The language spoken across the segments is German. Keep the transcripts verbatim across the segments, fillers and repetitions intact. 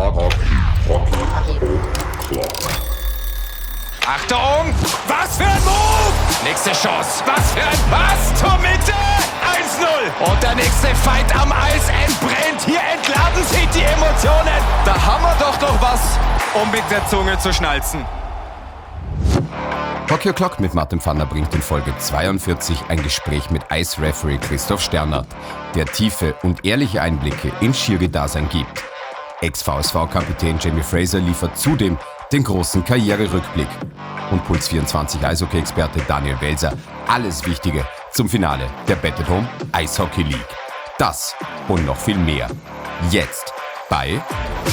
Achtung! Was für ein Move! Nächste Chance. Was für ein Pass zur Mitte! eins null. Und der nächste Fight am Eis entbrennt. Hier entladen sich die Emotionen. Da haben wir doch noch was, um mit der Zunge zu schnalzen. Hockey O'Clock mit Martin Pfanner bringt in Folge zweiundvierzig ein Gespräch mit Eisreferee Christoph Sternert, der tiefe und ehrliche Einblicke ins Schiri-Dasein gibt. Ex-V S V-Kapitän Jamie Fraser liefert zudem den großen Karriererückblick. Und Puls vierundzwanzig Eishockey-Experte Daniel Welser alles Wichtige zum Finale der Bet at Home Eishockey League. Das und noch viel mehr. Jetzt bei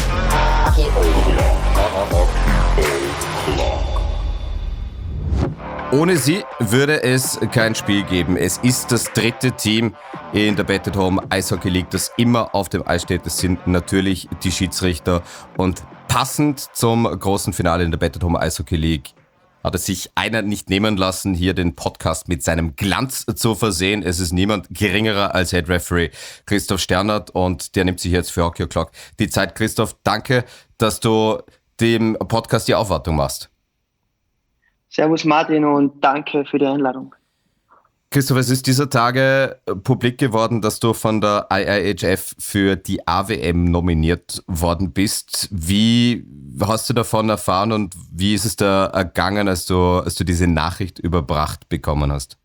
Ohne sie würde es kein Spiel geben. Es ist das dritte Team in der Bet at Home Eishockey League, das immer auf dem Eis steht. Das sind natürlich die Schiedsrichter. Und passend zum großen Finale in der Bet at Home Eishockey League hat es sich einer nicht nehmen lassen, hier den Podcast mit seinem Glanz zu versehen. Es ist niemand geringerer als Head Referee Christoph Sternert und der nimmt sich jetzt für Hockey O'Clock die Zeit. Christoph, danke, dass du dem Podcast die Aufwartung machst. Servus Martin und danke für die Einladung. Christoph, es ist dieser Tage publik geworden, dass du von der I I H F für die A W M nominiert worden bist. Wie hast du davon erfahren und wie ist es da ergangen, als du, als du diese Nachricht überbracht bekommen hast?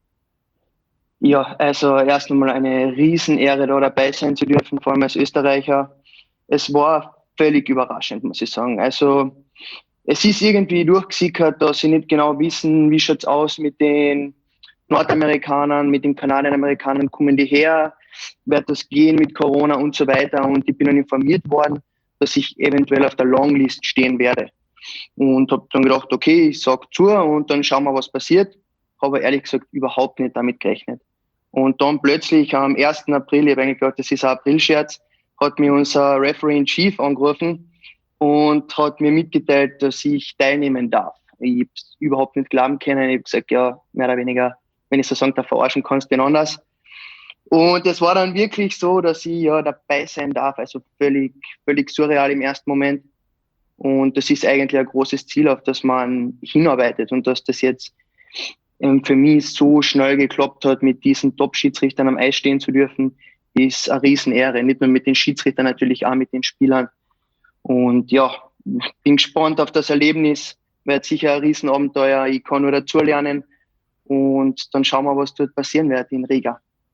Ja, also erst einmal eine Riesenehre, da dabei sein zu dürfen, vor allem als Österreicher. Es war völlig überraschend, muss ich sagen. Also es ist irgendwie durchgesickert, dass sie nicht genau wissen, wie schaut es aus mit den Nordamerikanern, mit den Kanadier-Amerikanern, kommen die her, wird das gehen mit Corona und so weiter. Und ich bin dann informiert worden, dass ich eventuell auf der Longlist stehen werde. Und habe dann gedacht, okay, ich sag zu und dann schauen wir, was passiert. Habe ehrlich gesagt überhaupt nicht damit gerechnet. Und dann plötzlich am ersten April, ich habe eigentlich gedacht, das ist ein April-Scherz, hat mir unser Referee-in-Chief angerufen und hat mir mitgeteilt, dass ich teilnehmen darf. Ich habe es überhaupt nicht glauben können. Ich habe gesagt, ja, mehr oder weniger, wenn ich so sagen darf, verarschen kannst du den anders. Und es war dann wirklich so, dass ich ja dabei sein darf, also völlig, völlig surreal im ersten Moment. Und das ist eigentlich ein großes Ziel, auf das man hinarbeitet und dass das jetzt ähm, für mich so schnell geklappt hat, mit diesen Top-Schiedsrichtern am Eis stehen zu dürfen, ist eine Riesenehre. Nicht nur mit den Schiedsrichtern, natürlich auch mit den Spielern. Und ja, bin gespannt auf das Erlebnis. Wird sicher ein Riesenabenteuer. Ich kann nur dazulernen. Und dann schauen wir, was dort passieren wird in Riga.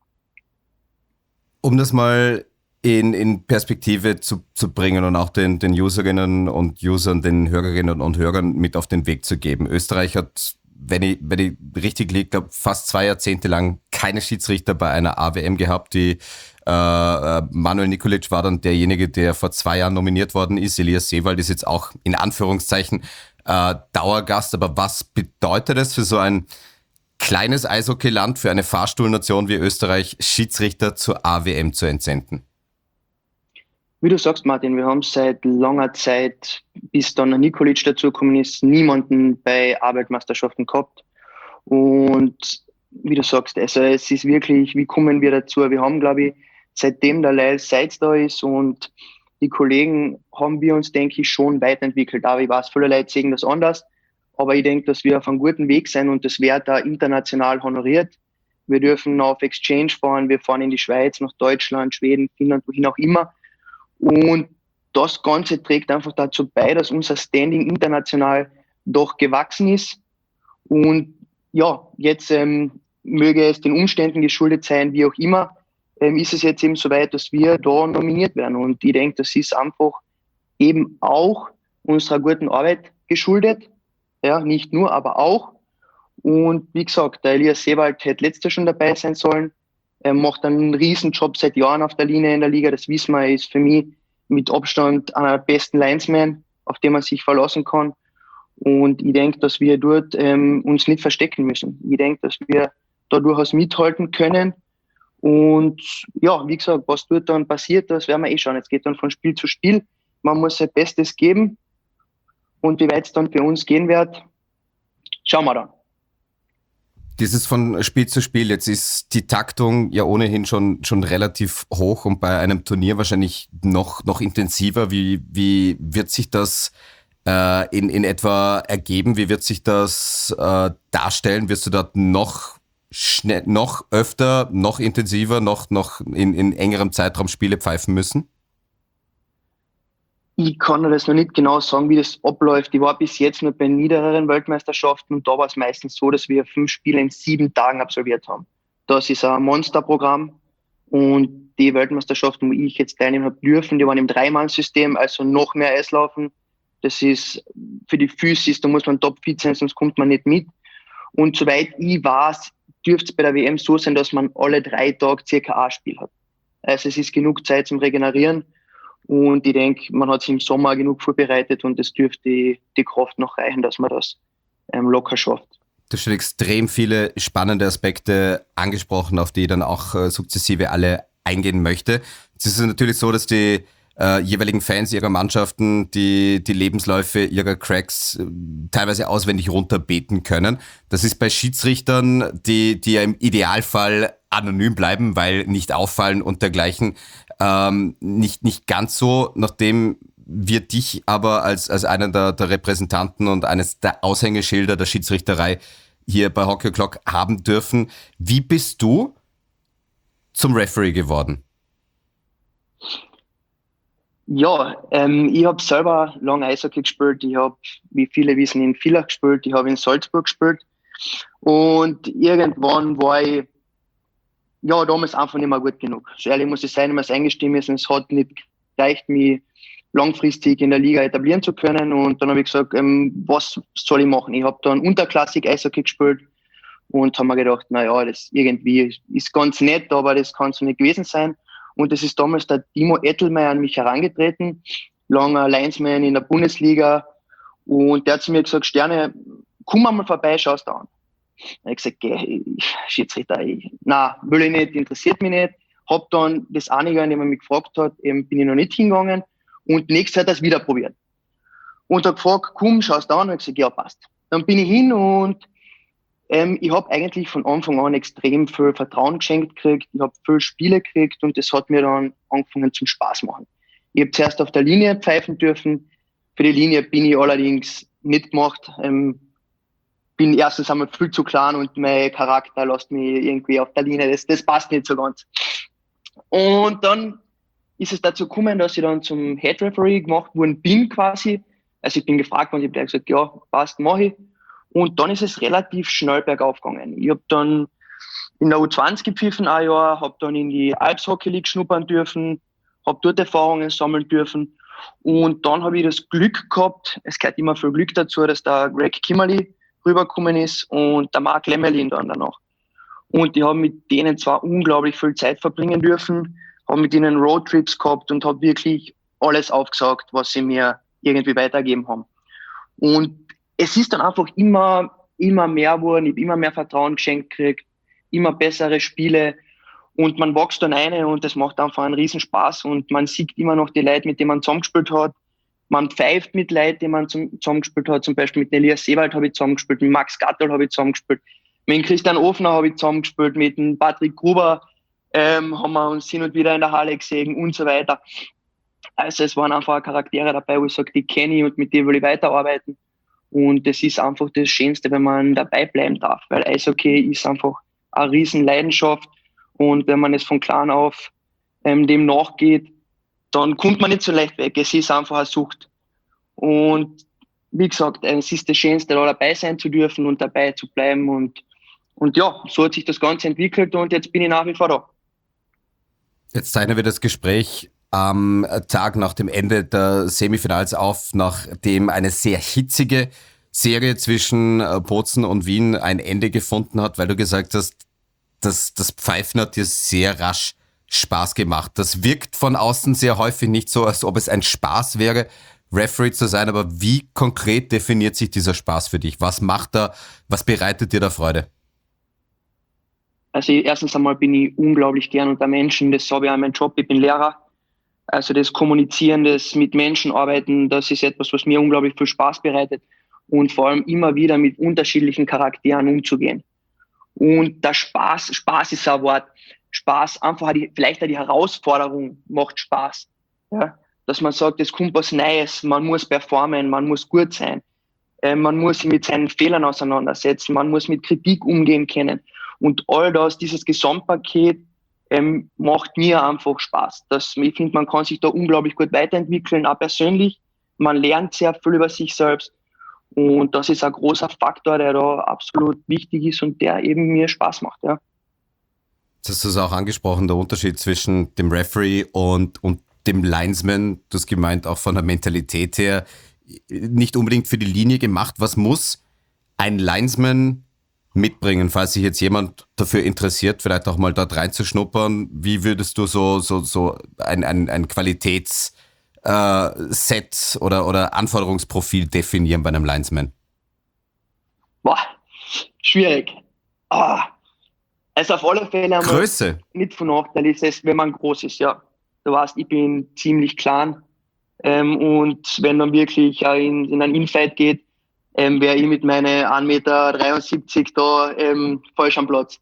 Um das mal in, in Perspektive zu, zu bringen und auch den, den Userinnen und Usern, den Hörerinnen und Hörern mit auf den Weg zu geben. Österreich hat, wenn ich, wenn ich richtig liege, glaube fast zwei Jahrzehnte lang keine Schiedsrichter bei einer A W M gehabt. Die äh, Manuel Nikolic war dann derjenige, der vor zwei Jahren nominiert worden ist. Elias Seewald ist jetzt auch in Anführungszeichen äh, Dauergast. Aber was bedeutet es für so ein kleines Eishockeyland, für eine Fahrstuhlnation wie Österreich, Schiedsrichter zur A W M zu entsenden? Wie du sagst, Martin, wir haben seit langer Zeit, bis dann der Nikolic dazugekommen ist, niemanden bei Arbeitsmeisterschaften gehabt. Und wie du sagst, also es ist wirklich, wie kommen wir dazu? Wir haben, glaube ich, seitdem der Lyle Seitz da ist und die Kollegen, haben wir uns, denke ich, schon weiterentwickelt. Aber ich weiß, viele Leute sehen das anders. Aber ich denke, dass wir auf einem guten Weg sind und das wird da international honoriert. Wir dürfen auf Exchange fahren, wir fahren in die Schweiz, nach Deutschland, Schweden, Finnland, wohin auch immer. Und das Ganze trägt einfach dazu bei, dass unser Standing international doch gewachsen ist. Und ja, jetzt ähm, möge es den Umständen geschuldet sein, wie auch immer, ähm, ist es jetzt eben soweit, dass wir da nominiert werden. Und ich denke, das ist einfach eben auch unserer guten Arbeit geschuldet. Ja, nicht nur, aber auch. Und wie gesagt, der Elias Seewald hätte letztes Jahr schon dabei sein sollen. Er macht einen riesen Job seit Jahren auf der Linie in der Liga. Das wissen wir, er ist für mich mit Abstand einer der besten Linesmen, auf den man sich verlassen kann. Und ich denke, dass wir dort ähm, uns nicht verstecken müssen. Ich denke, dass wir da durchaus mithalten können. Und ja, wie gesagt, was dort dann passiert, das werden wir eh schauen. Es geht dann von Spiel zu Spiel. Man muss sein Bestes geben. Und wie weit es dann für uns gehen wird, schauen wir dann. Das ist von Spiel zu Spiel. Jetzt ist die Taktung ja ohnehin schon, schon relativ hoch und bei einem Turnier wahrscheinlich noch, noch intensiver. Wie, wie wird sich das äh, in, in etwa ergeben? Wie wird sich das äh, darstellen? Wirst du dort noch schnell, noch öfter, noch intensiver, noch, noch in, in engerem Zeitraum Spiele pfeifen müssen? Ich kann dir das noch nicht genau sagen, wie das abläuft. Ich war bis jetzt nur bei niedereren Weltmeisterschaften und da war es meistens so, dass wir fünf Spiele in sieben Tagen absolviert haben. Das ist ein Monsterprogramm und die Weltmeisterschaften, wo ich jetzt teilnehmen habe dürfen, die waren im Dreimann-System, also noch mehr Eislaufen. Das ist für die Physis, da muss man topfit sein, sonst kommt man nicht mit. Und soweit ich weiß, dürfte es bei der W M so sein, dass man alle drei Tage circa ein Spiel hat. Also es ist genug Zeit zum Regenerieren. Und ich denke, man hat sich im Sommer genug vorbereitet und es dürfte die, die Kraft noch reichen, dass man das ähm, locker schafft. Du hast schon extrem viele spannende Aspekte angesprochen, auf die ich dann auch äh, sukzessive alle eingehen möchte. Es ist natürlich so, dass die äh, jeweiligen Fans ihrer Mannschaften die, die Lebensläufe ihrer Cracks äh, teilweise auswendig runterbeten können. Das ist bei Schiedsrichtern, die, die ja im Idealfall anonym bleiben, weil nicht auffallen und dergleichen, ähm, nicht, nicht ganz so, nachdem wir dich aber als, als einer der, der Repräsentanten und eines der Aushängeschilder der Schiedsrichterei hier bei Hockey O'Clock haben dürfen. Wie bist du zum Referee geworden? Ja, ähm, ich habe selber lange Eishockey gespielt. Ich habe, wie viele wissen, in Villach gespielt. Ich habe in Salzburg gespielt. Und irgendwann war ich ja damals einfach nicht mehr gut genug. So ehrlich muss ich sein, ich muss eingestehen müssen, es hat nicht gereicht, mich langfristig in der Liga etablieren zu können. Und dann habe ich gesagt, ähm, was soll ich machen? Ich habe dann unterklassig Eishockey gespielt und habe mir gedacht, naja, das irgendwie ist ganz nett, aber das kann so nicht gewesen sein. Und das ist damals der Timo Ettelmeier an mich herangetreten, langer Linesman in der Bundesliga. Und der hat zu mir gesagt, Sterne, komm mal vorbei, schau es da an. Da habe ich gesagt, geh, Schiedsrichter, ich, nein, will ich nicht, interessiert mich nicht. Hab dann das einige, an dem er mich gefragt hat, eben bin ich noch nicht hingegangen. Und nächstes hat er es wieder probiert. Und hat gefragt, komm, schau es da an. Und ich gesagt, ja, passt. Dann bin ich hin und ähm, ich habe eigentlich von Anfang an extrem viel Vertrauen geschenkt gekriegt. Ich habe viel Spiele gekriegt und das hat mir dann angefangen zum Spaß machen. Ich habe zuerst auf der Linie pfeifen dürfen. Für die Linie bin ich allerdings nicht gemacht. Ähm, bin erstens einmal viel zu klein und mein Charakter lässt mich irgendwie auf der Linie. Das, das passt nicht so ganz. Und dann ist es dazu gekommen, dass ich dann zum Head Referee gemacht worden bin quasi. Also ich bin gefragt worden, ich habe gesagt, ja, passt, mache ich. Und dann ist es relativ schnell bergauf gegangen. Ich habe dann in der U zwanzig gepfiffen ein Jahr, habe dann in die Alps Hockey League schnuppern dürfen, habe dort Erfahrungen sammeln dürfen. Und dann habe ich das Glück gehabt, es gehört immer viel Glück dazu, dass der Greg Kimmerly rübergekommen ist und der Mark Lemmerlin dann danach. Und ich habe mit denen zwar unglaublich viel Zeit verbringen dürfen, habe mit ihnen Roadtrips gehabt und habe wirklich alles aufgesaugt, was sie mir irgendwie weitergegeben haben. Und es ist dann einfach immer, immer mehr geworden, ich habe immer mehr Vertrauen geschenkt gekriegt, immer bessere Spiele und man wächst dann eine und das macht einfach einen riesen Spaß und man sieht immer noch die Leute, mit denen man zusammengespielt hat. Man pfeift mit Leuten, die man zusammengespielt hat, zum Beispiel mit Elias Seewald habe ich zusammengespielt, mit Max Gattel habe ich zusammengespielt, mit Christian Ofner habe ich zusammengespielt, mit dem Patrick Gruber ähm, haben wir uns hin und wieder in der Halle gesehen und so weiter. Also es waren einfach Charaktere dabei, wo ich sage, die kenne ich und mit denen will ich weiterarbeiten. Und das ist einfach das Schönste, wenn man dabei bleiben darf, weil Eishockey ist einfach eine riesen Leidenschaft und wenn man es von klein auf ähm, dem nachgeht, dann kommt man nicht so leicht weg. Es ist einfach eine Sucht. Und wie gesagt, es ist das Schönste, da dabei sein zu dürfen und dabei zu bleiben. Und, und ja, so hat sich das Ganze entwickelt und jetzt bin ich nach wie vor da. Jetzt zeichnen wir das Gespräch am Tag nach dem Ende der Semifinals auf, nachdem eine sehr hitzige Serie zwischen Bozen und Wien ein Ende gefunden hat, weil du gesagt hast, dass das Pfeifen hat dir sehr rasch Spaß gemacht. Das wirkt von außen sehr häufig nicht so, als ob es ein Spaß wäre, Referee zu sein, aber wie konkret definiert sich dieser Spaß für dich? Was macht da, was bereitet dir da Freude? Also erstens einmal bin ich unglaublich gern unter Menschen, das habe ich auch in meinem Job, ich bin Lehrer. Also das Kommunizieren, das mit Menschen arbeiten, das ist etwas, was mir unglaublich viel Spaß bereitet und vor allem immer wieder mit unterschiedlichen Charakteren umzugehen. Und der Spaß, Spaß ist ein Wort. Spaß, einfach die, vielleicht auch die Herausforderung macht Spaß. Ja? Dass man sagt, es kommt was Neues, man muss performen, man muss gut sein, äh, man muss sich mit seinen Fehlern auseinandersetzen, man muss mit Kritik umgehen können. Und all das, dieses Gesamtpaket, ähm, macht mir einfach Spaß. Das, ich finde, man kann sich da unglaublich gut weiterentwickeln, auch persönlich. Man lernt sehr viel über sich selbst. Und das ist ein großer Faktor, der da absolut wichtig ist und der eben mir Spaß macht. Ja. Jetzt hast du es auch angesprochen, der Unterschied zwischen dem Referee und, und dem Linesman. Du hast gemeint, auch von der Mentalität her, nicht unbedingt für die Linie gemacht. Was muss ein Linesman mitbringen, falls sich jetzt jemand dafür interessiert, vielleicht auch mal dort reinzuschnuppern? Wie würdest du so, so, so ein, ein, ein Qualitätsset äh, oder, oder Anforderungsprofil definieren bei einem Linesman? Boah, schwierig. Ah. Also auf alle Fälle Größe. Nicht von Nachteil ist es, wenn man groß ist, ja. Du weißt, ich bin ziemlich klein. Ähm, und wenn man wirklich äh, in, in ein Infight geht, ähm, wäre ich mit meinen ein Meter dreiundsiebzig da ähm, falsch am Platz.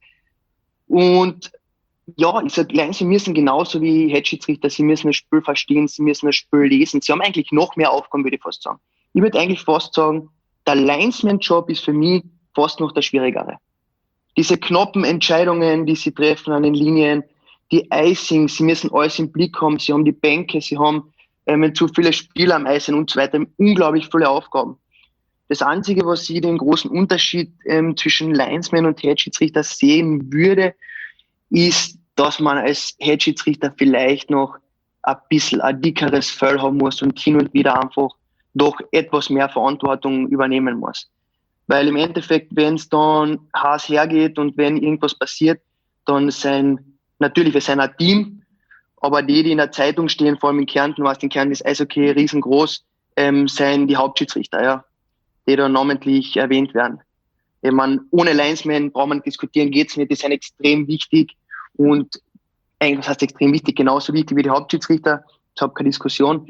Und ja, ich sag, sie müssen genauso wie Headschiedsrichter, sie müssen das Spiel verstehen, sie müssen das Spiel lesen. Sie haben eigentlich noch mehr Aufgaben, würde ich fast sagen. Ich würde eigentlich fast sagen, der Linesman-Job ist für mich fast noch der schwierigere. Diese knappen Entscheidungen, die sie treffen an den Linien, die Icing, sie müssen alles im Blick haben, sie haben die Bänke, sie haben ähm, zu viele Spieler am Eis und so weiter, unglaublich viele Aufgaben. Das Einzige, was ich den großen Unterschied ähm, zwischen Linesman und Headschiedsrichter sehen würde, ist, dass man als Headschiedsrichter vielleicht noch ein bisschen ein dickeres Fell haben muss und hin und wieder einfach doch etwas mehr Verantwortung übernehmen muss. Weil im Endeffekt, wenn es dann heiß hergeht und wenn irgendwas passiert, dann sind, natürlich, wir sind ein Team, aber die, die in der Zeitung stehen, vor allem in Kärnten, was in Kärnten ist Eishockey riesengroß, ähm, sind die Hauptschiedsrichter, ja, die da namentlich erwähnt werden. Ich meine, ohne Linesman braucht man diskutieren, geht's nicht, die sind extrem wichtig und eigentlich, was heißt extrem wichtig, genauso wichtig wie die Hauptschiedsrichter, ich habe keine Diskussion.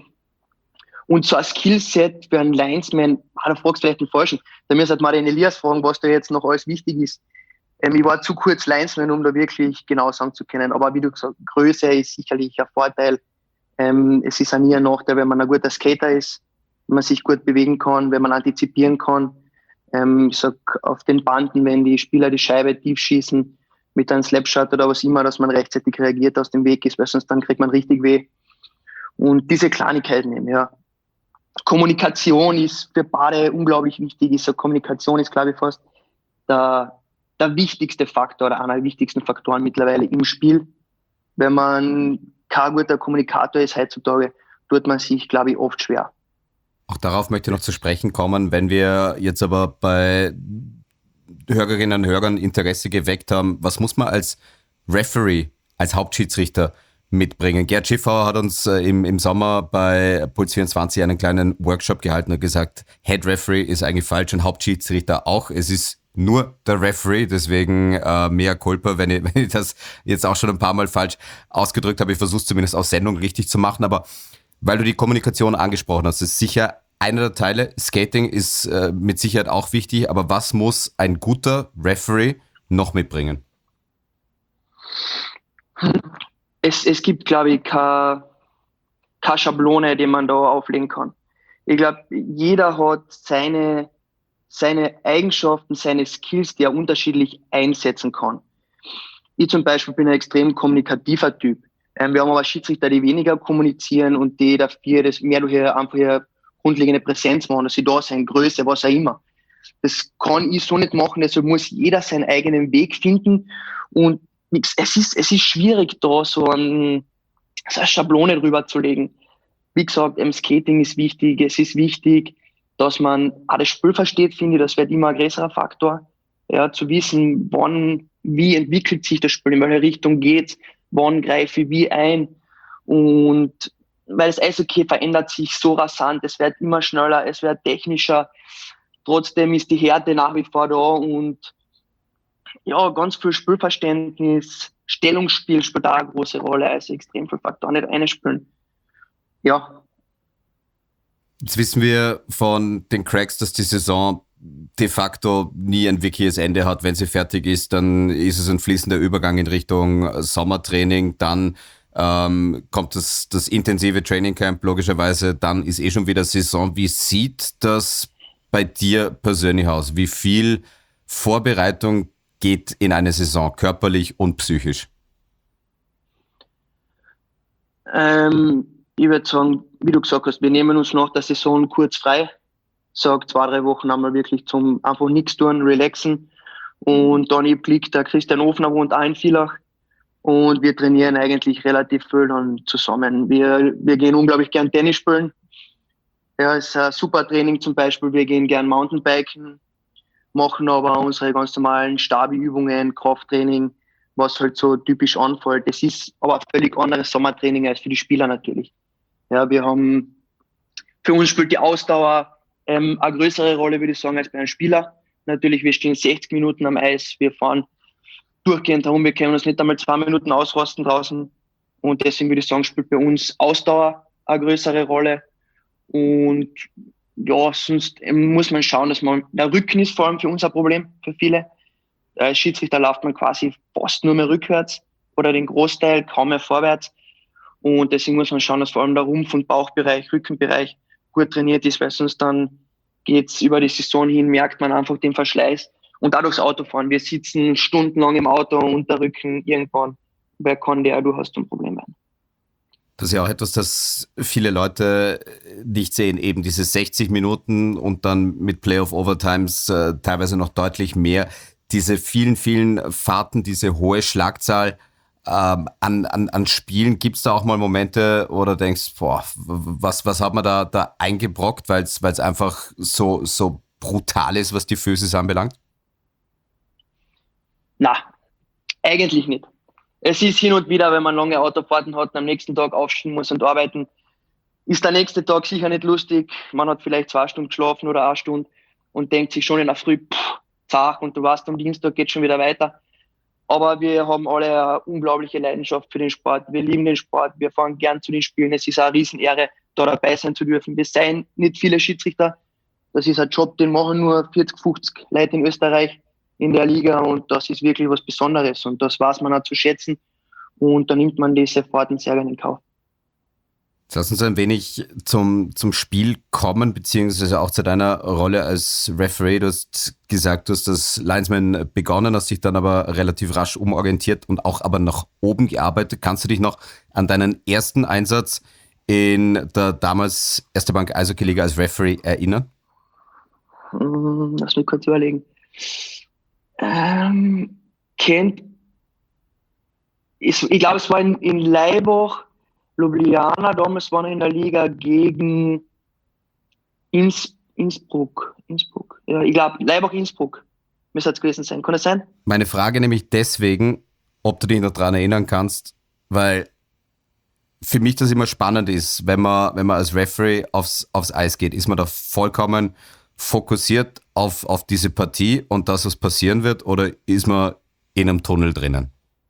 Und so ein Skillset für einen Linesman, ah, da fragst du vielleicht den Falschen. Da müsste mal den Elias fragen, was da jetzt noch alles wichtig ist. Ähm, ich war zu kurz Linesman, um da wirklich genau sagen zu können. Aber wie du gesagt hast, Größe ist sicherlich ein Vorteil. Ähm, es ist auch nie ein Nachteil, wenn man ein guter Skater ist, wenn man sich gut bewegen kann, wenn man antizipieren kann. Ähm, ich sag, auf den Banden, wenn die Spieler die Scheibe tief schießen, mit einem Slapshot oder was immer, dass man rechtzeitig reagiert, aus dem Weg ist, weil sonst dann kriegt man richtig weh. Und diese Kleinigkeiten eben, ja. Kommunikation ist für beide unglaublich wichtig. Ich sag, Kommunikation ist, glaube ich, fast der, der wichtigste Faktor oder einer der wichtigsten Faktoren mittlerweile im Spiel. Wenn man kein guter Kommunikator ist heutzutage, tut man sich, glaube ich, oft schwer. Auch darauf möchte ich noch zu sprechen kommen, wenn wir jetzt aber bei Hörerinnen und Hörern Interesse geweckt haben, was muss man als Referee, als Hauptschiedsrichter mitbringen? Gerd Schiffauer hat uns äh, im, im Sommer bei Puls vierundzwanzig einen kleinen Workshop gehalten und gesagt, Head Referee ist eigentlich falsch und Hauptschiedsrichter auch. Es ist nur der Referee, deswegen äh, mea culpa, wenn ich, wenn ich das jetzt auch schon ein paar Mal falsch ausgedrückt habe. Ich versuche es zumindest aus Sendung richtig zu machen, aber weil du die Kommunikation angesprochen hast, ist sicher einer der Teile. Skating ist äh, mit Sicherheit auch wichtig, aber was muss ein guter Referee noch mitbringen? Es, es gibt, glaube ich, keine, keine Schablone, die man da auflegen kann. Ich glaube, jeder hat seine, seine Eigenschaften, seine Skills, die er unterschiedlich einsetzen kann. Ich zum Beispiel bin ein extrem kommunikativer Typ. Ähm, wir haben aber Schiedsrichter, die weniger kommunizieren und die dafür das mehr durch ihre, einfach ihre grundlegende Präsenz machen, dass sie da sein, Größe, was auch immer. Das kann ich so nicht machen, deshalb muss jeder seinen eigenen Weg finden und es ist, es ist schwierig, da so, ein, so eine Schablone drüber zu legen. Wie gesagt, im Skating ist wichtig. Es ist wichtig, dass man auch das Spiel versteht, finde ich. Das wird immer ein größerer Faktor. Ja, zu wissen, wann, wie entwickelt sich das Spiel, in welche Richtung geht's, wann greife ich wie ein. Und weil das Eishockey verändert sich so rasant. Es wird immer schneller, es wird technischer. Trotzdem ist die Härte nach wie vor da und ja, ganz viel Spielverständnis, Stellungsspiel spielt auch eine große Rolle, also extrem viel Faktoren nicht einspielen. Ja. Jetzt wissen wir von den Cracks, dass die Saison de facto nie ein wirkliches Ende hat. Wenn sie fertig ist, dann ist es ein fließender Übergang in Richtung Sommertraining, dann ähm, kommt das, das intensive Trainingcamp logischerweise, dann ist eh schon wieder Saison. Wie sieht das bei dir persönlich aus? Wie viel Vorbereitung geht in eine Saison, körperlich und psychisch? Ähm, ich würde sagen, wie du gesagt hast, wir nehmen uns nach der Saison kurz frei. Sag zwei, drei Wochen einmal wirklich zum einfach nichts tun, relaxen. Und dann im Blick, der Christian Ofner wohnt auch in Villach. Und wir trainieren eigentlich relativ viel dann zusammen. Wir, wir gehen unglaublich gern Tennis spielen. Ja, es ist ein super Training zum Beispiel. Wir gehen gern Mountainbiken, machen aber unsere ganz normalen Stabi-Übungen, Krafttraining, was halt so typisch anfällt. Es ist aber ein völlig anderes Sommertraining als für die Spieler natürlich. Ja, wir haben, für uns spielt die Ausdauer ähm, eine größere Rolle, würde ich sagen, als bei einem Spieler. Natürlich, wir stehen sechzig Minuten am Eis, wir fahren durchgehend herum, wir können uns nicht einmal zwei Minuten ausrasten draußen. Und deswegen würde ich sagen, spielt bei uns Ausdauer eine größere Rolle. Und ja, sonst muss man schauen, dass man, der Rücken ist vor allem für uns ein Problem, für viele. Als Schiedsrichter läuft man quasi fast nur mehr rückwärts oder den Großteil kaum mehr vorwärts. Und deswegen muss man schauen, dass vor allem der Rumpf- und Bauchbereich, Rückenbereich gut trainiert ist, weil sonst dann geht's über die Saison hin, merkt man einfach den Verschleiß. Und dadurch das Autofahren. Wir sitzen stundenlang im Auto und der Rücken irgendwann, wer kann der, du hast ein Problem werden. Das ist ja auch etwas, das viele Leute nicht sehen, eben diese sechzig Minuten und dann mit Playoff-Overtimes äh, teilweise noch deutlich mehr. Diese vielen, vielen Fahrten, diese hohe Schlagzahl ähm, an, an, an Spielen. Gibt es da auch mal Momente, wo du denkst, boah, was, was hat man da, da eingebrockt, weil es einfach so, so brutal ist, was die Physis anbelangt? Na, eigentlich nicht. Es ist hin und wieder, wenn man lange Autofahrten hat und am nächsten Tag aufstehen muss und arbeiten, ist der nächste Tag sicher nicht lustig. Man hat vielleicht zwei Stunden geschlafen oder eine Stunde und denkt sich schon in der Früh, pff, zach, und du weißt, am Dienstag geht schon wieder weiter. Aber wir haben alle eine unglaubliche Leidenschaft für den Sport. Wir lieben den Sport, wir fahren gern zu den Spielen. Es ist eine Riesenehre, da dabei sein zu dürfen. Wir seien nicht viele Schiedsrichter. Das ist ein Job, den machen nur vierzig, fünfzig Leute in Österreich in der Liga, und das ist wirklich was Besonderes und das weiß man auch zu schätzen, und da nimmt man diese Fahrten sehr gerne in Kauf. Jetzt lass uns ein wenig zum, zum Spiel kommen, beziehungsweise auch zu deiner Rolle als Referee. Du hast gesagt, du hast das Linesman begonnen, hast dich dann aber relativ rasch umorientiert und auch aber nach oben gearbeitet. Kannst du dich noch an deinen ersten Einsatz in der damals Erste Bank Eishockey-Liga als Referee erinnern? Lass mich kurz überlegen. Ähm, kennt, ich, ich glaube, es war in, in Laibach, Ljubljana, damals waren wir in der Liga gegen Inns, Innsbruck. Innsbruck. Ja, ich glaube, Laibach-Innsbruck müsste es gewesen sein. Kann das sein? Meine Frage nämlich deswegen, ob du dich noch daran erinnern kannst, weil für mich das immer spannend ist, wenn man, wenn man als Referee aufs, aufs Eis geht, ist man da vollkommen fokussiert auf, auf diese Partie und das, was passieren wird, oder ist man in einem Tunnel drinnen?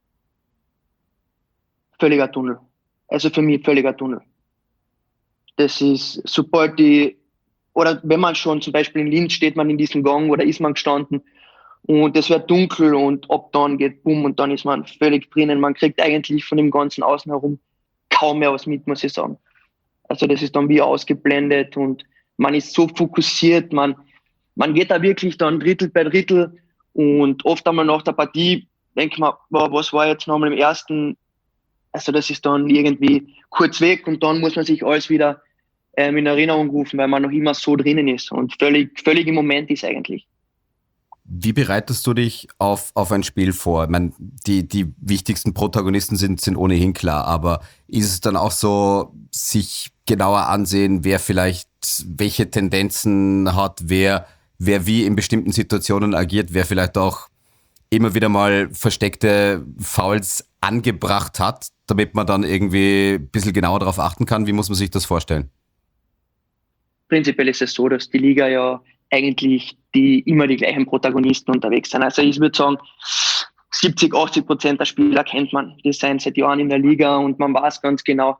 Völliger Tunnel. Also für mich völliger Tunnel. Das ist, sobald die, oder wenn man schon zum Beispiel in Linz steht, man in diesem Gang oder ist man gestanden und es wird dunkel und ab dann geht bumm und dann ist man völlig drinnen. Man kriegt eigentlich von dem ganzen Außen herum kaum mehr was mit, muss ich sagen. Also das ist dann wie ausgeblendet und man ist so fokussiert, man, man geht da wirklich dann Drittel bei Drittel, und oft einmal nach der Partie denkt man, boah, was war jetzt nochmal im ersten, also das ist dann irgendwie kurz weg und dann muss man sich alles wieder ähm, in Erinnerung rufen, weil man noch immer so drinnen ist und völlig, völlig im Moment ist eigentlich. Wie bereitest du dich auf, auf ein Spiel vor? Ich meine, die, die wichtigsten Protagonisten sind, sind ohnehin klar, aber ist es dann auch so, sich genauer ansehen, wer vielleicht welche Tendenzen hat, wer, wer wie in bestimmten Situationen agiert, wer vielleicht auch immer wieder mal versteckte Fouls angebracht hat, damit man dann irgendwie ein bisschen genauer darauf achten kann? Wie muss man sich das vorstellen? Prinzipiell ist es so, dass die Liga ja eigentlich die immer die gleichen Protagonisten unterwegs sind. Also ich würde sagen, siebzig, achtzig Prozent der Spieler kennt man. Die sind seit Jahren in der Liga und man weiß ganz genau,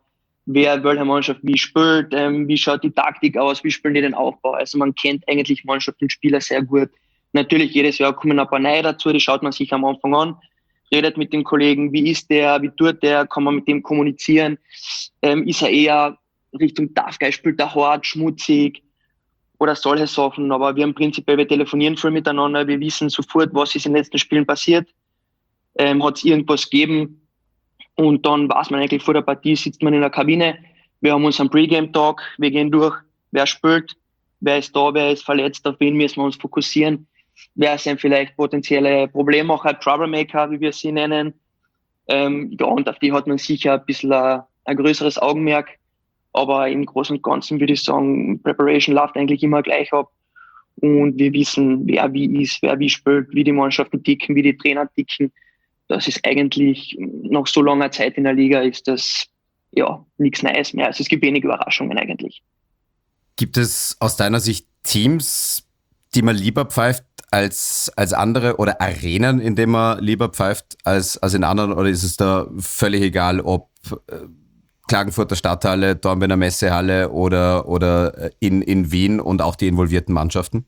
wer welche Mannschaft wie spielt, ähm, wie schaut die Taktik aus, wie spielen die den Aufbau. Also man kennt eigentlich Mannschaft und Spieler sehr gut. Natürlich, jedes Jahr kommen ein paar neue dazu, die schaut man sich am Anfang an, redet mit dem Kollegen, wie ist der, wie tut der, kann man mit dem kommunizieren, ähm, ist er eher Richtung Tough Guy, spielt er hart, schmutzig oder solche Sachen. Aber wir haben prinzipiell, wir telefonieren viel miteinander, wir wissen sofort, was ist in den letzten Spielen passiert, ähm, hat es irgendwas gegeben. Und dann weiß man eigentlich, vor der Partie sitzt man in der Kabine, wir haben unseren Pre-Game-Talk, wir gehen durch, wer spielt, wer ist da, wer ist verletzt, auf wen müssen wir uns fokussieren, wer sind vielleicht potenzielle Problemmacher, Troublemaker, wie wir sie nennen. Ähm, ja, und auf die hat man sicher ein bisschen ein, ein größeres Augenmerk, aber im Großen und Ganzen würde ich sagen, Preparation läuft eigentlich immer gleich ab und wir wissen, wer wie ist, wer wie spielt, wie die Mannschaften ticken, wie die Trainer ticken. Das ist eigentlich nach so langer Zeit in der Liga ist das ja nichts Neues mehr. Also es gibt wenig Überraschungen eigentlich. Gibt es aus deiner Sicht Teams, die man lieber pfeift als, als andere oder Arenen, in denen man lieber pfeift als, als in anderen? Oder ist es da völlig egal, ob äh, Klagenfurter Stadthalle, Dornbirner Messehalle oder, oder in, in Wien und auch die involvierten Mannschaften?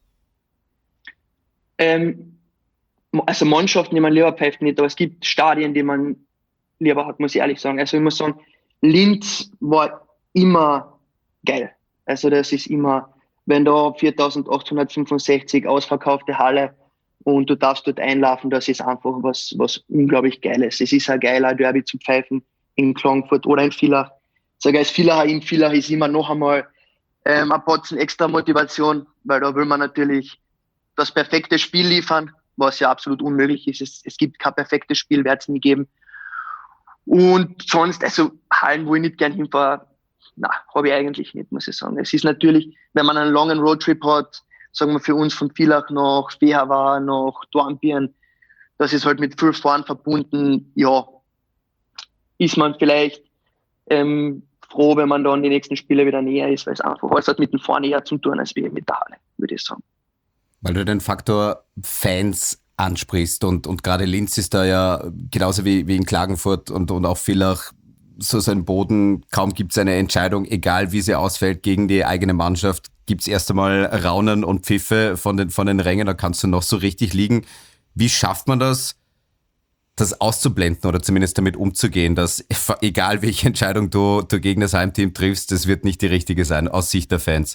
Ähm, Also Mannschaften, die man lieber pfeift, nicht, aber es gibt Stadien, die man lieber hat, muss ich ehrlich sagen. Also ich muss sagen, Linz war immer geil. Also das ist immer, wenn da viertausendachthundertfünfundsechzig ausverkaufte Halle und du darfst dort einlaufen, das ist einfach was, was unglaublich Geiles. Es ist ein geiler Derby zu pfeifen in Klagenfurt oder in Villach. Sag als Villacher, in Villach ist immer noch einmal ähm, ein Batzen extra Motivation, weil da will man natürlich das perfekte Spiel liefern, was ja absolut unmöglich ist. Es, es gibt kein perfektes Spiel, wird es nie geben. Und sonst, also Hallen, wo ich nicht gern hinfahre, na, habe ich eigentlich nicht, muss ich sagen. Es ist natürlich, wenn man einen langen Roadtrip hat, sagen wir für uns von Villach nach Fehavar, nach Dornbirn, das ist halt mit viel Fahren verbunden. Ja, ist man vielleicht ähm, froh, wenn man dann die nächsten Spiele wieder näher ist, weil es einfach alles hat mit dem Fahren eher zu tun als mit der Halle, würde ich sagen. Weil du den Faktor Fans ansprichst und, und gerade Linz ist da ja genauso wie, wie in Klagenfurt und, und auch Villach so sein Boden, kaum gibt es eine Entscheidung, egal wie sie ausfällt gegen die eigene Mannschaft, gibt es erst einmal Raunen und Pfiffe von den, von den Rängen, da kannst du noch so richtig liegen. Wie schafft man das, das auszublenden oder zumindest damit umzugehen, dass egal welche Entscheidung du, du gegen das Heimteam triffst, das wird nicht die richtige sein, aus Sicht der Fans?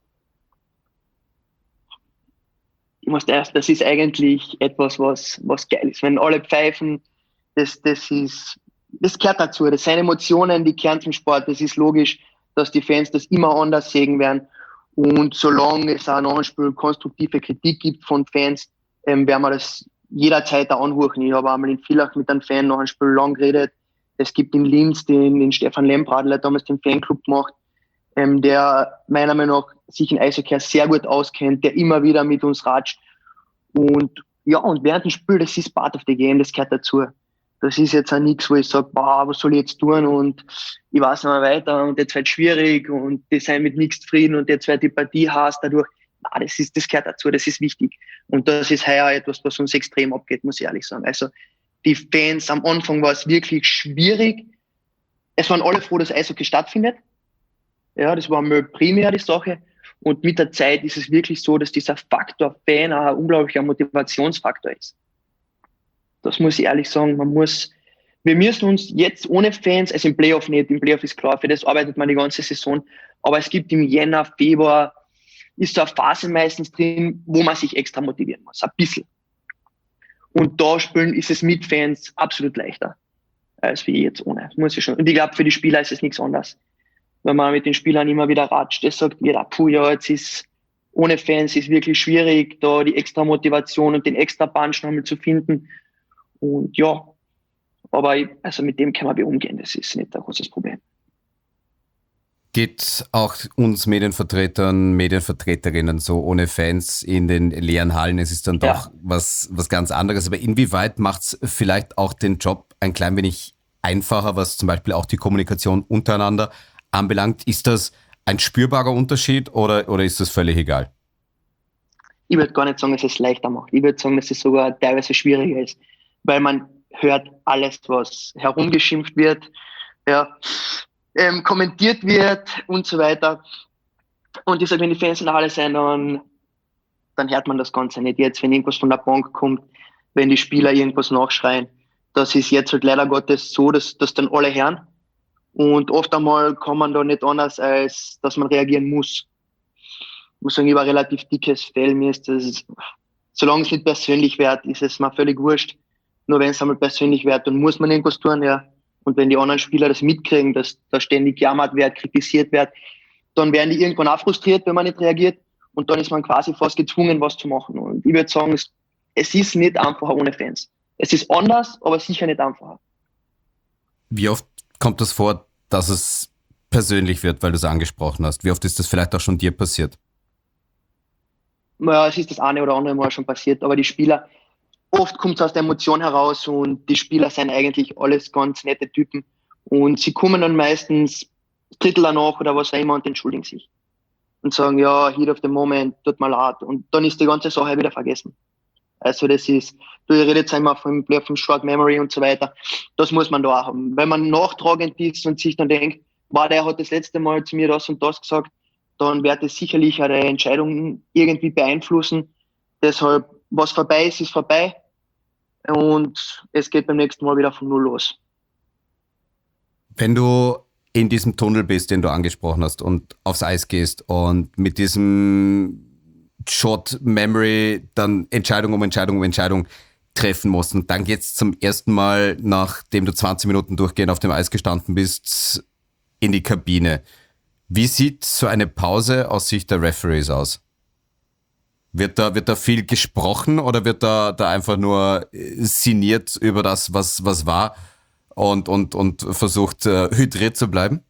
Ich muss erst, das ist eigentlich etwas, was, was geil ist. Wenn alle pfeifen, das, das ist, das gehört dazu. Das sind Emotionen, die gehören zum Sport. Das ist logisch, dass die Fans das immer anders sehen werden. Und solange es auch nach dem Spiel konstruktive Kritik gibt von Fans, ähm, werden wir das jederzeit auch anhören. Ich habe einmal in Villach mit einem Fan nach dem Spiel lang geredet. Es gibt in Linz den, den Stefan Lempradl, der damals den Fanclub gemacht, ähm, der meiner Meinung nach sich in Eishockey sehr gut auskennt, der immer wieder mit uns ratscht. Und ja, und während dem Spiel, das ist part of the game, das gehört dazu. Das ist jetzt auch nichts, wo ich sage, boah, was soll ich jetzt tun und ich weiß nicht mehr weiter und jetzt wird es schwierig und die sind mit nichts zufrieden und jetzt wird die Partie heiß dadurch. Nein, das ist, das gehört dazu, das ist wichtig. Und das ist heuer etwas, was uns extrem abgeht, muss ich ehrlich sagen. Also die Fans, am Anfang war es wirklich schwierig. Es waren alle froh, dass Eishockey stattfindet. Ja, das war mal primär die Sache. Und mit der Zeit ist es wirklich so, dass dieser Faktor Fan auch ein unglaublicher Motivationsfaktor ist. Das muss ich ehrlich sagen. Man muss, wir müssen uns jetzt ohne Fans, also im Playoff nicht, im Playoff ist klar, für das arbeitet man die ganze Saison. Aber es gibt im Jänner, Februar, ist so eine Phase meistens drin, wo man sich extra motivieren muss. Ein bisschen. Und da spielen ist es mit Fans absolut leichter, als wie jetzt ohne. Muss ich schon. Und ich glaube, für die Spieler ist es nichts anderes. Wenn man mit den Spielern immer wieder ratscht, das sagt jeder, puh, ja, jetzt ist ohne Fans ist wirklich schwierig, da die extra Motivation und den extra Punch nochmal zu finden. Und ja, aber ich, also mit dem können wir umgehen, das ist nicht ein großes Problem. Geht auch uns Medienvertretern, Medienvertreterinnen so ohne Fans in den leeren Hallen, es ist dann doch ja. was, was ganz anderes. Aber inwieweit macht es vielleicht auch den Job ein klein wenig einfacher, was zum Beispiel auch die Kommunikation untereinander anbelangt? Ist das ein spürbarer Unterschied oder, oder ist das völlig egal? Ich würde gar nicht sagen, dass es leichter macht. Ich würde sagen, dass es sogar teilweise schwieriger ist, weil man hört alles, was herumgeschimpft wird. Ja, ähm, kommentiert wird und so weiter. Und ich sage, wenn die Fans in der Halle sind, dann, dann hört man das Ganze nicht. Jetzt, wenn irgendwas von der Bank kommt, wenn die Spieler irgendwas nachschreien, das ist jetzt halt leider Gottes so, dass das dann alle hören. Und oft einmal kann man da nicht anders, als dass man reagieren muss. Ich muss sagen, ich habe ein relativ dickes Fell. Mir ist das, solange es nicht persönlich wird, ist es mir völlig wurscht. Nur wenn es einmal persönlich wird, dann muss man irgendwas tun, ja. Und wenn die anderen Spieler das mitkriegen, dass da ständig gejammert wird, kritisiert wird, dann werden die irgendwann auch frustriert, wenn man nicht reagiert. Und dann ist man quasi fast gezwungen, was zu machen. Und ich würde sagen, es, es ist nicht einfacher ohne Fans. Es ist anders, aber sicher nicht einfacher. Wie oft kommt das vor, dass es persönlich wird, weil du es angesprochen hast? Wie oft ist das vielleicht auch schon dir passiert? Naja, es ist das eine oder andere Mal schon passiert, aber die Spieler, oft kommt es aus der Emotion heraus und die Spieler sind eigentlich alles ganz nette Typen und sie kommen dann meistens Drittel danach oder was auch immer und entschuldigen sich und sagen, ja, heat of the moment, tut mir leid und dann ist die ganze Sache wieder vergessen. Also das ist, du redest immer vom, vom Short Memory und so weiter, das muss man da auch haben. Wenn man nachtragend ist und sich dann denkt, wow, der hat das letzte Mal zu mir das und das gesagt, dann wird es sicherlich eine Entscheidung irgendwie beeinflussen. Deshalb, was vorbei ist, ist vorbei. Und es geht beim nächsten Mal wieder von Null los. Wenn du in diesem Tunnel bist, den du angesprochen hast und aufs Eis gehst und mit diesem Short Memory dann Entscheidung um Entscheidung um Entscheidung treffen musst und dann geht's zum ersten Mal, nachdem du zwanzig Minuten durchgehend auf dem Eis gestanden bist, in die Kabine. Wie sieht so eine Pause aus Sicht der Referees aus? Wird da, wird da viel gesprochen oder wird da, da einfach nur sinniert über das, was, was war und, und, und versucht, äh, hydriert zu bleiben?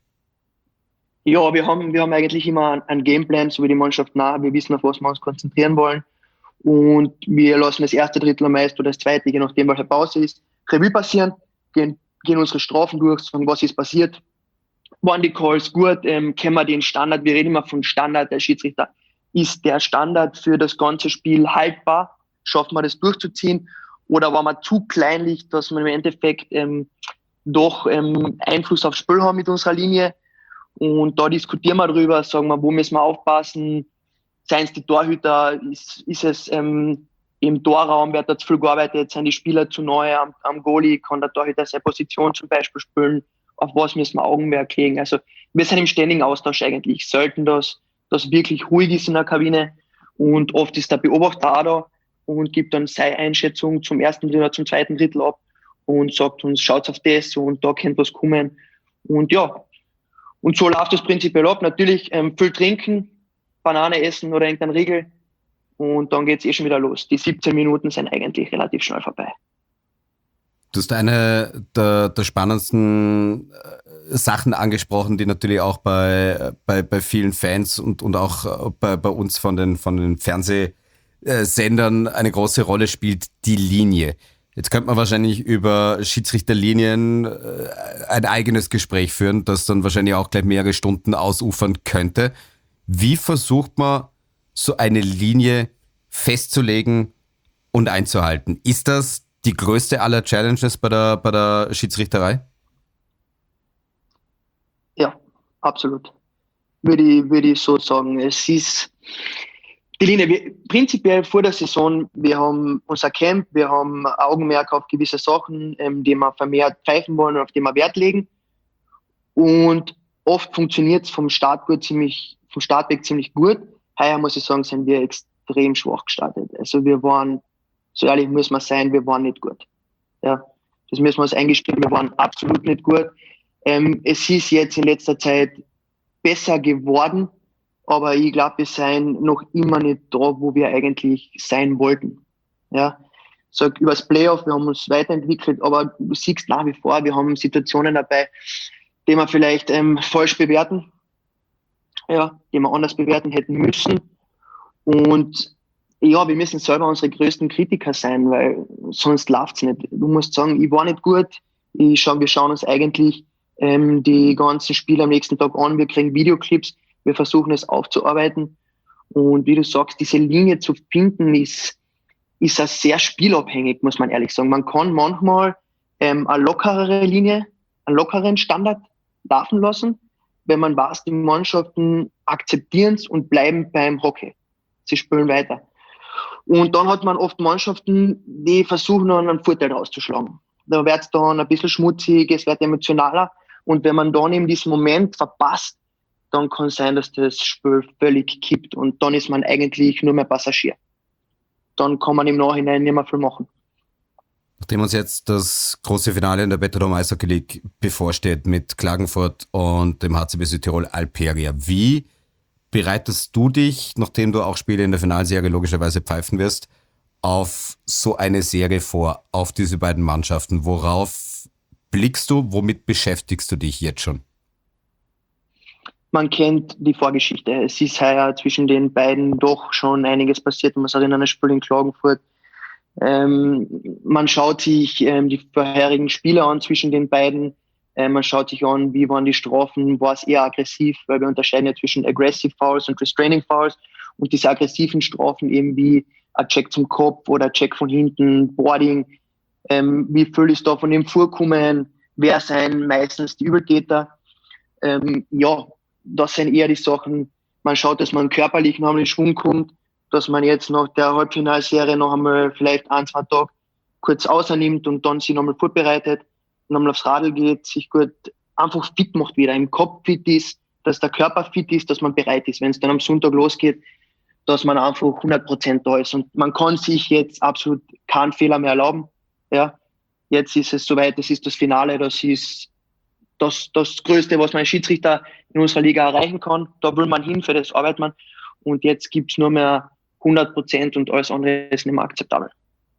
Ja, wir haben, wir haben eigentlich immer einen Gameplan, so wie die Mannschaft nach. Wir wissen, auf was wir uns konzentrieren wollen. Und wir lassen das erste Drittel am meisten oder das zweite, je nachdem, welche Pause ist, Revue passieren, gehen, gehen unsere Strafen durch, sagen, was ist passiert. Waren die Calls gut? Ähm, kennen wir den Standard? Wir reden immer von Standard. Der Schiedsrichter, ist der Standard für das ganze Spiel haltbar? Schaffen wir das durchzuziehen? Oder waren wir zu kleinlich, dass wir im Endeffekt ähm, doch ähm, Einfluss aufs Spiel haben mit unserer Linie? Und da diskutieren wir drüber, sagen wir, wo müssen wir aufpassen? Seien es die Torhüter? Ist, ist es ähm, im Torraum? Wird da zu viel gearbeitet? Sind die Spieler zu neu am, am Goalie? Kann der Torhüter seine Position zum Beispiel spielen? Auf was müssen wir Augenmerk legen? Also wir sind im ständigen Austausch eigentlich. Selten, dass das wirklich ruhig ist in der Kabine und oft ist der Beobachter auch da und gibt dann seine Einschätzung zum ersten Drittel oder zum zweiten Drittel ab und sagt uns, schaut auf das und da könnte was kommen. Und ja, und so läuft das prinzipiell ab. Natürlich ähm, viel trinken, Banane essen oder irgendein Riegel und dann geht's eh schon wieder los. Die siebzehn Minuten sind eigentlich relativ schnell vorbei. Du hast eine der, der spannendsten Sachen angesprochen, die natürlich auch bei, bei, bei vielen Fans und, und auch bei, bei uns von den, von den Fernsehsendern eine große Rolle spielt, die Linie. Jetzt könnte man wahrscheinlich über Schiedsrichterlinien ein eigenes Gespräch führen, das dann wahrscheinlich auch gleich mehrere Stunden ausufern könnte. Wie versucht man, so eine Linie festzulegen und einzuhalten? Ist das die größte aller Challenges bei der, bei der Schiedsrichterei? Ja, absolut. Würde ich, würde ich so sagen. Es ist die Linie, wir, prinzipiell vor der Saison, wir haben unser Camp, wir haben Augenmerk auf gewisse Sachen, ähm, die wir vermehrt pfeifen wollen und auf die wir Wert legen. Und oft funktioniert es vom Start gut ziemlich, vom Startweg ziemlich gut. Heuer muss ich sagen, sind wir extrem schwach gestartet. Also wir waren, so ehrlich muss man sein, wir waren nicht gut. Ja, das müssen wir uns eingestehen, wir waren absolut nicht gut. Ähm, es ist jetzt in letzter Zeit besser geworden, aber ich glaube, wir sind noch immer nicht da, wo wir eigentlich sein wollten. Ja, sag über das Playoff, wir haben uns weiterentwickelt, aber du siehst nach wie vor, wir haben Situationen dabei, die wir vielleicht ähm, falsch bewerten, ja, die wir anders bewerten hätten müssen. Und ja, wir müssen selber unsere größten Kritiker sein, weil sonst läuft's nicht. Du musst sagen, ich war nicht gut. Ich schau, wir schauen uns eigentlich ähm, die ganzen Spiele am nächsten Tag an. Wir kriegen Videoclips. Wir versuchen es aufzuarbeiten. Und wie du sagst, diese Linie zu finden, ist, ist auch sehr spielabhängig, muss man ehrlich sagen. Man kann manchmal ähm, eine lockerere Linie, einen lockeren Standard laufen lassen, wenn man weiß, die Mannschaften akzeptieren es und bleiben beim Hockey. Sie spielen weiter. Und dann hat man oft Mannschaften, die versuchen, dann einen Vorteil rauszuschlagen. Da wird es dann ein bisschen schmutzig, es wird emotionaler. Und wenn man dann eben diesen Moment verpasst, dann kann es sein, dass das Spiel völlig kippt. Und dann ist man eigentlich nur mehr Passagier. Dann kann man im Nachhinein nicht mehr viel machen. Nachdem uns jetzt das große Finale in der Betadome Eishockey League bevorsteht mit Klagenfurt und dem H C B Südtirol Alperia, wie bereitest du dich, nachdem du auch Spiele in der Finalserie logischerweise pfeifen wirst, auf so eine Serie vor, auf diese beiden Mannschaften? Worauf blickst du, womit beschäftigst du dich jetzt schon? Man kennt die Vorgeschichte. Es ist heuer zwischen den beiden doch schon einiges passiert. Man sagt in einem Spiel in Klagenfurt. Ähm, man schaut sich ähm, die vorherigen Spiele an zwischen den beiden. Äh, man schaut sich an, wie waren die Strafen, war es eher aggressiv, weil wir unterscheiden ja zwischen Aggressive Fouls und Restraining Fouls. Und diese aggressiven Strafen eben wie ein Check zum Kopf oder ein Check von hinten, Boarding. Ähm, wie viel ist da von dem vorkommen? Wer sind meistens die Übeltäter? Ähm, ja, das sind eher die Sachen, man schaut, dass man körperlich noch einmal in Schwung kommt, dass man jetzt nach der Halbfinalserie noch einmal vielleicht ein, zwei Tage kurz außernimmt und dann sich nochmal vorbereitet, nochmal aufs Radl geht, sich gut einfach fit macht wieder, im Kopf fit ist, dass der Körper fit ist, dass man bereit ist, wenn es dann am Sonntag losgeht, dass man einfach hundert Prozent da ist. Und man kann sich jetzt absolut keinen Fehler mehr erlauben. Ja, jetzt ist es soweit, das ist das Finale, das ist das, das Größte, was man als Schiedsrichter in unserer Liga erreichen kann. Da will man hin, für das arbeitet man. Und jetzt gibt es nur mehr hundert Prozent und alles andere ist nicht mehr akzeptabel.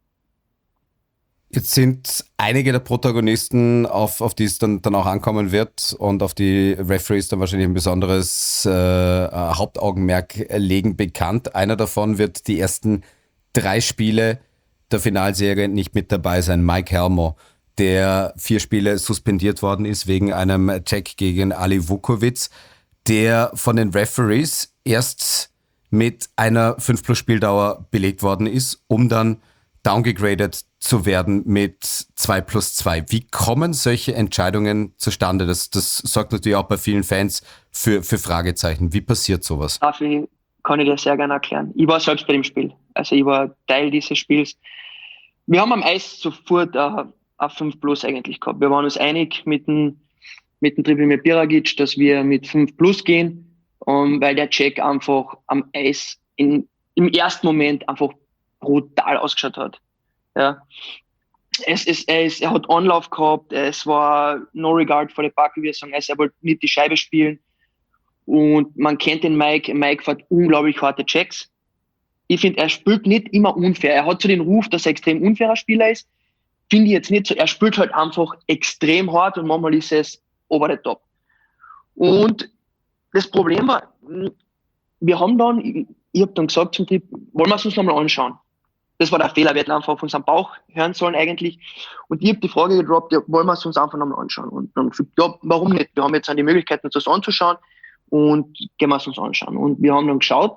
Jetzt sind einige der Protagonisten, auf, auf die es dann, dann auch ankommen wird und auf die Referees dann wahrscheinlich ein besonderes äh, Hauptaugenmerk legen, bekannt. Einer davon wird die ersten drei Spiele der Finalserie nicht mit dabei sein, Mike Helmo, der vier Spiele suspendiert worden ist wegen einem Check gegen Ali Vukovic, der von den Referees erst mit einer fünf plus Spieldauer belegt worden ist, um dann downgegradet zu werden mit zwei plus zwei. Wie kommen solche Entscheidungen zustande? Das, das sorgt natürlich auch bei vielen Fans für, für Fragezeichen. Wie passiert sowas? Dafür kann ich dir sehr gerne erklären. Ich war selbst bei dem Spiel. Also ich war Teil dieses Spiels. Wir haben am Eis sofort eine fünf plus eigentlich gehabt. Wir waren uns einig mit dem, mit dem Tribimir Biragic, dass wir mit fünf plus gehen, um, weil der Check einfach am Eis in, im ersten Moment einfach brutal ausgeschaut hat. Ja. Es, es, es, er hat Anlauf gehabt, es war no regard for the puck, wie wir sagen, also er wollte nicht die Scheibe spielen. Und man kennt den Mike, Mike fährt unglaublich harte Checks. Ich finde, er spielt nicht immer unfair. Er hat so den Ruf, dass er extrem unfairer Spieler ist. Finde ich jetzt nicht so. Er spielt halt einfach extrem hart und manchmal ist es over the top. Und das Problem war, wir haben dann, ich, ich habe dann gesagt zum Typ, wollen wir es uns nochmal anschauen? Das war der Fehler, wir hätten einfach auf unseren Bauch hören sollen eigentlich. Und ich habe die Frage gedroppt, ja, wollen wir es uns einfach nochmal anschauen? Und dann gesagt, ja, warum nicht? Wir haben jetzt die Möglichkeit, uns das anzuschauen und gehen wir es uns anschauen. Und wir haben dann geschaut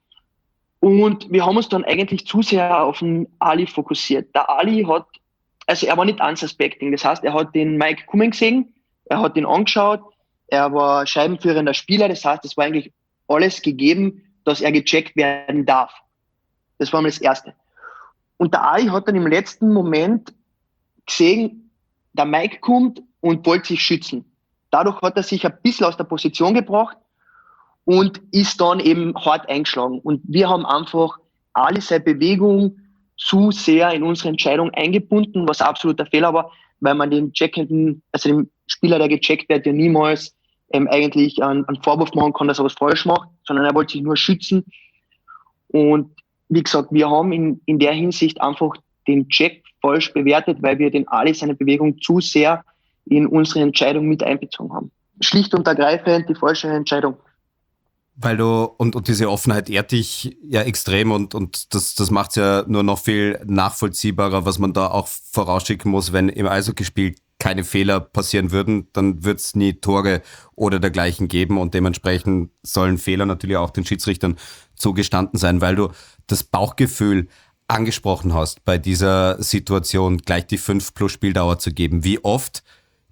und wir haben uns dann eigentlich zu sehr auf den Ali fokussiert. Der Ali hat, also er war nicht unsuspecting, das heißt, er hat den Mike Cumming gesehen, er hat ihn angeschaut, er war scheibenführender Spieler, das heißt, es war eigentlich alles gegeben, dass er gecheckt werden darf. Das war mal das Erste. Und der Ali hat dann im letzten Moment gesehen, der Mike kommt und wollte sich schützen. Dadurch hat er sich ein bisschen aus der Position gebracht und ist dann eben hart eingeschlagen. Und wir haben einfach alle seine Bewegung zu sehr in unsere Entscheidung eingebunden, was absolut der Fehler war, weil man den checkenden, also dem Spieler, der gecheckt wird, ja niemals ähm, eigentlich einen, einen Vorwurf machen kann, dass er was falsch macht, sondern er wollte sich nur schützen. Und wie gesagt, wir haben in, in der Hinsicht einfach den Check falsch bewertet, weil wir den Ali seine Bewegung zu sehr in unsere Entscheidung mit einbezogen haben. Schlicht und ergreifend die falsche Entscheidung. Weil du, und, und diese Offenheit ehrt dich ja extrem und, und das, das macht es ja nur noch viel nachvollziehbarer, was man da auch vorausschicken muss, wenn im Eishockeyspiel keine Fehler passieren würden, dann wird es nie Tore oder dergleichen geben und dementsprechend sollen Fehler natürlich auch den Schiedsrichtern zugestanden sein, weil du das Bauchgefühl angesprochen hast, bei dieser Situation gleich die fünf plus Spieldauer zu geben. Wie oft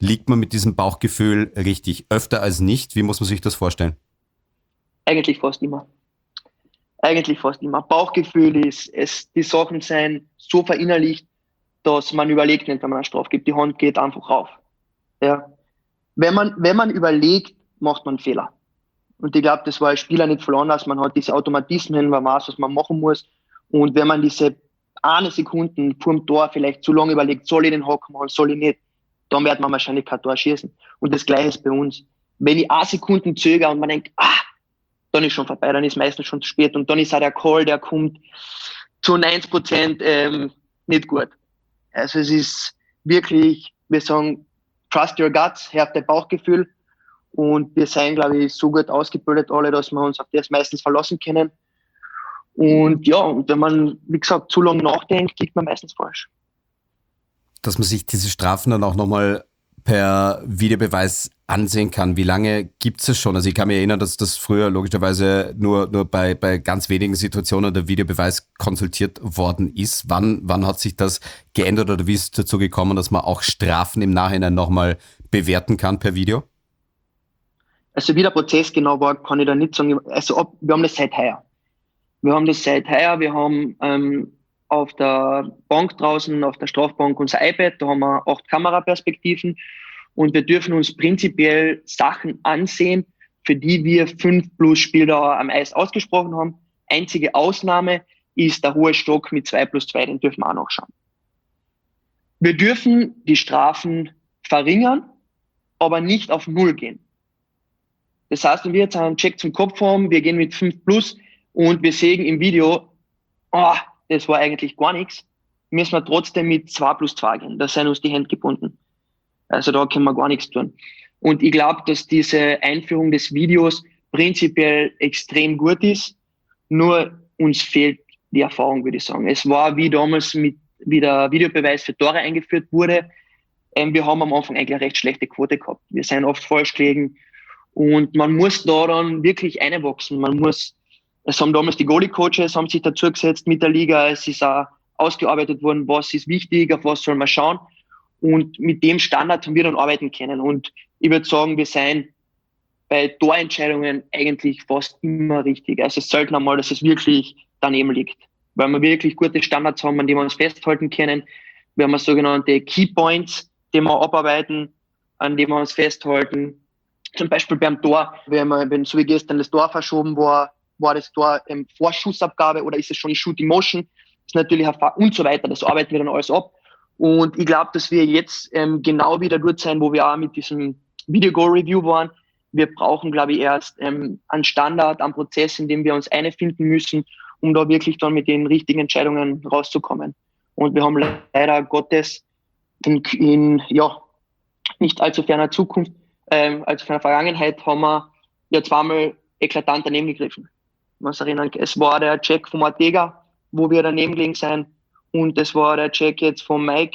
liegt man mit diesem Bauchgefühl richtig? Öfter als nicht? Wie muss man sich das vorstellen? Eigentlich fast immer. Eigentlich fast immer. Bauchgefühl ist, es, die Sachen sind so verinnerlicht, dass man überlegt nicht, wenn man eine Strafe gibt. Die Hand geht einfach rauf. Ja. Wenn man, wenn man überlegt, macht man einen Fehler. Und ich glaube, das war als Spieler nicht voll anders. Man hat diese Automatismen, man weiß, was man machen muss. Und wenn man diese eine Sekunden vor dem Tor vielleicht zu lange überlegt, soll ich den Hack machen, soll ich nicht, dann wird man wahrscheinlich kein Tor schießen. Und das Gleiche ist bei uns. Wenn ich eine Sekunde zögere und man denkt, ah, dann ist schon vorbei, dann ist meistens schon zu spät. Und dann ist auch der Call, der kommt zu neunzig Prozent ähm, nicht gut. Also es ist wirklich, wir sagen, trust your guts, hör auf dein Bauchgefühl. Und wir sind, glaube ich, so gut ausgebildet alle, dass wir uns auf das meistens verlassen können. Und ja, und wenn man, wie gesagt, zu lange nachdenkt, liegt man meistens falsch. Dass man sich diese Strafen dann auch nochmal per Videobeweis ansehen kann. Wie lange gibt es schon? Also ich kann mich erinnern, dass das früher logischerweise nur, nur bei, bei ganz wenigen Situationen der Videobeweis konsultiert worden ist. Wann, wann hat sich das geändert oder wie ist es dazu gekommen, dass man auch Strafen im Nachhinein nochmal bewerten kann per Video? Also wie der Prozess genau war, kann ich da nicht sagen. Also ab, wir haben das seit heuer. Wir haben das seit heuer. Wir haben ähm, auf der Bank draußen, auf der Strafbank unser iPad, da haben wir acht Kameraperspektiven und wir dürfen uns prinzipiell Sachen ansehen, für die wir fünf plus Spieldauer am Eis ausgesprochen haben. Einzige Ausnahme ist der hohe Stock mit zwei plus zwei, den dürfen wir auch nachschauen. Wir dürfen die Strafen verringern, aber nicht auf Null gehen. Das heißt, wenn wir jetzt einen Check zum Kopf haben, wir gehen mit fünf plus und wir sehen im Video, oh, das war eigentlich gar nichts, müssen wir trotzdem mit zwei plus zwei gehen. Da sind uns die Hände gebunden. Also da können wir gar nichts tun. Und ich glaube, dass diese Einführung des Videos prinzipiell extrem gut ist. Nur uns fehlt die Erfahrung, würde ich sagen. Es war wie damals, mit, wie der Videobeweis für Tore eingeführt wurde. Ähm, wir haben am Anfang eigentlich eine recht schlechte Quote gehabt. Wir sind oft falsch gelegen. Und man muss da dann wirklich einwachsen. Man muss, es haben damals die Goalie-Coaches, haben sich dazu gesetzt mit der Liga. Es ist auch ausgearbeitet worden, was ist wichtig, auf was soll man schauen. Und mit dem Standard haben wir dann arbeiten können. Und ich würde sagen, wir sind bei Torentscheidungen eigentlich fast immer richtig. Also es ist selten einmal, dass es wirklich daneben liegt. Weil wir wirklich gute Standards haben, an denen wir uns festhalten können. Wir haben sogenannte Key Points, die wir abarbeiten, an denen wir uns festhalten. Zum Beispiel beim Tor, wenn, man, wenn so wie gestern das Tor verschoben war, war das Tor ähm, vor Schussabgabe oder ist es schon Shoot in Motion? Ist natürlich ein Fall und so weiter. Das arbeiten wir dann alles ab. Und ich glaube, dass wir jetzt ähm, genau wieder dort sein, wo wir auch mit diesem Video-Goal-Review waren. Wir brauchen, glaube ich, erst ähm, einen Standard, einen Prozess, in dem wir uns einfinden müssen, um da wirklich dann mit den richtigen Entscheidungen rauszukommen. Und wir haben leider Gottes in, in ja, nicht allzu ferner Zukunft, ähm, allzu ferner Vergangenheit, haben wir ja zweimal eklatant daneben gegriffen. Man sich erinnern, es war der Check von Ortega, wo wir daneben gelegen sind. Und das war der Check jetzt von Mike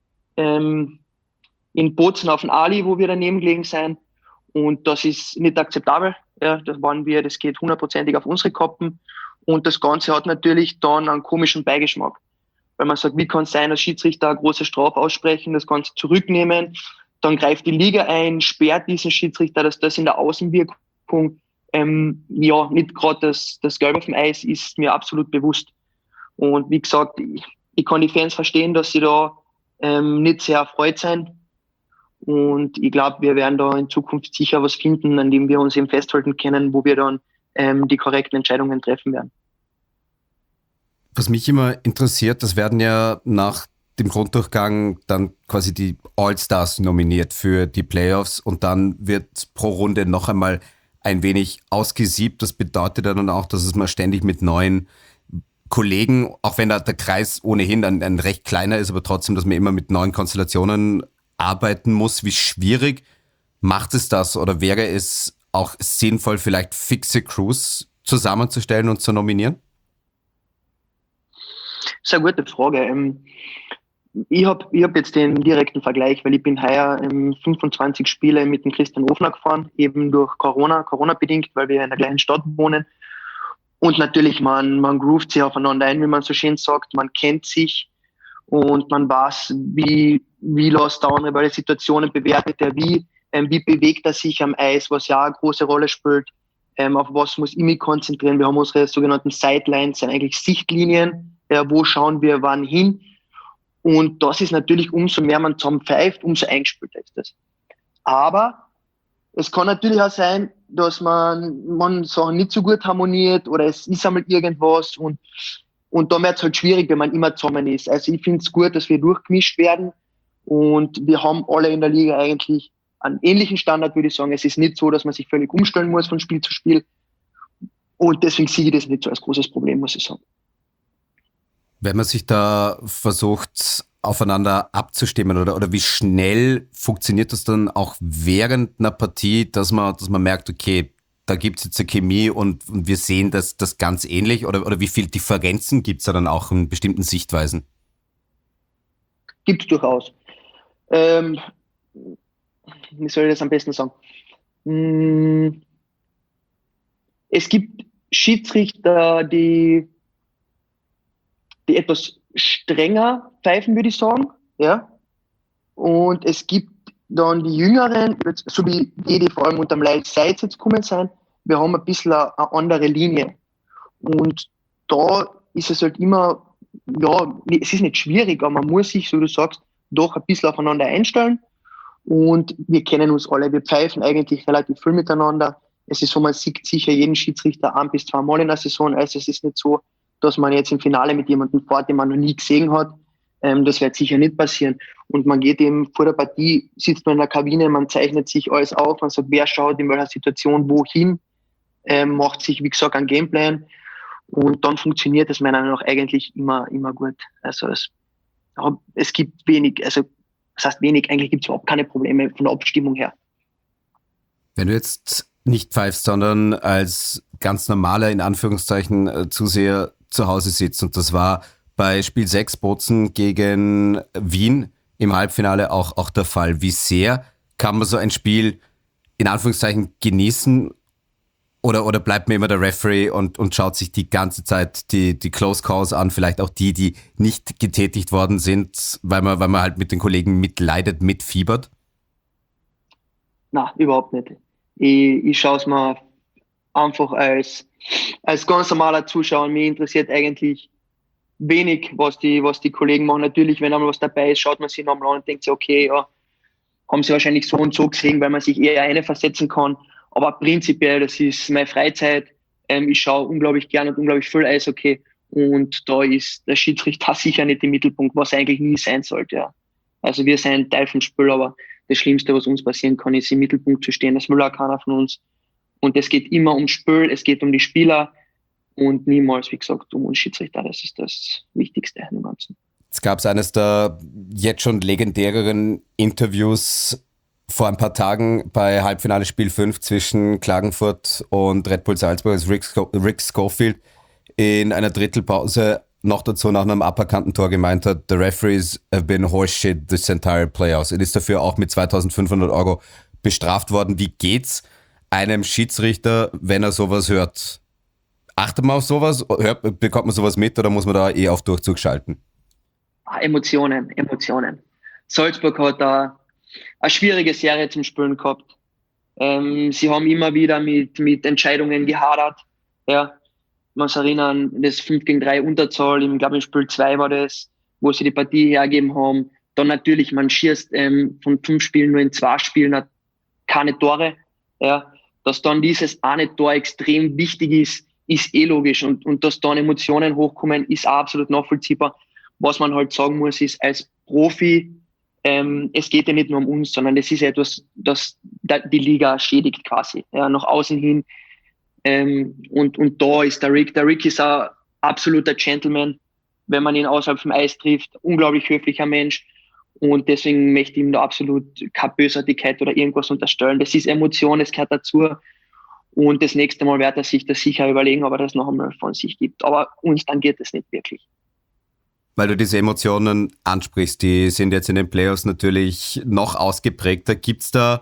ähm, in Bozen auf den Ali, wo wir daneben gelegen sind. Und das ist nicht akzeptabel. Ja, das waren wir, das geht hundertprozentig auf unsere Kappen. Und das Ganze hat natürlich dann einen komischen Beigeschmack. Weil man sagt, wie kann es sein, dass Schiedsrichter eine große Strafe aussprechen, das Ganze zurücknehmen, dann greift die Liga ein, sperrt diesen Schiedsrichter, dass das in der Außenwirkung ähm, ja nicht gerade das, das Gelb auf dem Eis ist, mir absolut bewusst. Und wie gesagt, ich, ich kann die Fans verstehen, dass sie da ähm, nicht sehr erfreut sind. Und ich glaube, wir werden da in Zukunft sicher was finden, an dem wir uns eben festhalten können, wo wir dann ähm, die korrekten Entscheidungen treffen werden. Was mich immer interessiert, das werden ja nach dem Grunddurchgang dann quasi die All-Stars nominiert für die Playoffs und dann wird pro Runde noch einmal ein wenig ausgesiebt. Das bedeutet dann auch, dass es mal ständig mit neuen Kollegen, auch wenn da der Kreis ohnehin ein, ein recht kleiner ist, aber trotzdem, dass man immer mit neuen Konstellationen arbeiten muss. Wie schwierig macht es das oder wäre es auch sinnvoll, vielleicht fixe Crews zusammenzustellen und zu nominieren? Das ist eine gute Frage. Ich habe ich hab jetzt den direkten Vergleich, weil ich bin heuer fünfundzwanzig Spiele mit dem Christian Ofner gefahren, eben durch Corona, Corona-bedingt, weil wir in der gleichen Stadt wohnen. Und natürlich, man, man groovt sich aufeinander ein, wie man so schön sagt, man kennt sich und man weiß, wie, wie lässt der andere bei den Situationen, bewertet er wie, ähm, wie bewegt er sich am Eis, was ja eine große Rolle spielt, ähm, auf was muss ich mich konzentrieren. Wir haben unsere sogenannten Sidelines, sind eigentlich Sichtlinien, ja, wo schauen wir wann hin, und das ist natürlich, umso mehr man zusammen pfeift, umso eingespielter ist das. Aber es kann natürlich auch sein, dass man, man Sachen nicht so gut harmoniert oder es ist einmal irgendwas, und, und da wird es halt schwierig, wenn man immer zusammen ist. Also ich finde es gut, dass wir durchgemischt werden, und wir haben alle in der Liga eigentlich einen ähnlichen Standard, würde ich sagen. Es ist nicht so, dass man sich völlig umstellen muss von Spiel zu Spiel, und deswegen sehe ich das nicht so als großes Problem, muss ich sagen. Wenn man sich da versucht, aufeinander abzustimmen, oder, oder wie schnell funktioniert das dann auch während einer Partie, dass man, dass man merkt, okay, da gibt es jetzt eine Chemie und, und wir sehen das, das ganz ähnlich, oder, oder wie viele Differenzen gibt es da dann auch in bestimmten Sichtweisen? Gibt es durchaus. Ähm, wie soll ich das am besten sagen? Hm, es gibt Schiedsrichter, die, die etwas strenger pfeifen, würde ich sagen, ja. Und es gibt dann die Jüngeren, so wie die, die vor allem unterm Leid Seitz jetzt gekommen sind, wir haben ein bisschen eine, eine andere Linie. Und da ist es halt immer, ja, es ist nicht schwierig, aber man muss sich, so wie du sagst, doch ein bisschen aufeinander einstellen. Und wir kennen uns alle, wir pfeifen eigentlich relativ viel miteinander. Es ist so, man sieht sicher jeden Schiedsrichter ein bis zwei Mal in der Saison, also es ist nicht so, dass man jetzt im Finale mit jemandem fährt, den man noch nie gesehen hat. Ähm, das wird sicher nicht passieren. Und man geht eben vor der Partie, sitzt man in der Kabine, man zeichnet sich alles auf, man sagt, wer schaut in welcher Situation wohin, ähm, macht sich, wie gesagt, einen Gameplan. Und dann funktioniert es meiner Meinung nach eigentlich immer, immer gut. Also es, es gibt wenig, also das heißt wenig, eigentlich gibt es überhaupt keine Probleme von der Abstimmung her. Wenn du jetzt nicht pfeifst, sondern als ganz normaler, in Anführungszeichen, Zuseher zu Hause sitzt, und das war bei Spiel sechs Bozen gegen Wien im Halbfinale auch, auch der Fall. Wie sehr kann man so ein Spiel in Anführungszeichen genießen, oder, oder bleibt mir immer der Referee und, und schaut sich die ganze Zeit die, die Close Calls an, vielleicht auch die, die nicht getätigt worden sind, weil man, weil man halt mit den Kollegen mitleidet, mitfiebert? Nein, überhaupt nicht. Ich, ich schaue es mir einfach als, als ganz normaler Zuschauer. Mich interessiert eigentlich wenig, was die, was die Kollegen machen. Natürlich, wenn einmal was dabei ist, schaut man sich nochmal an und denkt sich, okay, ja, haben sie wahrscheinlich so und so gesehen, weil man sich eher eine versetzen kann. Aber prinzipiell, das ist meine Freizeit. Ähm, ich schaue unglaublich gern und unglaublich viel Eishockey. Und da ist der Schiedsrichter sicher nicht im Mittelpunkt, was eigentlich nie sein sollte. Ja. Also wir sind Teil vom Spiel, aber das Schlimmste, was uns passieren kann, ist im Mittelpunkt zu stehen. Das will auch keiner von uns. Und es geht immer ums Spiel, es geht um die Spieler und niemals, wie gesagt, um uns Schiedsrichter. Das ist das Wichtigste im Ganzen. Jetzt gab es eines der jetzt schon legendäreren Interviews vor ein paar Tagen bei Halbfinale Spiel fünf zwischen Klagenfurt und Red Bull Salzburg, als Rick, Sco- Rick Schofield in einer Drittelpause noch dazu nach einem aberkannten Tor gemeint hat, the referees have been horseshit this entire playoffs. Er ist dafür auch mit zweitausendfünfhundert Euro bestraft worden. Wie geht's einem Schiedsrichter, wenn er sowas hört? Achtet man auf sowas? Hört, bekommt man sowas mit, oder muss man da eh auf Durchzug schalten? Emotionen, Emotionen. Salzburg hat da eine schwierige Serie zum Spielen gehabt. Ähm, sie haben immer wieder mit, mit Entscheidungen gehadert. Ja. Man muss erinnern, das fünf gegen drei Unterzahl, ich glaube im Spiel zwei war das, wo sie die Partie hergeben haben. Dann natürlich, man schießt ähm, von fünf Spielen nur in zwei Spielen keine Tore. Ja. Dass dann dieses eine Tor extrem wichtig ist, ist eh logisch. Und, und dass dann Emotionen hochkommen, ist auch absolut nachvollziehbar. Was man halt sagen muss, ist, als Profi, ähm, es geht ja nicht nur um uns, sondern es ist ja etwas, das die Liga schädigt quasi, ja, nach außen hin. Ähm, und, und da ist der Rick. Der Rick ist ein absoluter Gentleman, wenn man ihn außerhalb vom Eis trifft. Unglaublich höflicher Mensch. Und deswegen möchte ich ihm da absolut keine Bösartigkeit oder irgendwas unterstellen. Das ist Emotion, es gehört dazu. Und das nächste Mal wird er sich das sicher überlegen, ob er das noch einmal von sich gibt. Aber uns tangiert es nicht wirklich. Weil du diese Emotionen ansprichst, die sind jetzt in den Playoffs natürlich noch ausgeprägter. Gibt's da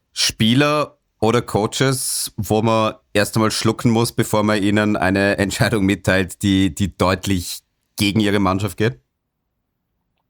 Spieler oder Coaches, wo man erst einmal schlucken muss, bevor man ihnen eine Entscheidung mitteilt, die, die deutlich gegen ihre Mannschaft geht?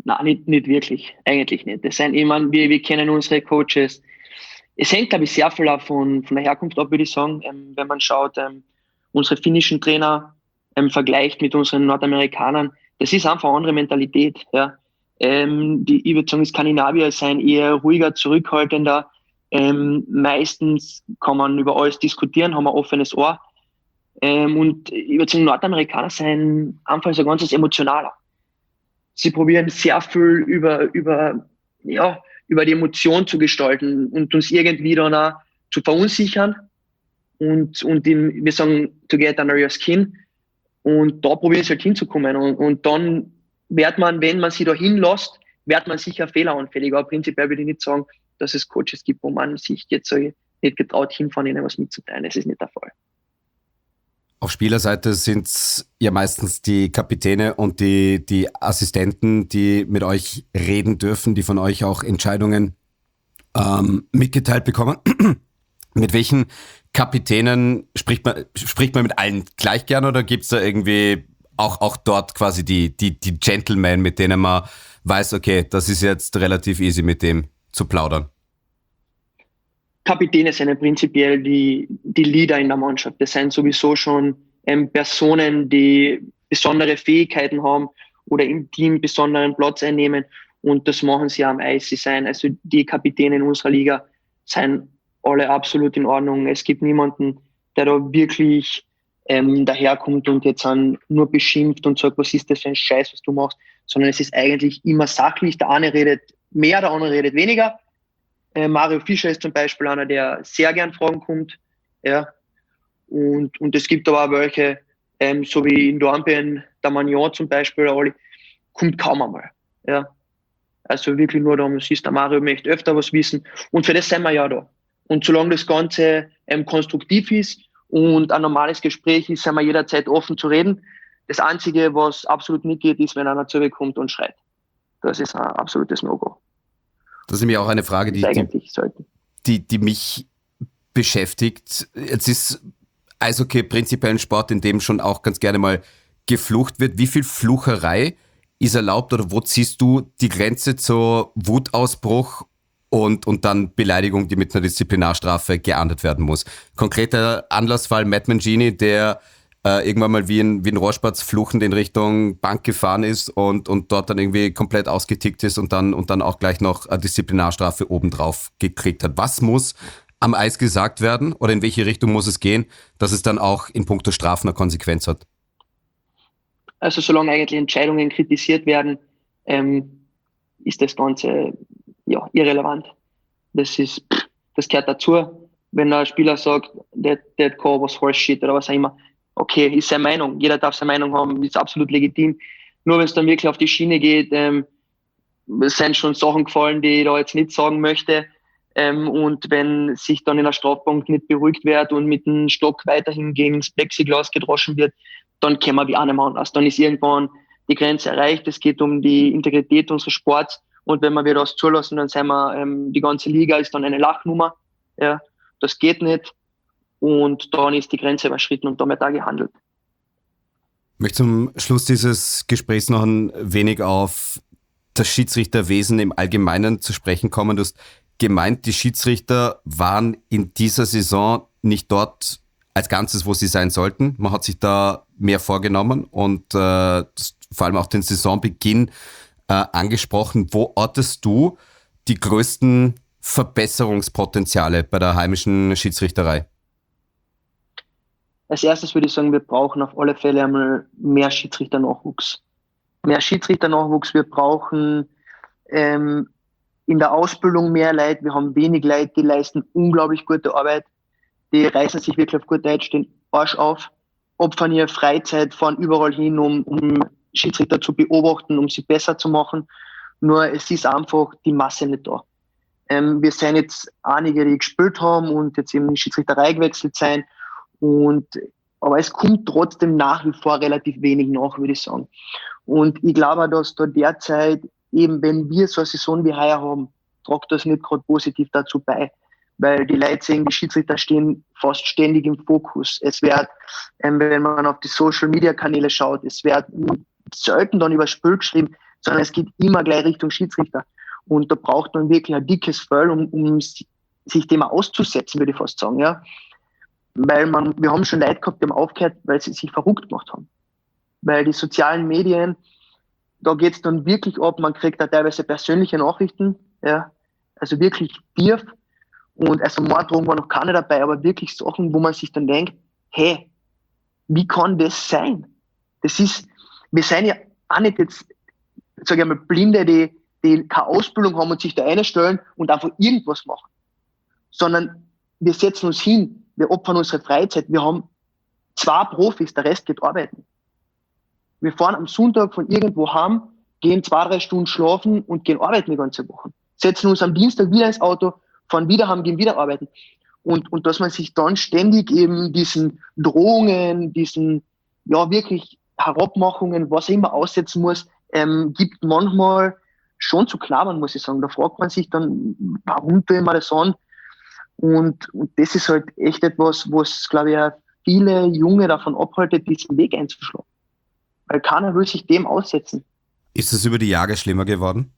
Nein, nicht, nicht wirklich. Eigentlich nicht. Das sind, ich meine, wir, wir kennen unsere Coaches. Es hängt, glaube ich, sehr viel auch von, von der Herkunft ab, würde ich sagen. Ähm, wenn man schaut, ähm, unsere finnischen Trainer ähm, vergleicht mit unseren Nordamerikanern, das ist einfach eine andere Mentalität. Ja. Ähm, die, ich würde sagen, die Skandinavier sind eher ruhiger, zurückhaltender. Ähm, meistens kann man über alles diskutieren, haben ein offenes Ohr. Ähm, und ich würde sagen, Nordamerikaner sind einfach so ganz emotionaler. Sie probieren sehr viel über, über, ja, über die Emotion zu gestalten und uns irgendwie dann auch zu verunsichern und, und in, wir sagen, to get under your skin. Und da probieren sie halt hinzukommen. Und, und dann wird man, wenn man sie da hinlässt, wird man sicher fehleranfälliger. Aber prinzipiell würde ich nicht sagen, dass es Coaches gibt, wo man sich jetzt nicht getraut, hinfahren, ihnen was mitzuteilen. Das ist nicht der Fall. Auf Spielerseite sind es ja meistens die Kapitäne und die, die Assistenten, die mit euch reden dürfen, die von euch auch Entscheidungen ähm, mitgeteilt bekommen. Mit welchen Kapitänen spricht man, spricht man mit allen gleich gern oder gibt es da irgendwie auch, auch dort quasi die, die, die Gentlemen, mit denen man weiß, okay, das ist jetzt relativ easy mit dem zu plaudern? Kapitäne sind ja prinzipiell die, die Leader in der Mannschaft. Das sind sowieso schon ähm, Personen, die besondere Fähigkeiten haben oder im Team besonderen Platz einnehmen. Und das machen sie am Eis. Sie sind, also die Kapitäne in unserer Liga sind alle absolut in Ordnung. Es gibt niemanden, der da wirklich ähm, daherkommt und jetzt an nur beschimpft und sagt, was ist das für ein Scheiß, was du machst, sondern es ist eigentlich immer sachlich. Der eine redet mehr, der andere redet weniger. Mario Fischer ist zum Beispiel einer, der sehr gern Fragen kommt. Ja. Und, und es gibt aber auch welche, ähm, so wie in Dornbirn, der Magnon zum Beispiel, Oli, kommt kaum einmal. Ja. Also wirklich nur da, man sieht, der Mario möchte öfter was wissen. Und für das sind wir ja da. Und solange das Ganze ähm, konstruktiv ist und ein normales Gespräch ist, sind wir jederzeit offen zu reden. Das Einzige, was absolut nicht geht, ist, wenn einer zu mir kommt und schreit. Das ist ein absolutes No-Go. Das ist nämlich auch eine Frage, die, die, die, die mich beschäftigt. Jetzt ist Eishockey prinzipiell ein Sport, in dem schon auch ganz gerne mal geflucht wird. Wie viel Flucherei ist erlaubt oder wo ziehst du die Grenze zur Wutausbruch und, und dann Beleidigung, die mit einer Disziplinarstrafe geahndet werden muss? Konkreter Anlassfall Matt Mangini, der äh, irgendwann mal wie ein, wie ein Rohrspatz fluchend in Richtung Bank gefahren ist und, und dort dann irgendwie komplett ausgetickt ist und dann, und dann auch gleich noch eine Disziplinarstrafe obendrauf gekriegt hat. Was muss am Eis gesagt werden oder in welche Richtung muss es gehen, dass es dann auch in puncto Strafen eine Konsequenz hat? Also solange eigentlich Entscheidungen kritisiert werden, ähm, ist das Ganze ja irrelevant. Das ist, das gehört dazu. Wenn ein Spieler sagt, that, that call was horse shit oder was auch immer, okay, ist seine Meinung. Jeder darf seine Meinung haben, ist absolut legitim. Nur wenn es dann wirklich auf die Schiene geht, ähm, es sind schon Sachen gefallen, die ich da jetzt nicht sagen möchte. Ähm, und wenn sich dann in der Strafbank nicht beruhigt wird und mit dem Stock weiterhin gegen das Plexiglas gedroschen wird, dann können wir wie auch nicht mehr anders. Dann ist irgendwann die Grenze erreicht. Es geht um die Integrität unseres Sports. Und wenn wir wieder das zulassen, dann sind wir, ähm, die ganze Liga ist dann eine Lachnummer. Ja, das geht nicht. Und dann ist die Grenze überschritten und damit auch gehandelt. Ich möchte zum Schluss dieses Gesprächs noch ein wenig auf das Schiedsrichterwesen im Allgemeinen zu sprechen kommen. Du hast gemeint, die Schiedsrichter waren in dieser Saison nicht dort als Ganzes, wo sie sein sollten. Man hat sich da mehr vorgenommen und äh, vor allem auch den Saisonbeginn äh, angesprochen. Wo ortest du die größten Verbesserungspotenziale bei der heimischen Schiedsrichterei? Als erstes würde ich sagen, wir brauchen auf alle Fälle einmal mehr Schiedsrichternachwuchs. Mehr Schiedsrichternachwuchs. Wir brauchen ähm, in der Ausbildung mehr Leute. Wir haben wenig Leute, die leisten unglaublich gute Arbeit. Die reißen sich wirklich auf gut Deutsch den Arsch auf, opfern ihre Freizeit, fahren überall hin, um, um Schiedsrichter zu beobachten, um sie besser zu machen. Nur es ist einfach die Masse nicht da. Ähm, wir sind jetzt einige, die gespielt haben und jetzt eben in die Schiedsrichterei gewechselt sein. Und, aber es kommt trotzdem nach wie vor relativ wenig nach, würde ich sagen. Und ich glaube, dass da derzeit, eben wenn wir so eine Saison wie heuer haben, tragt das nicht gerade positiv dazu bei. Weil die Leute sehen, die Schiedsrichter stehen fast ständig im Fokus. Es wird, ähm, wenn man auf die Social-Media-Kanäle schaut, es wird selten dann über Spiel geschrieben, sondern es geht immer gleich Richtung Schiedsrichter. Und da braucht man wirklich ein dickes Fell, um, um sich dem auszusetzen, würde ich fast sagen, ja. Weil man, wir haben schon Leute gehabt, die haben aufgehört, weil sie sich verrückt gemacht haben. Weil die sozialen Medien, da geht's dann wirklich ab, man kriegt da teilweise persönliche Nachrichten, ja, also wirklich tief. Und also Morddrohung war noch keine dabei, aber wirklich Sachen, wo man sich dann denkt, hey, wie kann das sein? Das ist, wir sind ja auch nicht jetzt, sage ich mal, Blinde, die, die keine Ausbildung haben und sich da einstellen und einfach irgendwas machen. Sondern wir setzen uns hin, wir opfern unsere Freizeit, wir haben zwei Profis, der Rest geht arbeiten. Wir fahren am Sonntag von irgendwo heim, gehen zwei, drei Stunden schlafen und gehen arbeiten die ganze Woche. Setzen uns am Dienstag wieder ins Auto, fahren wieder heim, gehen wieder arbeiten. Und, und dass man sich dann ständig eben diesen Drohungen, diesen, ja, wirklich Herabmachungen, was er immer aussetzen muss, ähm, gibt manchmal schon zu knabbern, muss ich sagen. Da fragt man sich dann, warum tue ich mir das an? Und, und das ist halt echt etwas, was, glaube ich, auch viele Junge davon abhaltet, diesen Weg einzuschlagen. Weil keiner will sich dem aussetzen. Ist es über die Jahre schlimmer geworden?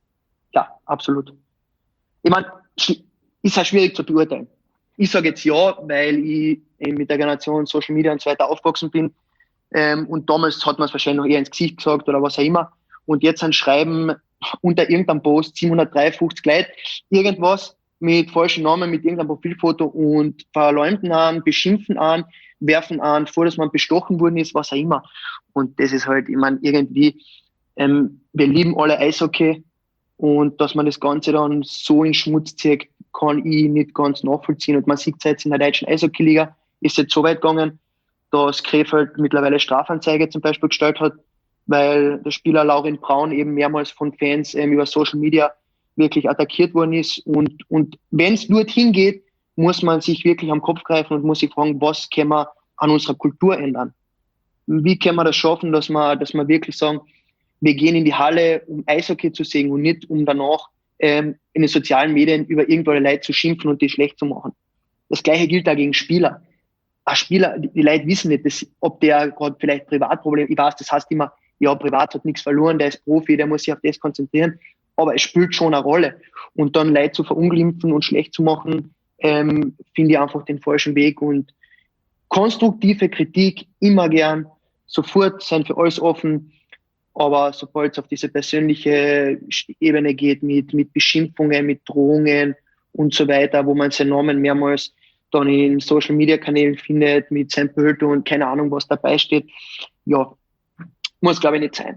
Ja, absolut. Ich meine, ist halt schwierig zu beurteilen. Ich sage jetzt ja, weil ich eben mit der Generation Social Media und so weiter aufgewachsen bin. Ähm, und damals hat man es wahrscheinlich noch eher ins Gesicht gesagt oder was auch immer. Und jetzt ein Schreiben unter irgendeinem Post, siebenhundertdreiundfünfzig Leute, irgendwas mit falschen Namen, mit irgendeinem Profilfoto und verleumden an, beschimpfen an, werfen an, vor, dass man bestochen worden ist, was auch immer. Und das ist halt, ich meine, irgendwie, ähm, wir lieben alle Eishockey und dass man das Ganze dann so in Schmutz zieht, kann ich nicht ganz nachvollziehen. Und man sieht es jetzt in der deutschen Eishockey-Liga, ist jetzt so weit gegangen, dass Krefeld mittlerweile Strafanzeige zum Beispiel gestellt hat, weil der Spieler Laurin Braun eben mehrmals von Fans ähm, über Social Media wirklich attackiert worden ist. Und, und wenn es dorthin geht, muss man sich wirklich am Kopf greifen und muss sich fragen, was können wir an unserer Kultur ändern? Wie können wir das schaffen, dass wir, dass wir wirklich sagen, wir gehen in die Halle, um Eishockey zu sehen und nicht, um danach ähm, in den sozialen Medien über irgendwelche Leute zu schimpfen und die schlecht zu machen. Das Gleiche gilt auch gegen Spieler. Ein Spieler, die, die Leute wissen nicht, dass, ob der gerade vielleicht Privatprobleme, ich weiß, das heißt immer, ja, privat hat nichts verloren, der ist Profi, der muss sich auf das konzentrieren, aber es spielt schon eine Rolle. Und dann Leute zu verunglimpfen und schlecht zu machen, ähm, finde ich einfach den falschen Weg. Und konstruktive Kritik immer gern, sofort sind für alles offen, aber sobald es auf diese persönliche Ebene geht, mit, mit Beschimpfungen, mit Drohungen und so weiter, wo man seinen Namen mehrmals dann in Social-Media-Kanälen findet, mit seinem Bild und keine Ahnung, was dabei steht, ja, muss, glaube ich, nicht sein.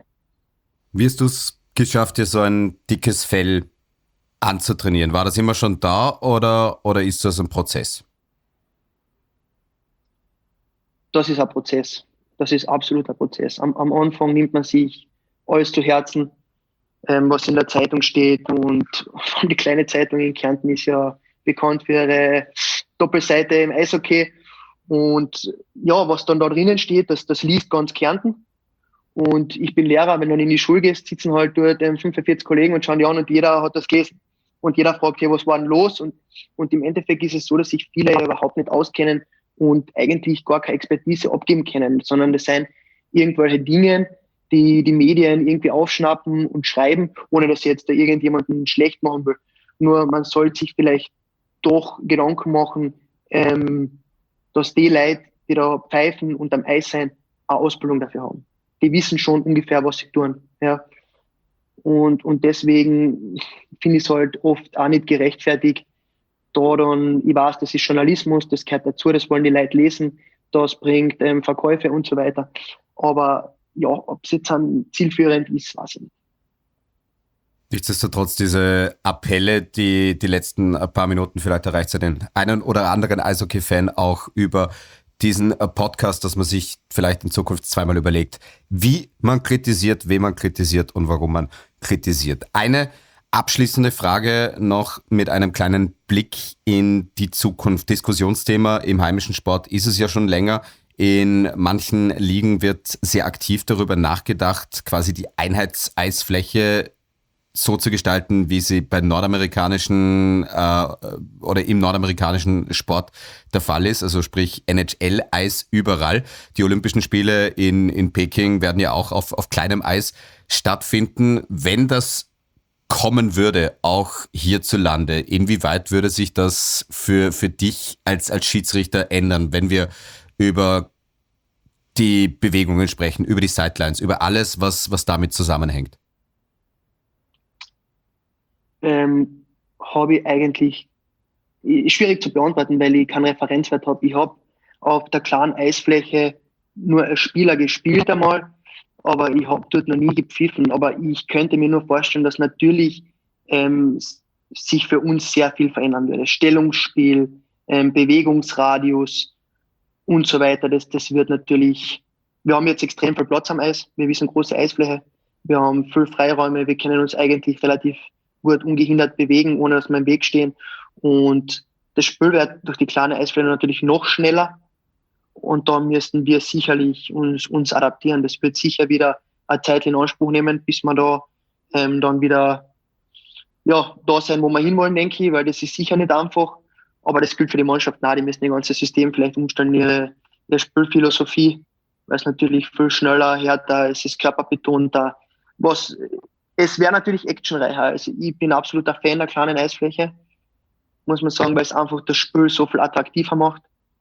Wie hast du es geschafft, dir so ein dickes Fell anzutrainieren? War das immer schon da oder, oder ist das ein Prozess? Das ist ein Prozess. Das ist absolut ein Prozess. Am, am Anfang nimmt man sich alles zu Herzen, ähm, was in der Zeitung steht. Und die kleine Zeitung in Kärnten ist ja bekannt für ihre Doppelseite im Eishockey. Und ja, was dann da drinnen steht, das, das liest ganz Kärnten. Und ich bin Lehrer, wenn du in die Schule gehst, sitzen halt dort fünfundvierzig Kollegen und schauen die an und jeder hat das gelesen. Und jeder fragt, ja, was war denn los? Und, und im Endeffekt ist es so, dass sich viele ja überhaupt nicht auskennen und eigentlich gar keine Expertise abgeben können, sondern das sind irgendwelche Dinge, die die Medien irgendwie aufschnappen und schreiben, ohne dass jetzt da irgendjemanden schlecht machen will. Nur man sollte sich vielleicht doch Gedanken machen, ähm, dass die Leute, die da pfeifen und am Eis sind, eine Ausbildung dafür haben. Die wissen schon ungefähr, was sie tun. Ja. Und, und deswegen finde ich es halt oft auch nicht gerechtfertigt, da dann, ich weiß, das ist Journalismus, das gehört dazu, das wollen die Leute lesen, das bringt ähm, Verkäufe und so weiter. Aber ja, ob es jetzt dann zielführend ist, weiß ich nicht. Nichtsdestotrotz diese Appelle, die die letzten paar Minuten, vielleicht erreicht es den einen oder anderen Eishockey-Fan auch über diesen Podcast, dass man sich vielleicht in Zukunft zweimal überlegt, wie man kritisiert, wen man kritisiert und warum man kritisiert. Eine abschließende Frage noch mit einem kleinen Blick in die Zukunft. Diskussionsthema im heimischen Sport ist es ja schon länger. In manchen Ligen wird sehr aktiv darüber nachgedacht, quasi die Einheitseisfläche so zu gestalten, wie sie bei nordamerikanischen äh, oder im nordamerikanischen Sport der Fall ist, also sprich N H L-Eis überall. Die Olympischen Spiele in, in Peking werden ja auch auf, auf kleinem Eis stattfinden. Wenn das kommen würde, auch hierzulande, inwieweit würde sich das für, für dich als, als Schiedsrichter ändern, wenn wir über die Bewegungen sprechen, über die Sidelines, über alles, was, was damit zusammenhängt? Ähm, habe ich eigentlich ist schwierig zu beantworten, weil ich keinen Referenzwert habe. Ich habe auf der kleinen Eisfläche nur als Spieler gespielt einmal, aber ich habe dort noch nie gepfiffen. Aber ich könnte mir nur vorstellen, dass natürlich ähm, sich für uns sehr viel verändern würde. Stellungsspiel, ähm, Bewegungsradius und so weiter. Das, das wird natürlich, wir haben jetzt extrem viel Platz am Eis. Wir wissen, große Eisfläche. Wir haben viel Freiräume. Wir können uns eigentlich relativ gut ungehindert bewegen, ohne dass wir im Weg stehen. Und das Spiel wird durch die kleine Eisfläche natürlich noch schneller. Und da müssten wir sicherlich uns, uns adaptieren. Das wird sicher wieder eine Zeit in Anspruch nehmen, bis wir da ähm, dann wieder ja, da sein, wo wir hinwollen, denke ich, weil das ist sicher nicht einfach. Aber das gilt für die Mannschaft. Nein, die müssen ihr ganzes System vielleicht umstellen, ihre, ihre Spielphilosophie, weil es natürlich viel schneller, härter, es ist körperbetonter. Was, es wäre natürlich actionreicher. Also ich bin absoluter Fan der kleinen Eisfläche, muss man sagen, weil es einfach das Spiel so viel attraktiver macht.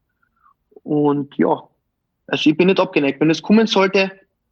Und ja, also ich bin nicht abgeneigt. Wenn es kommen sollte,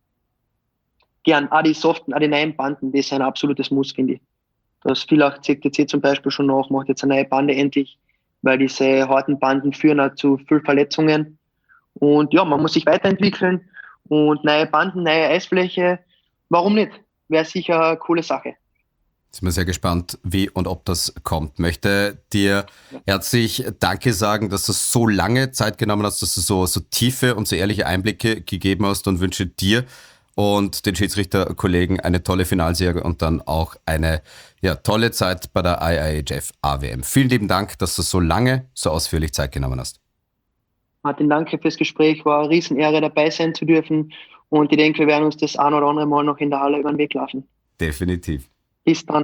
gern. Auch die soften, auch die neuen Banden, das ist ein absolutes Muss, finde ich. Das Villach C T C zum Beispiel schon nach, macht jetzt eine neue Bande endlich, weil diese harten Banden führen auch zu viel Verletzungen. Und ja, man muss sich weiterentwickeln und neue Banden, neue Eisfläche. Warum nicht? Wäre sicher eine coole Sache. Sind wir sehr gespannt, wie und ob das kommt. Möchte dir herzlich Danke sagen, dass du so lange Zeit genommen hast, dass du so, so tiefe und so ehrliche Einblicke gegeben hast, und wünsche dir und den Schiedsrichterkollegen eine tolle Finalserie und dann auch eine ja, tolle Zeit bei der I I H F A W M. Vielen lieben Dank, dass du so lange, so ausführlich Zeit genommen hast. Martin, danke fürs Gespräch. War eine Riesenehre, dabei sein zu dürfen. Und ich denke, wir werden uns das ein oder andere Mal noch in der Halle über den Weg laufen. Definitiv. Bis dann.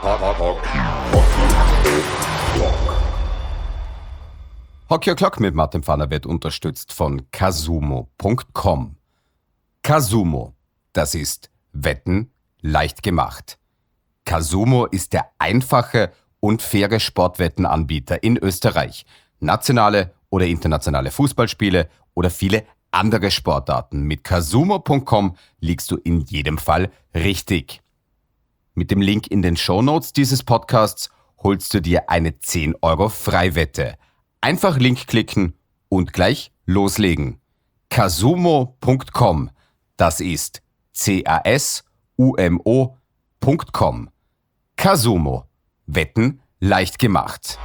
Hockey O'Clock mit Martin Pfanner wird unterstützt von Casumo Punkt com. Casumo, das ist Wetten leicht gemacht. Casumo ist der einfache und faire Sportwettenanbieter in Österreich. Nationale oder internationale Fußballspiele oder viele andere Sportarten. Mit Casumo Punkt com liegst du in jedem Fall richtig. Mit dem Link in den Shownotes dieses Podcasts holst du dir eine zehn Euro Freiwette. Einfach Link klicken und gleich loslegen. Casumo Punkt com, das ist C A S U M O Punkt com. Casumo, Wetten leicht gemacht.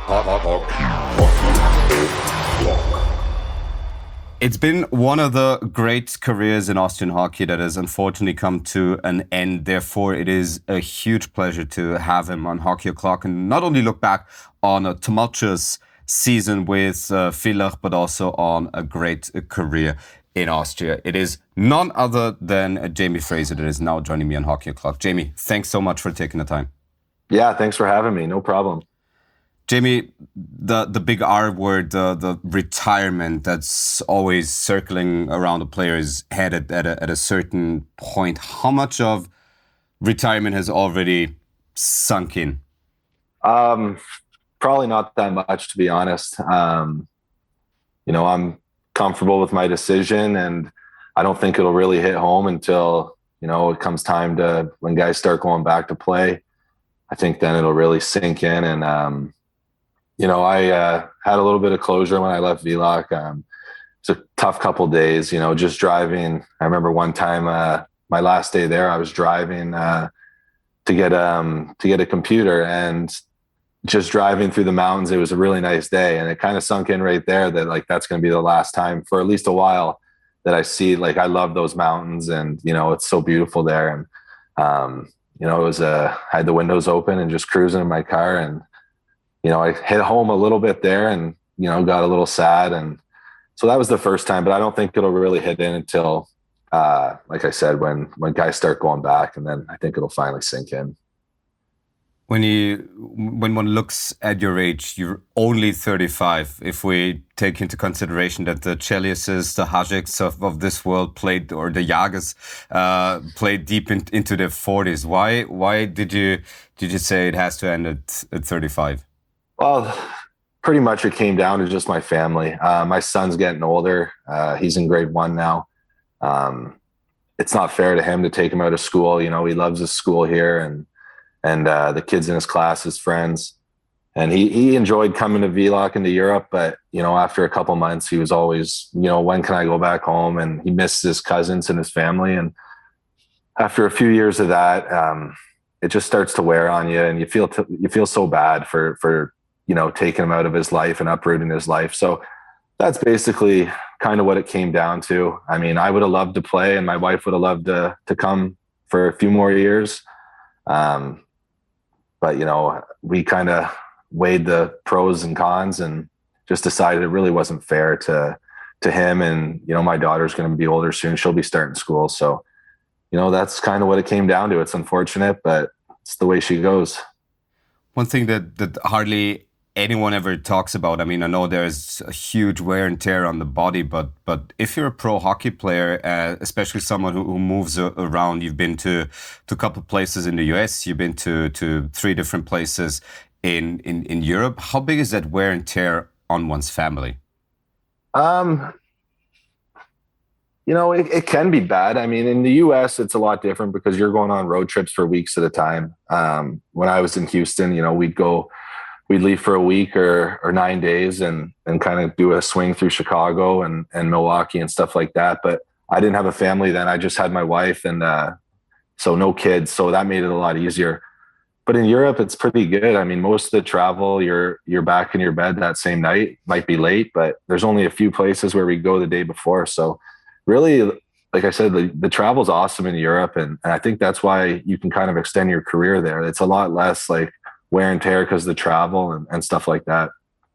It's been one of the great careers in Austrian hockey that has unfortunately come to an end. Therefore, it is a huge pleasure to have him on Hockey O'Clock and not only look back on a tumultuous season with uh, Villach, but also on a great career in Austria. It is none other than uh, Jamie Fraser that is now joining me on Hockey O'Clock. Jamie, thanks so much for taking the time. Yeah, thanks for having me. No problem. Jamie, the, the big R word, the, the retirement that's always circling around a player's head at, at, a, at a certain point. How much of retirement has already sunk in? Um, probably not that much, to be honest. Um, you know, I'm comfortable with my decision, and I don't think it'll really hit home until, you know, it comes time to, when guys start going back to play. I think then it'll really sink in. And, um, you know, I uh, had a little bit of closure when I left Villach. Um, it's a tough couple of days, you know, just driving. I remember one time, uh, my last day there, I was driving uh, to get um to get a computer, and just driving through the mountains. It was a really nice day, and it kind of sunk in right there that like that's going to be the last time for at least a while that I see. Like I love those mountains, and you know it's so beautiful there. And um, you know, it was uh, I had the windows open and just cruising in my car, and you know, I hit home a little bit there and, you know, got a little sad. And so that was the first time, but I don't think it'll really hit in until, uh, like I said, when, when guys start going back, and then I think it'll finally sink in. When you when one looks at your age, you're only thirty-five. If we take into consideration that the Cheliuses, the Hajiks of, of this world played, or the Jagrs uh, played deep in, into their forties, why why did you did you say it has to end at, at thirty-five? Well, pretty much it came down to just my family. Uh, my son's getting older. Uh, he's in grade one now. Um, it's not fair to him to take him out of school. You know, he loves his school here, and and uh, the kids in his class, his friends. And he he enjoyed coming to V L O C and to Europe, but, you know, after a couple months, he was always, you know, when can I go back home? And he missed his cousins and his family. And after a few years of that, um, it just starts to wear on you, and you feel t- you feel so bad for for you know taking him out of his life and uprooting his life. So that's basically kind of what it came down to. I mean, I would have loved to play, and my wife would have loved to to come for a few more years. Um, But, you know, we kind of weighed the pros and cons and just decided it really wasn't fair to to him. And, you know, my daughter's going to be older soon. She'll be starting school. So, you know, that's kind of what it came down to. It's unfortunate, but it's the way she goes. One thing that, that hardly anyone ever talks about, I mean, I know there's a huge wear and tear on the body, but but if you're a pro hockey player, uh, especially someone who, who moves a, around, you've been to, to a couple of places in the U S, you've been to, to three different places in, in, in Europe. How big is that wear and tear on one's family? Um, you know, it, it can be bad. I mean, in the U S, it's a lot different because you're going on road trips for weeks at a time. Um, when I was in Houston, you know, we'd go we'd leave for a week or or nine days and and kind of do a swing through Chicago and and Milwaukee and stuff like that. But I didn't have a family then. I just had my wife, and uh, so no kids. So that made it a lot easier. But in Europe, it's pretty good. I mean, most of the travel, you're you're back in your bed that same night. Might be late, but there's only a few places where we go the day before. So really, like I said, the, the travel's awesome in Europe, and, and I think that's why you can kind of extend your career there. It's a lot less like wear and tear because of the travel and, and stuff like that.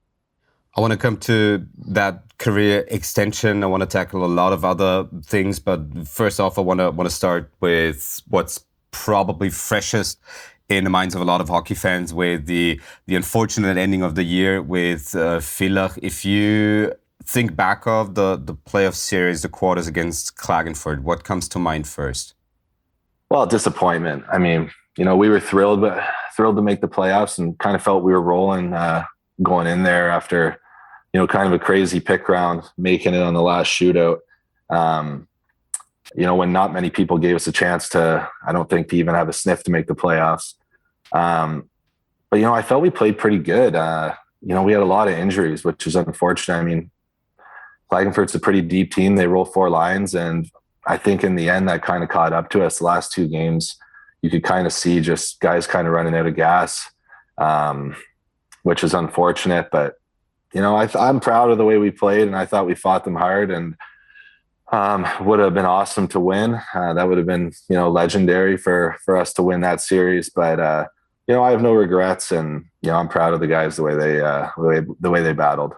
I want to come to that career extension. I want to tackle a lot of other things, but first off, I want to want to start with what's probably freshest in the minds of a lot of hockey fans, with the the unfortunate ending of the year with uh, Villach. If you think back of the the playoff series, the quarters against Klagenfurt, what comes to mind first? Well, disappointment. I mean, you know, we were thrilled, but thrilled to make the playoffs, and kind of felt we were rolling uh, going in there after, you know, kind of a crazy pick round, making it on the last shootout. Um, you know, when not many people gave us a chance to, I don't think, to even have a sniff to make the playoffs. Um, but, you know, I felt we played pretty good. Uh, you know, we had a lot of injuries, which is unfortunate. I mean, Klagenfurt's a pretty deep team. They roll four lines, and I think in the end that kind of caught up to us. The last two games, you could kind of see just guys kind of running out of gas, um, which is unfortunate. But, you know, I th- I'm proud of the way we played, and I thought we fought them hard, and um, would have been awesome to win. Uh, that would have been, you know, legendary for, for us to win that series. But, uh, you know, I have no regrets, and, you know, I'm proud of the guys, the way they, uh, the way, the way they battled.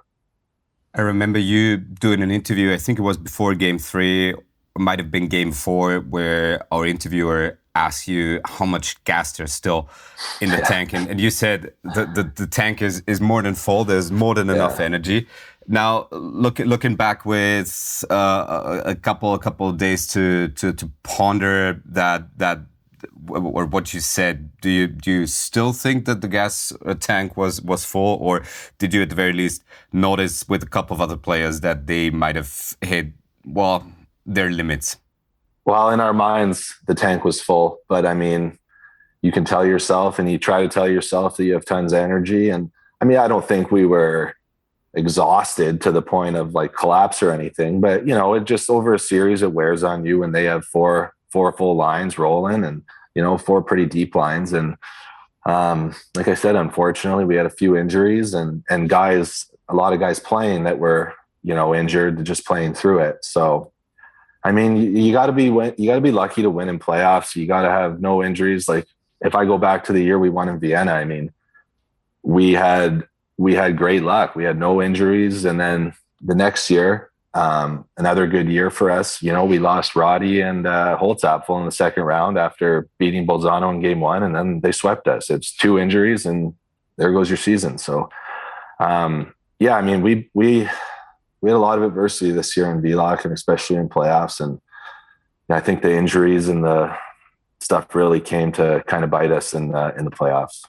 I remember you doing an interview, I think it was before game three, it might have been game four, where our interviewer asked you how much gas there's still in the tank. And, and you said the, the, the tank is, is more than full. There's more than enough yeah. energy. Now, look, looking back with uh, a, a couple a couple of days to, to, to ponder that, that or what you said, do you do you still think that the gas tank was, was full? Or did you at the very least notice with a couple of other players that they might have hit, well, their limits? Well, in our minds, the tank was full. But I mean, you can tell yourself, and you try to tell yourself that you have tons of energy. And I mean, I don't think we were exhausted to the point of like collapse or anything. But, you know, it just over a series, it wears on you when they have four four full lines rolling, and, you know, four pretty deep lines. And um, like I said, unfortunately, we had a few injuries and and guys, a lot of guys playing that were, you know, injured, just playing through it. So, I mean, you, you got to be you got to be lucky to win in playoffs. You got to have no injuries. Like if I go back to the year we won in Vienna, I mean, we had we had great luck. We had no injuries, and then the next year um, another good year for us. You know, we lost Roddy and uh, Holtzapfel in the second round after beating Bolzano in game one, and then they swept us. It's two injuries, and there goes your season. So, um, yeah, I mean, we we we had a lot of adversity this year in V LOC, and especially in playoffs. And I think the injuries and the stuff really came to kind of bite us in the, in the playoffs.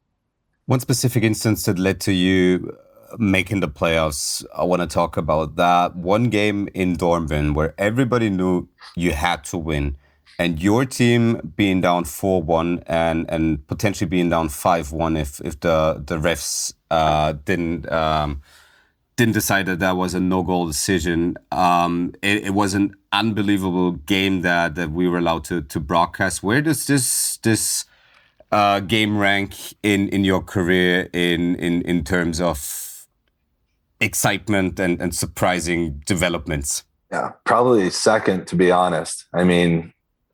One specific instance that led to you making the playoffs, I want to talk about that. One game in Dornbirn where everybody knew you had to win, and your team being down four one and and potentially being down five one if if the the refs uh, didn't um, didn't decide that that was a no-goal decision. Um, it, it was an unbelievable game that that we were allowed to to broadcast. Where does this this uh, game rank in in your career in in in terms of excitement and, and surprising developments? Yeah, probably second, to be honest. I mean,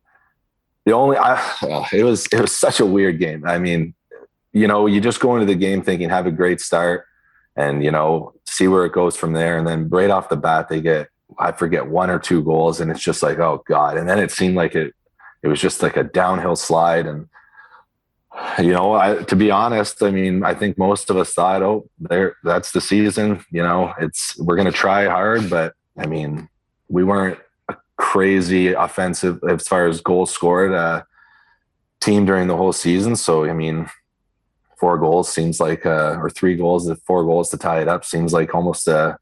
the only, I, oh, it was, it was such a weird game. I mean, you know, you just go into the game thinking, have a great start and, you know, see where it goes from there. And then right off the bat, they get, I forget, one or two goals. And it's just like, oh God. And then it seemed like it, it was just like a downhill slide. And, you know, I, to be honest, I mean, I think most of us thought, oh, there, that's the season. You know, it's, we're going to try hard, but I mean, we weren't a crazy offensive as far as goals scored uh, team during the whole season. So, I mean, four goals seems like, uh, or three goals, four goals to tie it up seems like almost a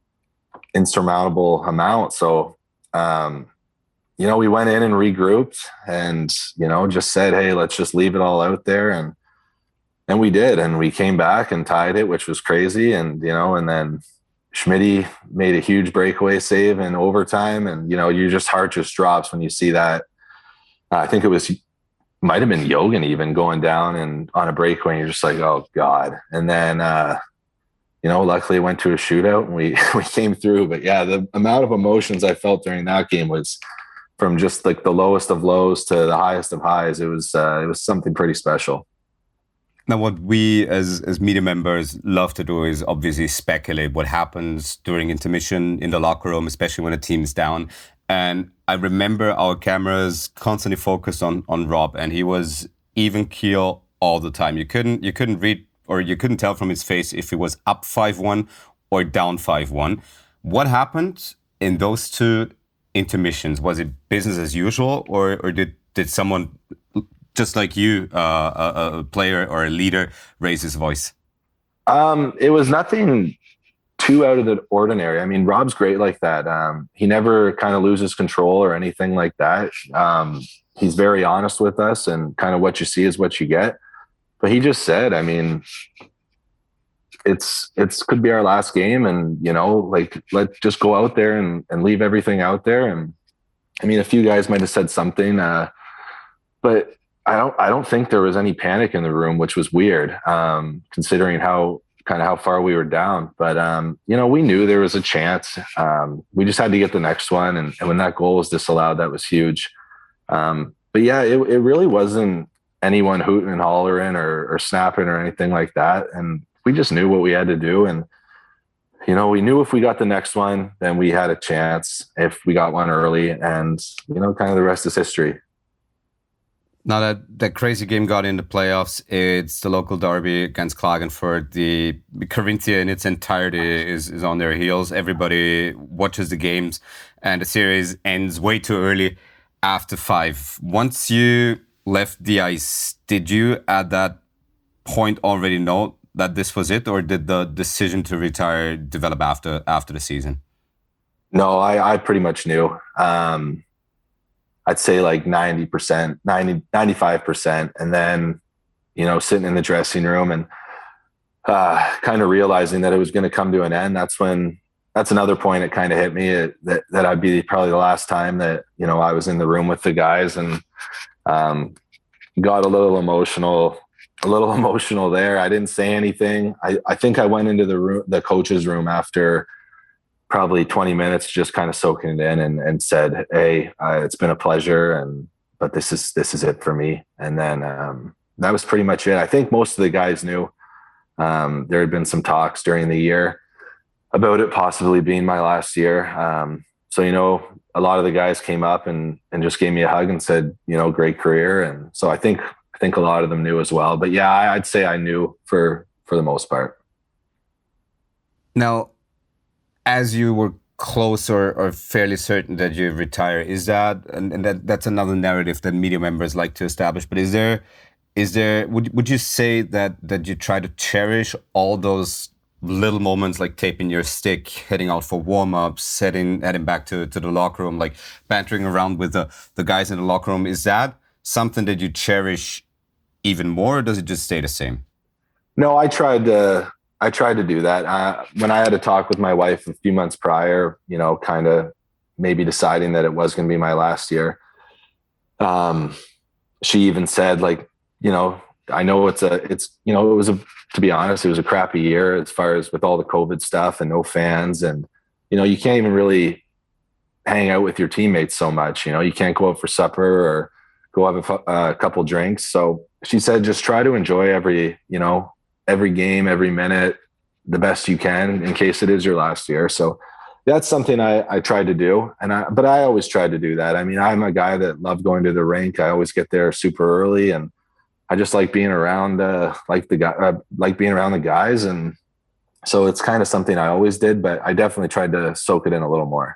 insurmountable amount. So, um, you know, we went in and regrouped and, you know, just said, hey, let's just leave it all out there. And, and we did. And we came back and tied it, which was crazy. And, you know, and then Schmitty made a huge breakaway save in overtime. And, you know, your just heart just drops when you see that. Uh, I think it was, might've been Yogan even going down and on a breakaway. And you're just like, oh God. And then, uh, you know, luckily it went to a shootout and we, we came through. But yeah, the amount of emotions I felt during that game was, from just like the lowest of lows to the highest of highs. It was uh, it was something pretty special. Now, what we as as media members love to do is obviously speculate what happens during intermission in the locker room, especially when a team is down. And I remember our cameras constantly focused on on Rob, and he was even keel all the time. You couldn't you couldn't read or you couldn't tell from his face if he was up five one or down five one. What happened in those two intermissions? Was it business as usual, or or did did someone just like you, uh, a, a player or a leader, raise his voice? Um, it was nothing too out of the ordinary. I mean, Rob's great like that. Um, he never kind of loses control or anything like that. Um, he's very honest with us, and kind of what you see is what you get. But he just said, I mean, it's it's could be our last game, and you know, like, let's just go out there and, and leave everything out there. And I mean, a few guys might have said something, uh, but I don't I don't think there was any panic in the room, which was weird, um, considering how kind of how far we were down. But um, you know, we knew there was a chance. Um, we just had to get the next one, and, and when that goal was disallowed, that was huge. Um, but yeah, it it really wasn't anyone hooting and hollering or, or snapping or anything like that, and we just knew what we had to do. And, you know, we knew if we got the next one, then we had a chance if we got one early, and, you know, kind of the rest is history. Now that that crazy game got in the playoffs, it's the local derby against Klagenfurt. The Carinthia in its entirety is, is on their heels. Everybody watches the games, and the series ends way too early after five. Once you left the ice, did you at that point already know that this was it, or did the decision to retire develop after after the season? No, I, I pretty much knew. Um, I'd say like ninety percent, ninety, ninety-five percent. And then, you know, sitting in the dressing room and uh, kind of realizing that it was going to come to an end. That's when, that's another point it kind of hit me, it, that, that I'd be probably the last time that, you know, I was in the room with the guys, and um, got a little emotional a little emotional there. I didn't say anything. I, I think I went into the room, the coach's room after probably twenty minutes, just kind of soaking it in, and, and said, hey, uh, it's been a pleasure. And, but this is, this is it for me. And then um, that was pretty much it. I think most of the guys knew. Um, there had been some talks during the year, about it possibly being my last year. Um, so, you know, a lot of the guys came up and, and just gave me a hug and said, you know, great career. And so I think, I think a lot of them knew as well, but yeah, I, I'd say I knew for, for the most part. Now, as you were close or, or fairly certain that you retire, is that, and, and that that's another narrative that media members like to establish, but is there, is there, would, would you say that, that you try to cherish all those little moments, like taping your stick, heading out for warm-ups, heading, heading back to, to the locker room, like bantering around with the, the guys in the locker room? Is that something that you cherish even more, or does it just stay the same? No, I tried to, I tried to do that. Uh, when I had a talk with my wife a few months prior, you know, kind of maybe deciding that it was going to be my last year. Um, she even said, like, you know, I know it's a, it's, you know, it was a, to be honest, it was a crappy year as far as with all the COVID stuff and no fans. And, you know, you can't even really hang out with your teammates so much. You know, you can't go out for supper or go have a, a couple drinks. So she said, just try to enjoy every, you know, every game, every minute, the best you can in case it is your last year. So that's something I, I tried to do. And I, but I always tried to do that. I mean, I'm a guy that loved going to the rink. I always get there super early, and I just like being around, uh, like the guy, uh, like being around the guys. And so it's kind of something I always did, but I definitely tried to soak it in a little more.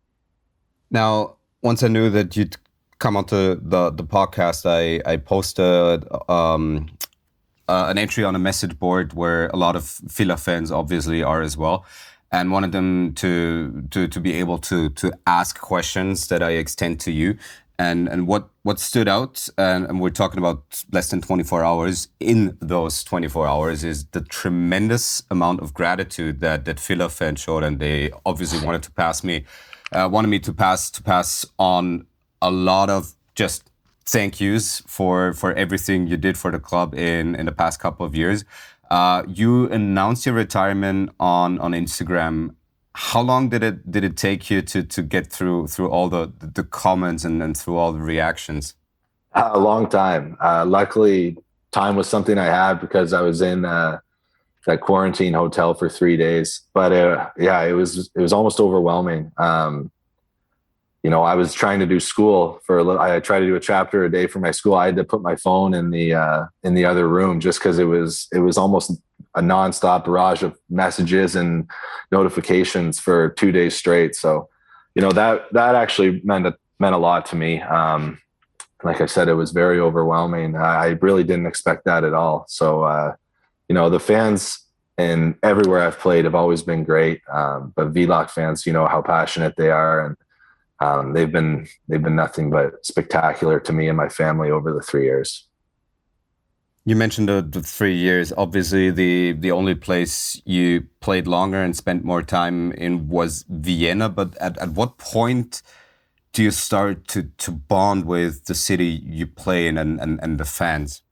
Now, once I knew that you'd come onto the, the podcast, I, I posted um, uh, an entry on a message board where a lot of Villa fans obviously are as well, and wanted them to, to, to be able to, to ask questions that I extend to you. And and what, what stood out, and, and we're talking about less than twenty-four hours, in those twenty-four hours is the tremendous amount of gratitude that, that Villa fans showed. And they obviously wanted to pass me, uh, wanted me to pass to pass on a lot of just thank yous for, for everything you did for the club in, in the past couple of years. Uh, you announced your retirement on, on Instagram. How long did it did it take you to to get through through all the the comments and, and through all the reactions? A long time. Uh, luckily, time was something I had because I was in uh, that quarantine hotel for three days. But uh, yeah, it was it was almost overwhelming. Um, you know, I was trying to do school for a little. I tried to do a chapter a day for my school. I had to put my phone in the uh, in the other room just because it was it was almost a nonstop barrage of messages and notifications for two days straight. So, you know, that, that actually meant, a, meant a lot to me. Um, like I said, it was very overwhelming. I really didn't expect that at all. So, uh, you know, the fans and everywhere I've played have always been great. Um, but V L O C fans, you know how passionate they are. And um, they've been, they've been nothing but spectacular to me and my family over the three years. You mentioned the, the three years. Obviously, the, the only place you played longer and spent more time in was Vienna. But at, at what point do you start to, to bond with the city you play in and, and, and the fans?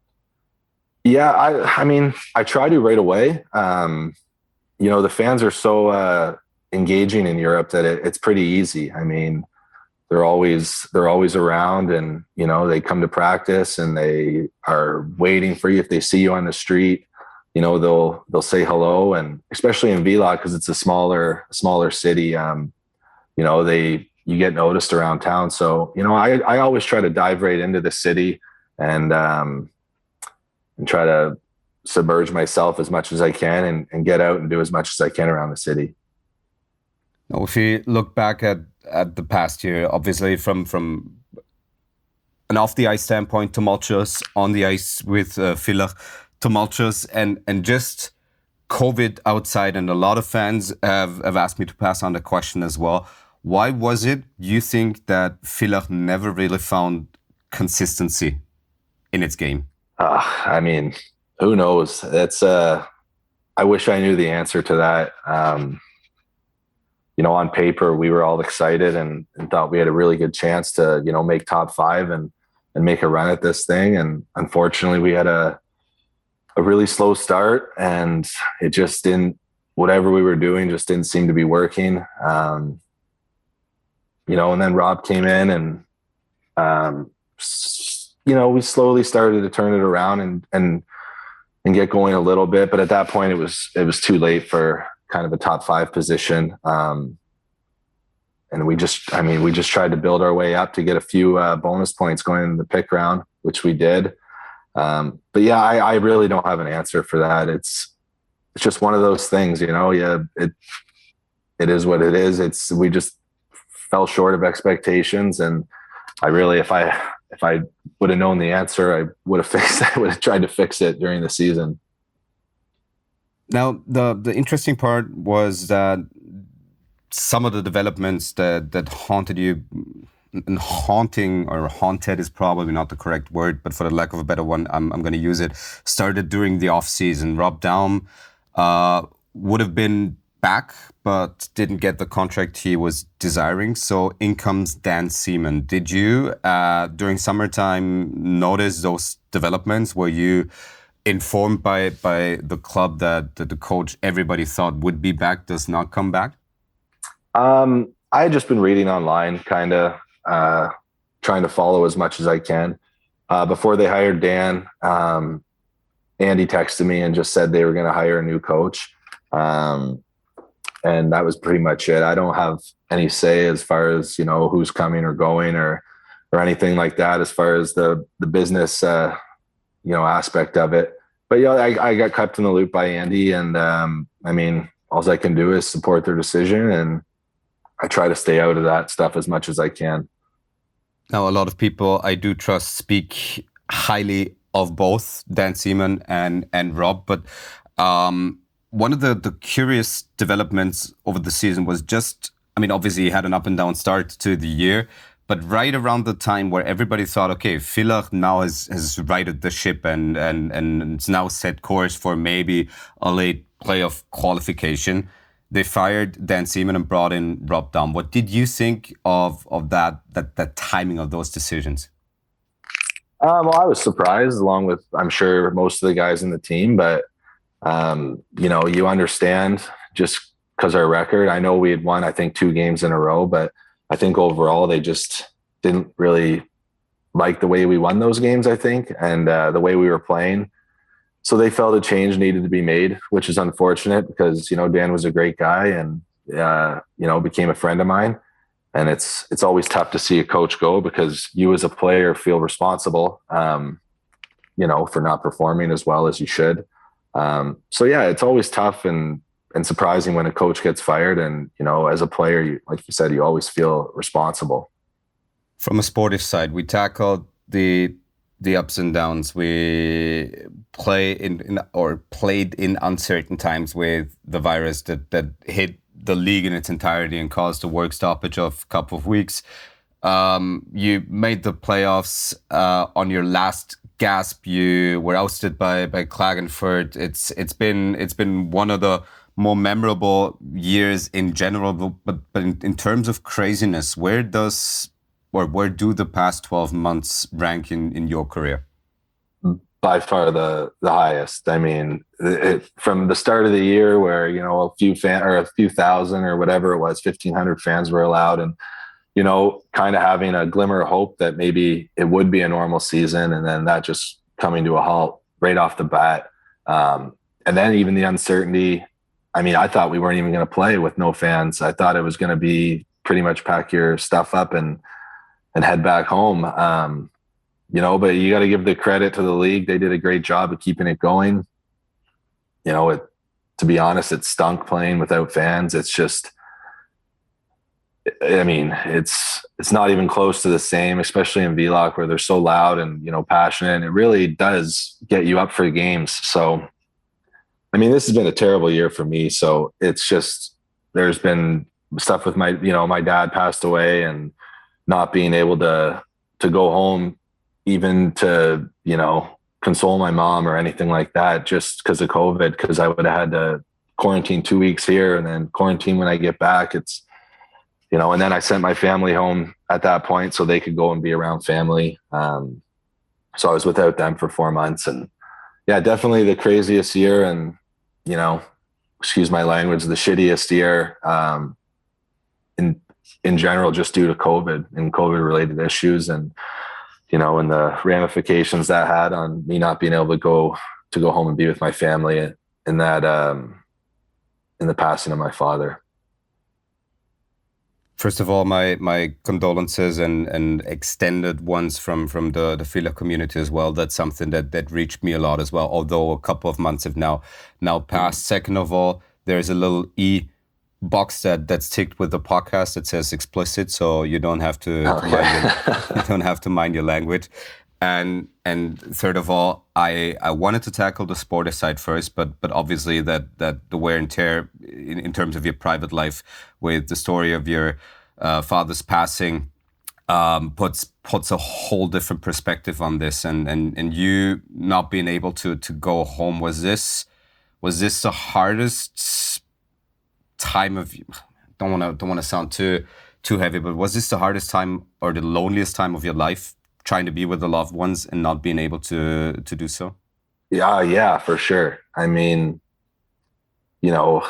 Yeah, I I mean, I try to right away. Um, you know, the fans are so uh, engaging in Europe that it, it's pretty easy. I mean, They're always they're always around, and you know they come to practice and they are waiting for you. If they see you on the street, you know they'll they'll say hello. And especially in V L O C, because it's a smaller smaller city, um, you know they you get noticed around town. So you know I I always try to dive right into the city and um, and try to submerge myself as much as I can and, and get out and do as much as I can around the city. Now, if you look back at at the past year, obviously from from an off the ice standpoint, tumultuous, on the ice with uh, Villach, tumultuous, and and just COVID outside, and a lot of fans have, have asked me to pass on the question as well. Why was it you think that Villach never really found consistency in its game? Uh, I mean, who knows? That's uh, I wish I knew the answer to that. Um, You know, on paper, we were all excited and, and thought we had a really good chance to, you know, make top five and, and make a run at this thing. And unfortunately, we had a a really slow start, and it just didn't, whatever we were doing just didn't seem to be working. Um, you know, and then Rob came in and, um, you know, we slowly started to turn it around and, and, and get going a little bit. But at that point, it was, it was too late for, kind of a top five position. Um, and we just, I mean, we just tried to build our way up to get a few uh, bonus points going in the pick round, which we did. Um, but yeah, I, I really don't have an answer for that. It's, it's just one of those things, you know, yeah, it, it is what it is. It's, we just fell short of expectations. And I really, if I, if I would have known the answer, I would have fixed I would have tried to fix it during the season. Now, the, the interesting part was that some of the developments that, that haunted you, and haunting or haunted is probably not the correct word, but for the lack of a better one, I'm, I'm going to use it, started during the offseason. Rob Daum uh, would have been back, but didn't get the contract he was desiring. So in comes Dan Seaman. Did you, uh, during summertime, notice those developments? Were you informed by by the club that, that the coach everybody thought would be back does not come back? Um, I had just been reading online, kind of uh, trying to follow as much as I can. Uh, before they hired Dan, um, Andy texted me and just said they were going to hire a new coach. Um, and that was pretty much it. I don't have any say as far as, you know, who's coming or going or or anything like that as far as the the business, uh, you know, aspect of it. But, yeah, I, I got kept in the loop by Andy. And, um, I mean, all I can do is support their decision, and I try to stay out of that stuff as much as I can. Now, a lot of people I do trust speak highly of both Dan Seaman and and Rob, but um, one of the, the curious developments over the season was just, I mean, obviously he had an up and down start to the year, but right around the time where everybody thought, okay, Villach now has, has righted the ship and, and, and it's now set course for maybe a late playoff qualification, they fired Dan Seaman and brought in Rob Daum. What did you think of of that that that timing of those decisions? Um, well, I was surprised, along with, I'm sure, most of the guys in the team. But um, you know, you understand just because our record. I know we had won, I think, two games in a row, but I think overall they just didn't really like the way we won those games. I think, and uh, the way we were playing. So they felt a change needed to be made, which is unfortunate because, you know, Dan was a great guy and, uh, you know, became a friend of mine. And it's it's always tough to see a coach go because you as a player feel responsible, um, you know, for not performing as well as you should. Um, so, yeah, it's always tough and, and surprising when a coach gets fired. And, you know, as a player, you, like you said, you always feel responsible. From a sportive side, we tackled the the ups and downs. We play in, in or played in uncertain times with the virus that, that hit the league in its entirety and caused a work stoppage of a couple of weeks. Um, you made the playoffs uh, on your last gasp. You were ousted by by Klagenfurt. It's it's been it's been one of the more memorable years in general. But but in, in terms of craziness, where does or where do the past twelve months rank in, in your career? By far the the highest. I mean, it, from the start of the year where, you know, a few fan or a few thousand or whatever it was, fifteen hundred fans were allowed, and, you know, kind of having a glimmer of hope that maybe it would be a normal season, and then that just coming to a halt right off the bat. Um, and then even the uncertainty. I mean, I thought we weren't even going to play with no fans. I thought it was going to be pretty much pack your stuff up and and head back home. Um, you know, but you got to give the credit to the league. They did a great job of keeping it going. You know, it, to be honest, it stunk playing without fans. It's just, I mean, it's, it's not even close to the same, especially in Villach where they're so loud and, you know, passionate, and it really does get you up for games. So, I mean, this has been a terrible year for me. So it's just, there's been stuff with my, you know, my dad passed away and not being able to, to go home, even to, you know, console my mom or anything like that, just because of COVID, because I would have had to quarantine two weeks here and then quarantine when I get back. It's, you know, and then I sent my family home at that point so they could go and be around family. Um, so I was without them for four months and yeah, definitely the craziest year. And, you know, excuse my language, the shittiest year, um, in, in general, just due to COVID and COVID related issues and, you know, and the ramifications that had on me not being able to go, to go home and be with my family. And that, um, in the passing of my father. First of all, my my condolences and, and extended ones from, from the, the Fila community as well. That's something that, that reached me a lot as well, although a couple of months have now now passed. Second of all, there's a little E box that, that's ticked with the podcast that says explicit, so you don't have to, Oh, to yeah. mind your, you don't have to mind your language. And and third of all, I, I wanted to tackle the sport side first, but but obviously that that the wear and tear in, in terms of your private life with the story of your uh, father's passing um, puts puts a whole different perspective on this. And and and you not being able to to go home, was this was this the hardest time of? Don't want to don't want to sound too too heavy, but was this the hardest time or the loneliest time of your life, trying to be with the loved ones and not being able to to do so? Yeah, yeah, for sure. I mean, you know,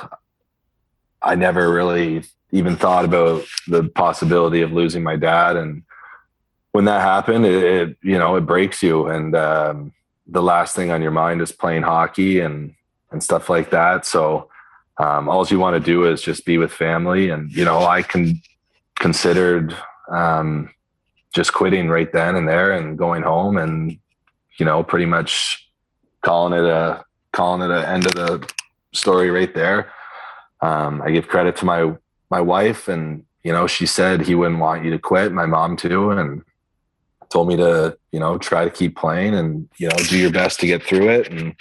I never really even thought about the possibility of losing my dad. And when that happened, it, it you know, it breaks you. And um, the last thing on your mind is playing hockey and, and stuff like that. So um, all you want to do is just be with family. And, you know, I can considered um, just quitting right then and there and going home and, you know, pretty much calling it a, calling it an end of the story right there. Um, I give credit to my, my wife, and, you know, she said he wouldn't want you to quit. My mom too. And told me to, you know, try to keep playing and, you know, do your best to get through it. And,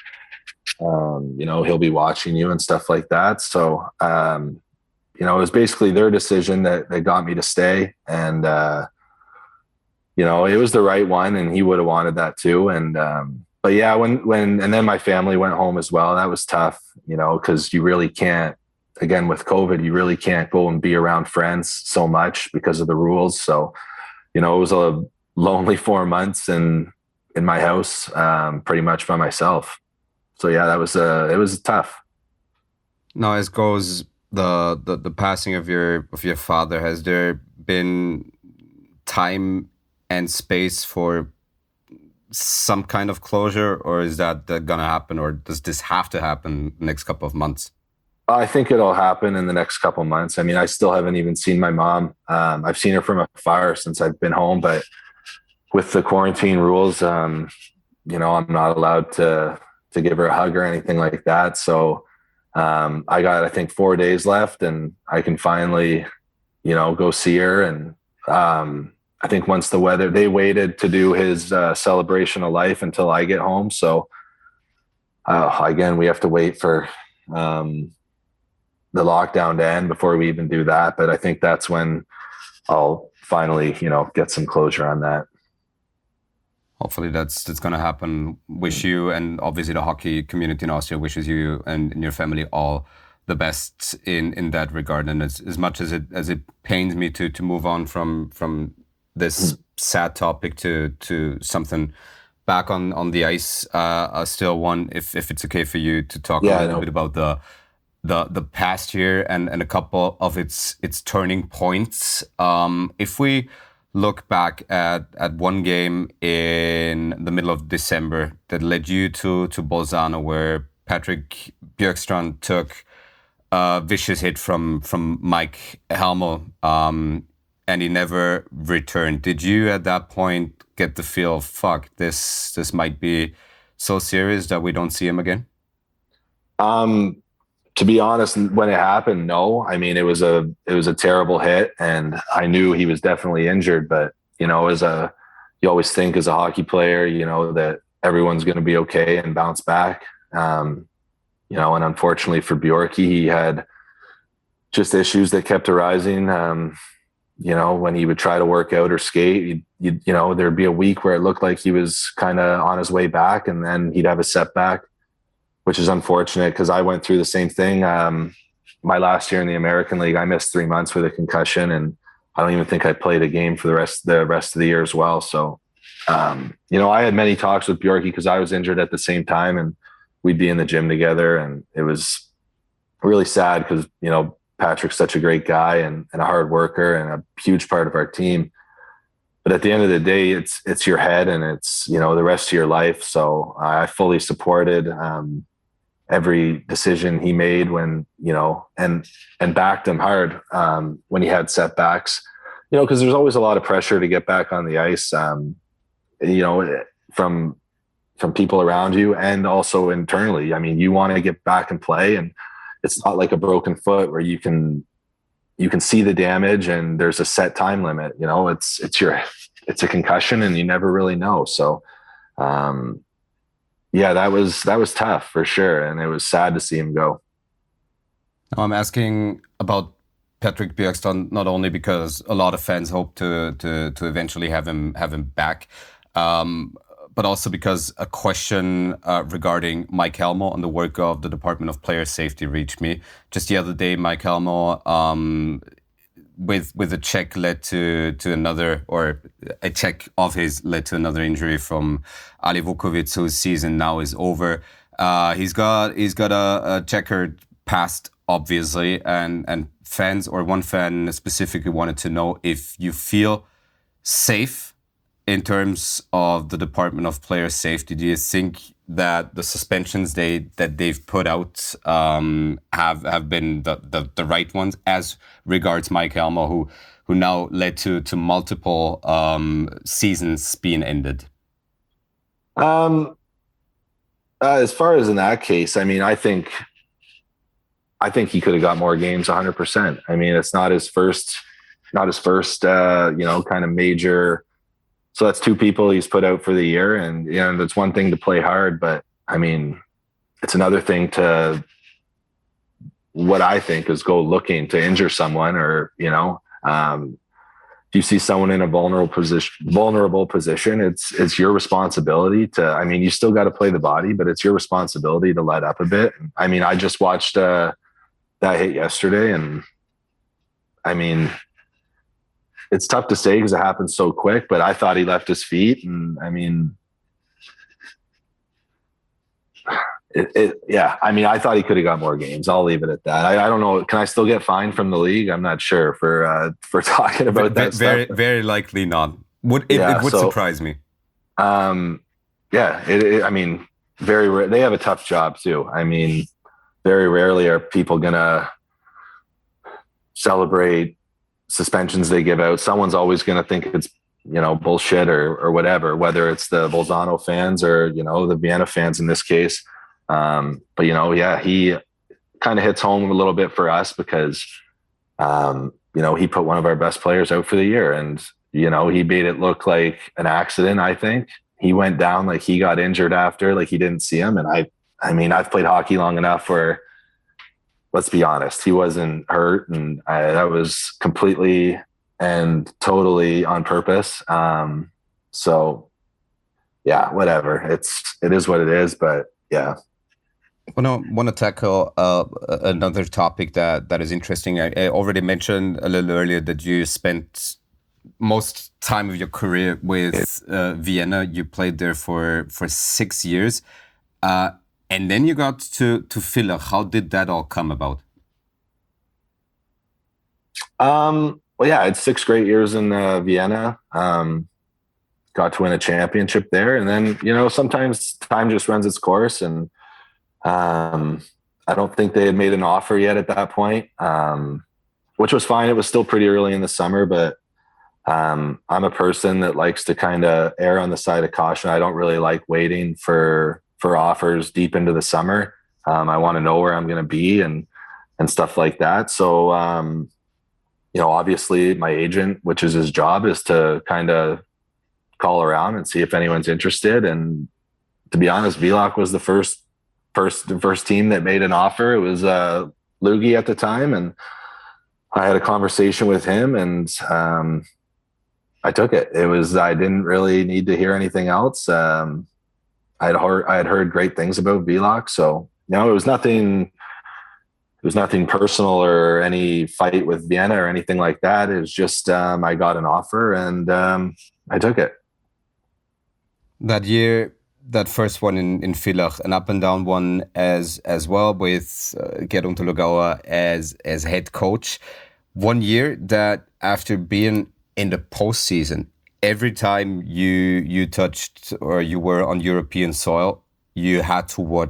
um, you know, he'll be watching you and stuff like that. So, um, you know, it was basically their decision that, that got me to stay. And, uh, you know, it was the right one, and he would have wanted that too. And, um, but yeah, when, when, and then my family went home as well. That was tough, you know, cause you really can't, again, with COVID, you really can't go and be around friends so much because of the rules. So, you know, it was a lonely four months in, in my house, um, pretty much by myself. So yeah, that was, uh, it was tough. Now, as goes the, the, the passing of your, of your father, has there been time and space for some kind of closure, or is that going to happen, or does this have to happen next couple of months? I think it'll happen in the next couple of months. I mean, I still haven't even seen my mom. Um, I've seen her from afar since I've been home, but with the quarantine rules, um, you know, I'm not allowed to, to give her a hug or anything like that. So um, I got, I think, four days left, and I can finally, you know, go see her. And um, I think once the weather, they waited to do his uh, celebration of life until I get home. So uh, again, we have to wait for, um, the lockdown to end before we even do that. But I think that's when I'll finally, you know, get some closure on that. Hopefully that's that's going to happen. Wish you, and obviously the hockey community in Austria wishes you and, and your family all the best in, in that regard. And as, as much as it as it pains me to to move on from from this mm. sad topic to to something back on, on the ice, uh, I still want, if if it's okay for you, to talk yeah, a little bit about the the the past year and, and a couple of its its turning points. Um, if we look back at, at one game in the middle of December that led you to, to Bolzano, where Patrick Bjorkstrand took a vicious hit from, from Mike Helmo, um, and he never returned. Did you at that point get the feel, fuck, this this might be so serious that we don't see him again? Um. To be honest, when it happened, no. I mean, it was a it was a terrible hit, and I knew he was definitely injured. But you know, as a you always think as a hockey player, you know, that everyone's going to be okay and bounce back. Um, you know, and unfortunately for Bjorky, he had just issues that kept arising. Um, you know, when he would try to work out or skate, you'd, you'd, you know, there'd be a week where it looked like he was kind of on his way back, and then he'd have a setback, which is unfortunate because I went through the same thing. Um, my last year in the American League, I missed three months with a concussion, and I don't even think I played a game for the rest the rest of the year as well. So, um, you know, I had many talks with Bjorky because I was injured at the same time, and we'd be in the gym together, and it was really sad because, you know, Patrick's such a great guy and, and a hard worker and a huge part of our team. But at the end of the day, it's it's your head and it's, you know, the rest of your life. So I fully supported. Um, every decision he made when, you know, and, and backed him hard um, when he had setbacks, you know, because there's always a lot of pressure to get back on the ice, um, you know, from, from people around you and also internally. I mean, you want to get back and play, and it's not like a broken foot where you can, you can see the damage and there's a set time limit. You know, it's, it's your, it's a concussion and you never really know. So, um, yeah, that was, that was tough for sure. And it was sad to see him go. Now I'm asking about Patrick Bjorkstrand, not only because a lot of fans hope to, to, to eventually have him, have him back, um, but also because a question uh, regarding Mike Helmo and the work of the Department of Player Safety reached me. Just the other day, Mike Helmo, um, with with a check led to to another, or a check of his led to another injury from Ali Vukovic, whose season now is over. Uh, he's got he's got a, a checkered past, obviously, and and fans, or one fan specifically, wanted to know if you feel safe in terms of the Department of Player Safety. Do you think that the suspensions they that they've put out um, have have been the, the the right ones as regards Mike Helmo, who who now led to to multiple um, seasons being ended? Um, uh, as far as in that case, I mean, I think I think he could have got more games, one hundred percent. I mean, it's not his first, not his first, uh, you know, kind of major. So that's two people he's put out for the year, and you know, it's one thing to play hard, but I mean, it's another thing to, what I think is, go looking to injure someone, or you know, um, if you see someone in a vulnerable position, vulnerable position, it's it's your responsibility to. I mean, you still got to play the body, but it's your responsibility to let up a bit. I mean, I just watched uh, that hit yesterday, and I mean, it's tough to say because it happened so quick, but I thought he left his feet. And I mean, it, it yeah, I mean, I thought he could have got more games. I'll leave it at that. I, I don't know. Can I still get fined from the league? I'm not sure for, uh, for talking about very, that very, stuff. Very likely not. Would, it, yeah, it would so, surprise me. Um, yeah, it, it, I mean, very rare. They have a tough job too. I mean, very rarely are people going to celebrate suspensions they give out. Someone's always going to think it's, you know, bullshit or or whatever, whether it's the Bolzano fans or, you know, the Vienna fans in this case. Um, but, you know, yeah, he kind of hits home a little bit for us because, um, you know, he put one of our best players out for the year, and, you know, he made it look like an accident. I think he went down like he got injured after, like he didn't see him. And I, I mean, I've played hockey long enough where, let's be honest, he wasn't hurt, and I, that was completely and totally on purpose. Um, so, yeah, whatever. It's it is what it is. But yeah, I want to tackle uh, another topic that that is interesting. I, I already mentioned a little earlier that you spent most time of your career with uh, Vienna. You played there for for six years. Uh, And then you got to, to Villach. How did that all come about? Um, well, yeah, I had six great years in uh, Vienna. Um, got to win a championship there. And then, you know, sometimes time just runs its course. And um, I don't think they had made an offer yet at that point, um, which was fine. It was still pretty early in the summer, but um, I'm a person that likes to kind of err on the side of caution. I don't really like waiting for for offers deep into the summer. Um, I want to know where I'm going to be and, and stuff like that. So, um, you know, obviously my agent, which is his job, is to kind of call around and see if anyone's interested. And to be honest, Villach was the first, first, the first team that made an offer. It was uh, Lugi at the time. And I had a conversation with him, and um, I took it. It was, I didn't really need to hear anything else. Um, I had heard I had heard great things about Villach, so you know, it was nothing. It was nothing personal or any fight with Vienna or anything like that. It was just um, I got an offer and um, I took it. That year, that first one in in Villach, an up and down one as as well, with uh, Gerd Unterlogauer as as head coach. One year that after being in the postseason, every time you you touched or you were on European soil, you had to watch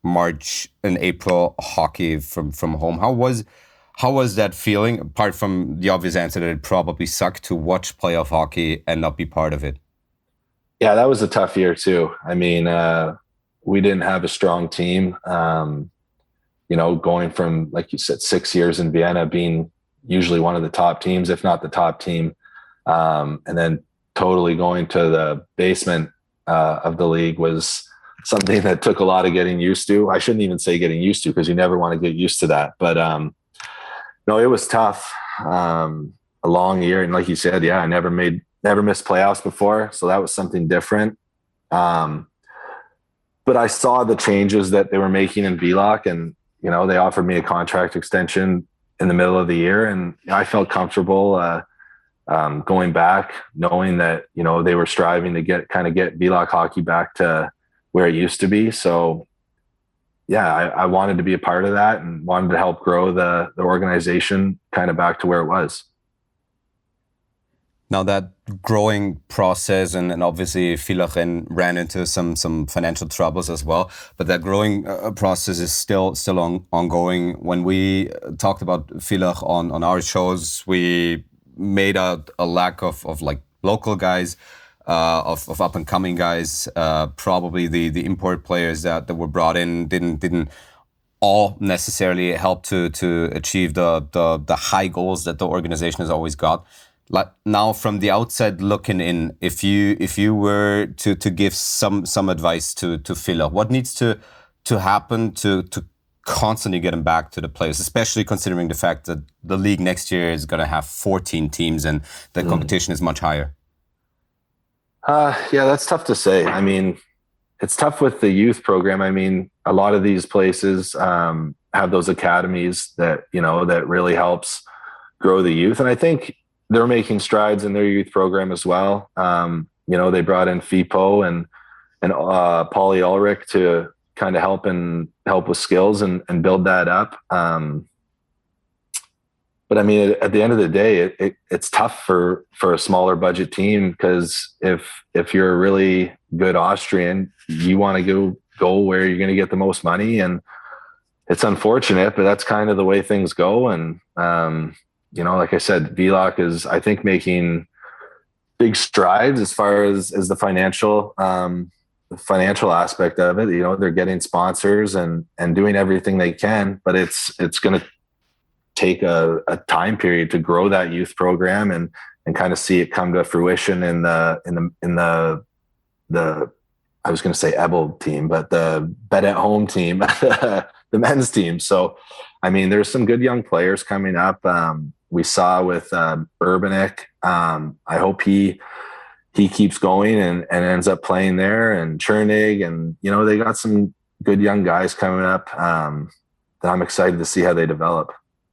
March and April hockey from, from home. How was how was that feeling, apart from the obvious answer that it probably sucked to watch playoff hockey and not be part of it? Yeah, that was a tough year too. I mean, uh, we didn't have a strong team. Um, you know, going from, like you said, six years in Vienna, being usually one of the top teams, if not the top team, um, and then totally going to the basement uh, of the league was something that took a lot of getting used to. I shouldn't even say getting used to, because you never want to get used to that. But um, no, it was tough. Um, a long year. And like you said, yeah, I never made, never missed playoffs before. So that was something different. Um, but I saw the changes that they were making in V L O C, and, you know, they offered me a contract extension in the middle of the year, and I felt comfortable uh, um, going back, knowing that, you know, they were striving to get kind of get V L O C hockey back to where it used to be. So yeah, I, I wanted to be a part of that and wanted to help grow the, the organization kind of back to where it was. Now that growing process, and, and obviously Villach ran into some some financial troubles as well, but that growing uh, process is still still on, ongoing. When we talked about Villach on, on our shows, we made out a lack of, of like local guys, uh, of, of up and coming guys. Uh, probably the, the import players that, that were brought in didn't didn't all necessarily help to to achieve the the the high goals that the organization has always got. Like now, from the outside looking in, if you if you were to to give some some advice to to Villach, what needs to to happen to to constantly get them back to the players, especially considering the fact that the league next year is going to have fourteen teams and the mm. competition is much higher? Uh, yeah, that's tough to say. I mean, it's tough with the youth program. I mean, a lot of these places um, have those academies that, you know, that really helps grow the youth, and I think they're making strides in their youth program as well. Um, you know, they brought in FIPO and and uh, Paulie Ulrich to kind of help and help with skills and, and build that up. Um, but I mean, at the end of the day, it, it, it's tough for for a smaller budget team, because if if you're a really good Austrian, you want to go go where you're going to get the most money, and it's unfortunate, but that's kind of the way things go. And um, you know, like I said, V L O C is, I think, making big strides as far as, as the financial, um, the financial aspect of it. You know, they're getting sponsors and, and doing everything they can, but it's, it's going to take a, a time period to grow that youth program and, and kind of see it come to fruition in the, in the, in the, the, I was going to say Ebel team, but the Bet at Home team, the men's team. So, I mean, there's some good young players coming up. Um, we saw with um, Urbanek. Um, I hope he he keeps going and, and ends up playing there, and Chernig, and, you know, they got some good young guys coming up um, that I'm excited to see how they develop.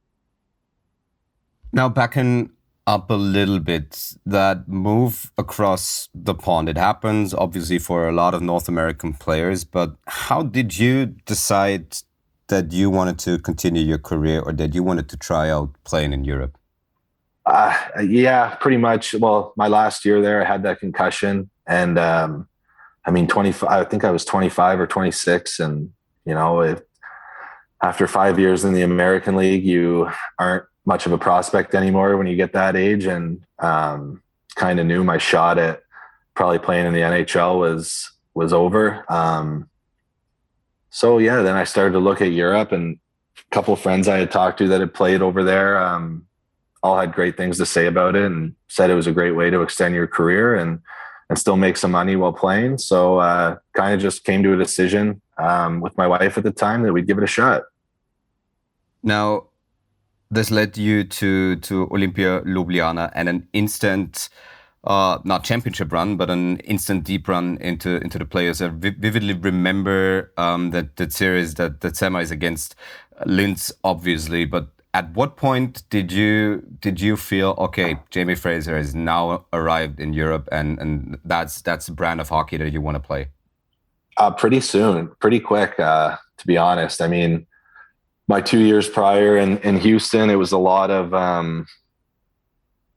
Now, backing up a little bit, that move across the pond, it happens obviously for a lot of North American players, but how did you decide that you wanted to continue your career, or that you wanted to try out playing in Europe? Uh, yeah, pretty much. Well, my last year there, I had that concussion, and um, I mean, twenty-five, I think I was twenty-five or twenty-six. And, you know, if, after five years in the American League, you aren't much of a prospect anymore when you get that age. And um, kind of knew my shot at probably playing in the N H L was, was over. Um, So yeah, then I started to look at Europe, and a couple of friends I had talked to that had played over there um, all had great things to say about it, and said it was a great way to extend your career and and still make some money while playing. So uh, kind of just came to a decision um, with my wife at the time that we'd give it a shot. Now, this led you to to Olympia Ljubljana and an instant, Uh, not championship run, but an instant deep run into into the players. I vi- vividly remember um, that that series that that semi is against Linz, obviously. But at what point did you did you feel, okay, Jamie Fraser has now arrived in Europe, and and that's that's the brand of hockey that you want to play? Uh, pretty soon, pretty quick. Uh, to be honest, I mean, my two years prior in in Houston, it was a lot of. Um,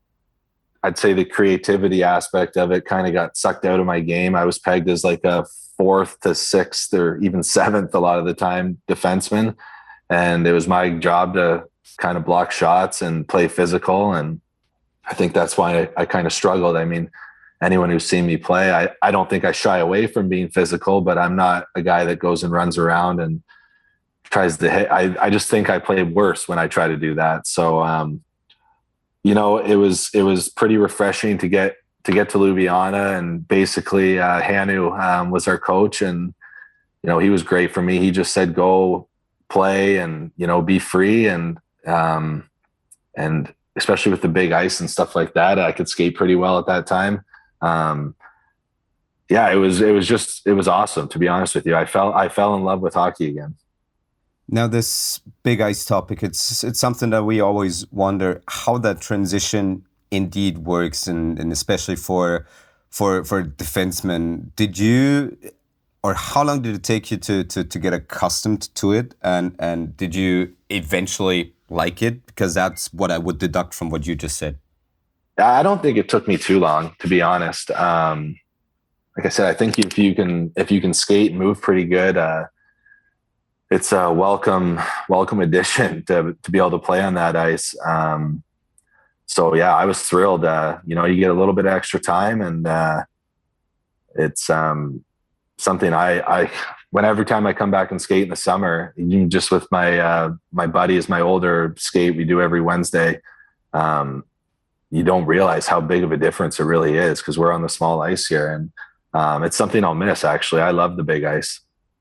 I'd say the creativity aspect of it kind of got sucked out of my game. I was pegged as like a fourth to sixth or even seventh a lot of the time defenseman. And it was my job to kind of block shots and play physical. And I think that's why I, I kind of struggled. I mean, anyone who's seen me play, I, I don't think I shy away from being physical, but I'm not a guy that goes and runs around and tries to hit. I, I just think I play worse when I try to do that. So, um, you know, it was, it was pretty refreshing to get, to get to Ljubljana, and basically uh, Hanu um, was our coach, and, you know, he was great for me. He just said, go play and, you know, be free. And, um, and especially with the big ice and stuff like that, I could skate pretty well at that time. Um, yeah, it was, it was just, it was awesome, to be honest with you. I fell, I fell in love with hockey again. Now, this big ice topic, it's it's something that we always wonder how that transition indeed works, and, and especially for for for defensemen. Did you, or how long did it take you to to to get accustomed to it, and and did you eventually like it? Because that's what I would deduct from what you just said. I don't think it took me too long, to be honest. Um, like I said, I think if you can if you can skate and move pretty good, uh, it's a welcome welcome addition to to be able to play on that ice. Um, so yeah, I was thrilled. Uh, you know, you get a little bit of extra time, and uh, it's um, something I I when every time I come back and skate in the summer, even just with my uh, my buddies, my older skate we do every Wednesday. Um, you don't realize how big of a difference it really is, because we're on the small ice here, and um, it's something I'll miss. Actually, I love the big ice.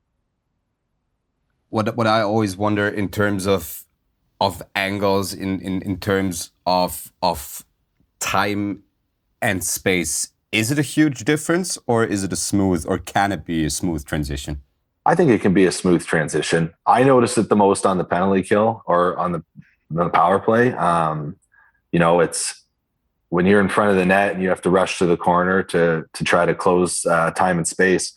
What what I always wonder in terms of of angles, in, in, in terms of of time and space, is it a huge difference, or is it a smooth, or can it be a smooth transition? I think it can be a smooth transition. I notice it the most on the penalty kill or on the, the power play. Um, you know, it's when you're in front of the net and you have to rush to the corner to to try to close uh, time and space.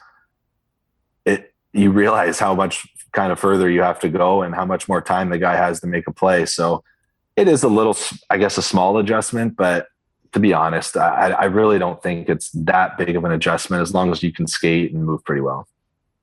It you realize how much kind of further you have to go and how much more time the guy has to make a play. So it is a little, I guess, a small adjustment, but to be honest, I, I really don't think it's that big of an adjustment as long as you can skate and move pretty well.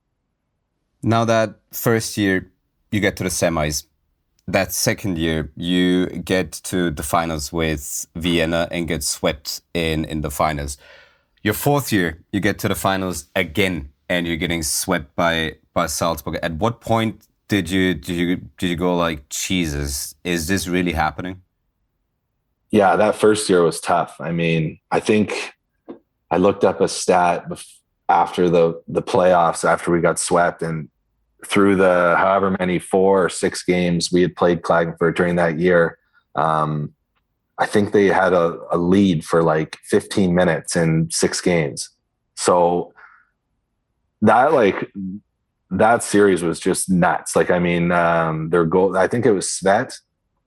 Now, that first year you get to the semis, that second year you get to the finals with Vienna and get swept in, in the finals. Your fourth year, you get to the finals again and you're getting swept by by Salzburg. At what point did you did you did you go like, Jesus, is this really happening? Yeah, that first year was tough. I mean, I think I looked up a stat after the the playoffs, after we got swept, and through the however many four or six games we had played Klagenfurt during that year, um, I think they had a, a lead for like fifteen minutes in six games. So that like that series was just nuts. Like, I mean, um, their goal, I think it was Svet.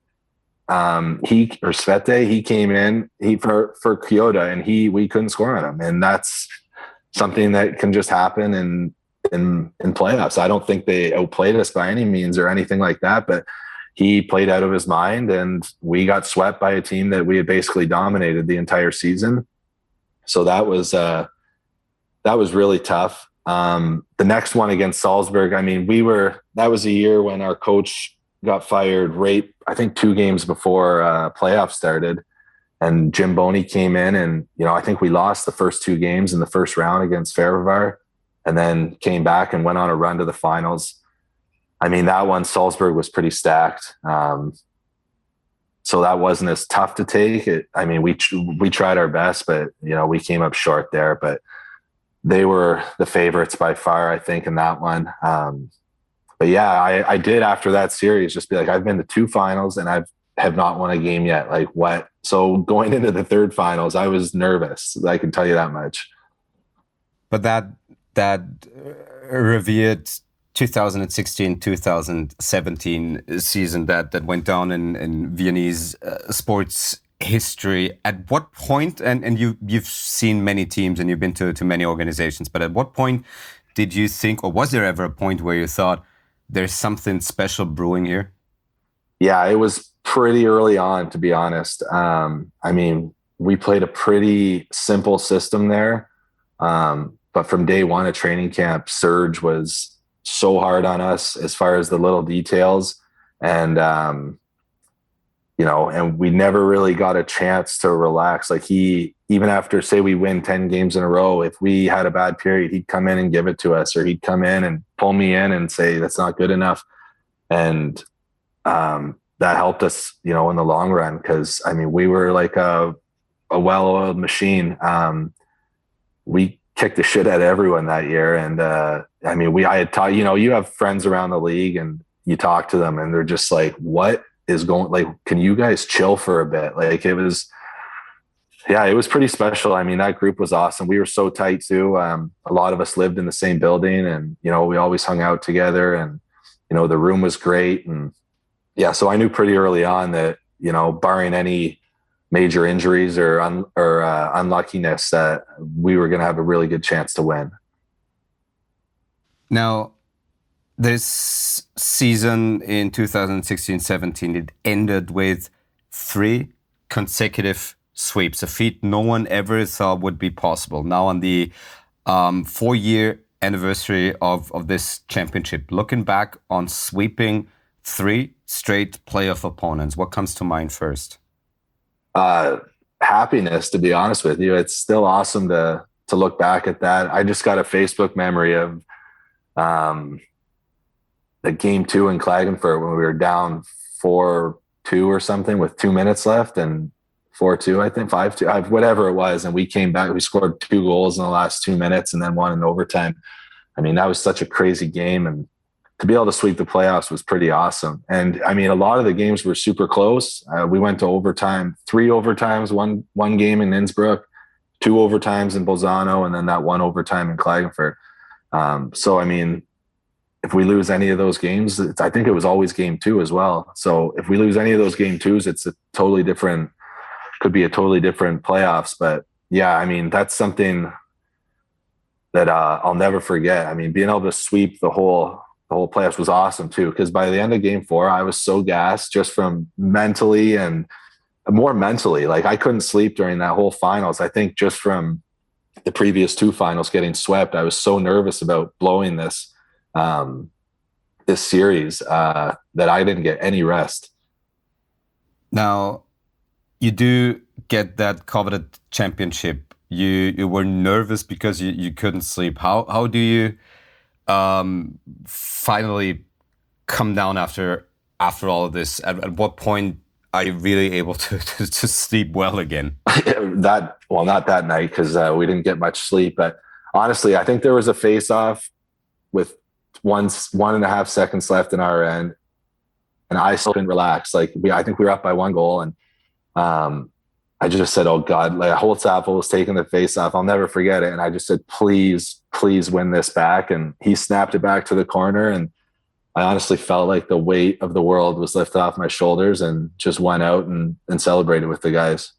Um, he or Svete, he came in he for for Kyoto, and he we couldn't score on him, and that's something that can just happen in in in playoffs. I don't think they outplayed us by any means or anything like that, but he played out of his mind, and we got swept by a team that we had basically dominated the entire season. So that was uh, that was really tough. Um, the next one against Salzburg, I mean, we were that was a year when our coach got fired right, I think two games before uh, playoffs started, and Jim Boney came in, and you know I think we lost the first two games in the first round against Färöer, and then came back and went on a run to the finals. I mean, that one, Salzburg was pretty stacked, um, so that wasn't as tough to take. It, I mean, we we tried our best, but you know we came up short there. But they were the favorites by far, I think, in that one. Um, But yeah, I, I did after that series just be like, I've been to two finals and I've have not won a game yet. Like, what? So going into the third finals, I was nervous. I can tell you that much. But that that revered twenty sixteen twenty seventeen season that that went down in in Viennese uh, sports history. At what point? And and you you've seen many teams and you've been to to many organizations. But at what point did you think, or was there ever a point where you thought, there's something special brewing here? Yeah, it was pretty early on, to be honest. Um, I mean, we played a pretty simple system there. Um, but from day one at training camp, Serge was so hard on us as far as the little details. And, um, you know, and we never really got a chance to relax. Like he, even after say we win ten games in a row, if we had a bad period, he'd come in and give it to us, or he'd come in and pull me in and say, that's not good enough. And, um, that helped us, you know, in the long run. Cause I mean, we were like a, a well-oiled machine. Um, we kicked the shit out of everyone that year. And, uh, I mean, we, I had taught, you know, you have friends around the league and you talk to them and they're just like, what is going, like, can you guys chill for a bit? Like it was, yeah, it was pretty special. I mean, that group was awesome. We were so tight too. Um, a lot of us lived in the same building and, you know, we always hung out together and, you know, the room was great. And yeah, so I knew pretty early on that, you know, barring any major injuries or, un, or uh, unluckiness, that we were going to have a really good chance to win. Now, this season in two thousand sixteen seventeen, it ended with three consecutive sweeps, a feat no one ever thought would be possible. Now on the um, four-year anniversary of, of this championship, looking back on sweeping three straight playoff opponents, what comes to mind first? Uh, happiness, to be honest with you. It's still awesome to to look back at that. I just got a Facebook memory of um, the game two in Klagenfurt when we were down four two or something with two minutes left, and four two, I think, five two, whatever it was. And we came back, we scored two goals in the last two minutes and then one in overtime. I mean, that was such a crazy game. And to be able to sweep the playoffs was pretty awesome. And I mean, a lot of the games were super close. Uh, we went to overtime, three overtimes, one, one game in Innsbruck, two overtimes in Bolzano, and then that one overtime in Klagenfurt. Um, so, I mean, if we lose any of those games, it's, I think it was always game two as well. So if we lose any of those game twos, it's a totally different, could be a totally different playoffs. But yeah, I mean, that's something that uh, I'll never forget. I mean, being able to sweep the whole, the whole playoffs was awesome too. Cause by the end of game four, I was so gassed just from mentally and more mentally, like I couldn't sleep during that whole finals. I think just from the previous two finals getting swept, I was so nervous about blowing this, um, this series, uh, that I didn't get any rest. Now you do get that coveted championship. You, you were nervous because you, you couldn't sleep. How, how do you, um, finally come down after, after all of this? At, at what point are you really able to, to, to sleep well again? that, well, not that night, cause, uh, we didn't get much sleep, but honestly, I think there was a face-off with one, one and a half seconds left in our end. And I still didn't relax. Like we, I think we were up by one goal, and um, I just said, "Oh God!" Like Holtzapfel was taking the face off. I'll never forget it. And I just said, "Please, please win this back." And he snapped it back to the corner, and I honestly felt like the weight of the world was lifted off my shoulders, and just went out and, and celebrated with the guys.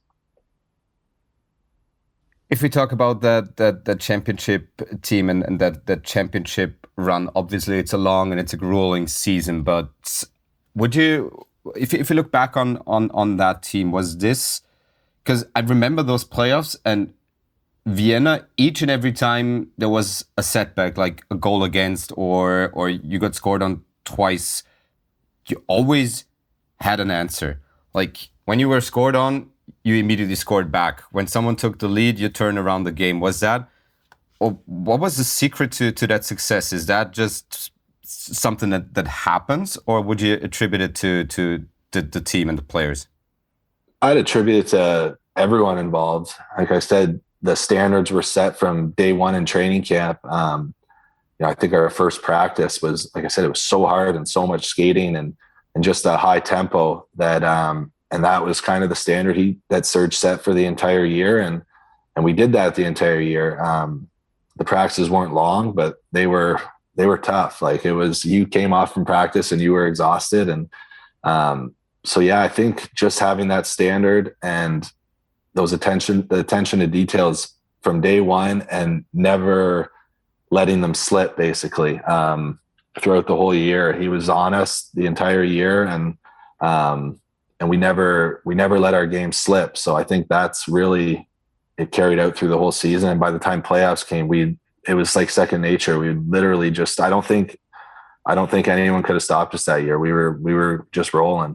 If we talk about that that that championship team and, and that that championship run, obviously it's a long and it's a grueling season, but would you, if if you look back on on on that team, was this, because I remember those playoffs and Vienna, each and every time there was a setback, like a goal against or or you got scored on twice, you always had an answer. Like when you were scored on, you immediately scored back. When someone took the lead, you turned around the game. Was that, or what was the secret to to that success? Is that just something that, that happens, or would you attribute it to to the, the team and the players? I'd attribute it to everyone involved. Like I said, the standards were set from day one in training camp. Um, you know, I think our first practice was, like I said, it was so hard and so much skating and and just a high tempo that, um, and that was kind of the standard he that Serge set for the entire year, and and we did that the entire year. Um, the practices weren't long, but they were. They were tough. Like it was, you came off from practice and you were exhausted. And um, so, yeah, I think just having that standard and those attention, the attention to details from day one and never letting them slip basically um, throughout the whole year. He was on us the entire year, and um, and we never, we never let our game slip. So I think that's really, it carried out through the whole season. And by the time playoffs came, we it was like second nature. We literally just, I don't think, I don't think anyone could have stopped us that year. We were, we were just rolling.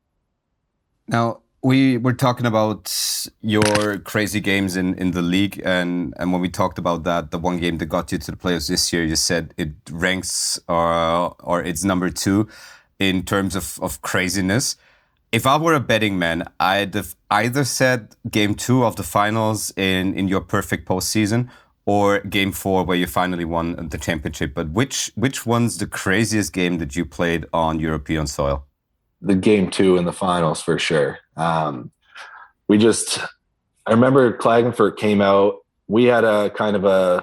Now, we were talking about your crazy games in, in the league. And, and when we talked about that, the one game that got you to the playoffs this year, you said it ranks or, or it's number two in terms of, of craziness. If I were a betting man, I'd have either said game two of the finals in, in your perfect postseason or game four where you finally won the championship. But which which one's the craziest game that you played on European soil? The game two in the finals for sure. Um, we just, I remember Klagenfurt came out. We had a kind of a,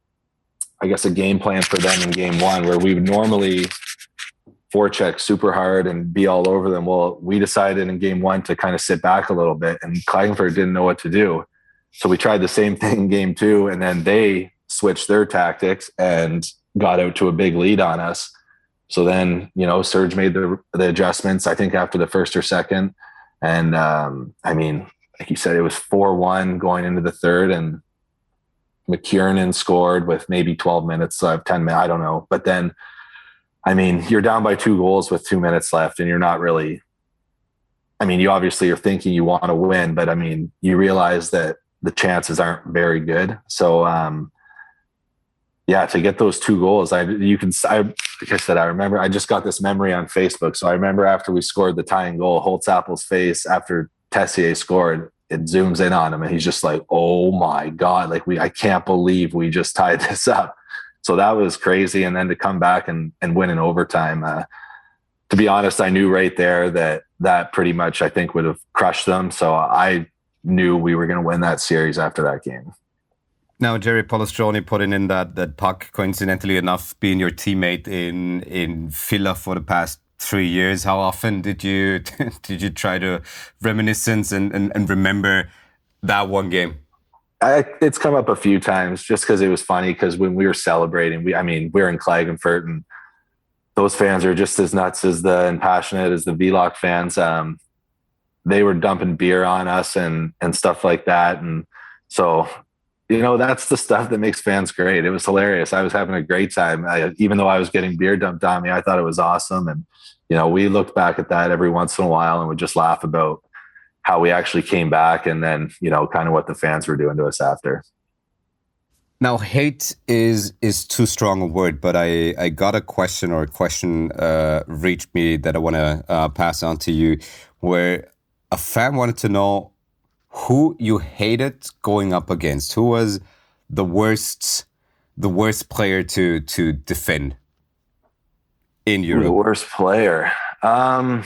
I guess, a game plan for them in game one where we would normally forecheck super hard and be all over them. Well, we decided in game one to kind of sit back a little bit, and Klagenfurt didn't know what to do. So we tried the same thing in game two, and then they switched their tactics and got out to a big lead on us. So then, you know, Serge made the the adjustments, I think after the first or second. And um, I mean, like you said, it was four one going into the third, and McKiernan scored with maybe twelve minutes, so I have ten minutes, I don't know. But then, I mean, you're down by two goals with two minutes left, and you're not really, I mean, you obviously are thinking you want to win, but I mean, you realize that the chances aren't very good. So, um, yeah, to get those two goals, I, you can, I, like I said, I remember, I just got this memory on Facebook. So I remember after we scored the tying goal, Holtzappel's face after Tessier scored, it zooms in on him and he's just like, oh my God, like we, I can't believe we just tied this up. So that was crazy. And then to come back and, and win in overtime, uh, to be honest, I knew right there that that pretty much, I think, would have crushed them. So I knew we were going to win that series after that game. Now, Jerry Polostroni putting in that that puck, coincidentally enough, being your teammate in in Villa for the past three years. How often did you did you try to reminiscence and, and, and remember that one game? I, it's come up a few times just because it was funny. Because when we were celebrating, we I mean we're in Klagenfurt and those fans are just as nuts as the and passionate as the V L O C fans. Um, they were dumping beer on us and and stuff like that, and so. You know, that's the stuff that makes fans great. It was hilarious. I was having a great time. I, even though I was getting beer dumped on me, I thought it was awesome. And, you know, we looked back at that every once in a while and would just laugh about how we actually came back and then, you know, kind of what the fans were doing to us after. Now, hate is is too strong a word, but I, I got a question or a question uh, reached me that I want to uh, pass on to you, where a fan wanted to know who you hated going up against. Who was the worst, the worst player to to defend in Europe? The worst player. Um,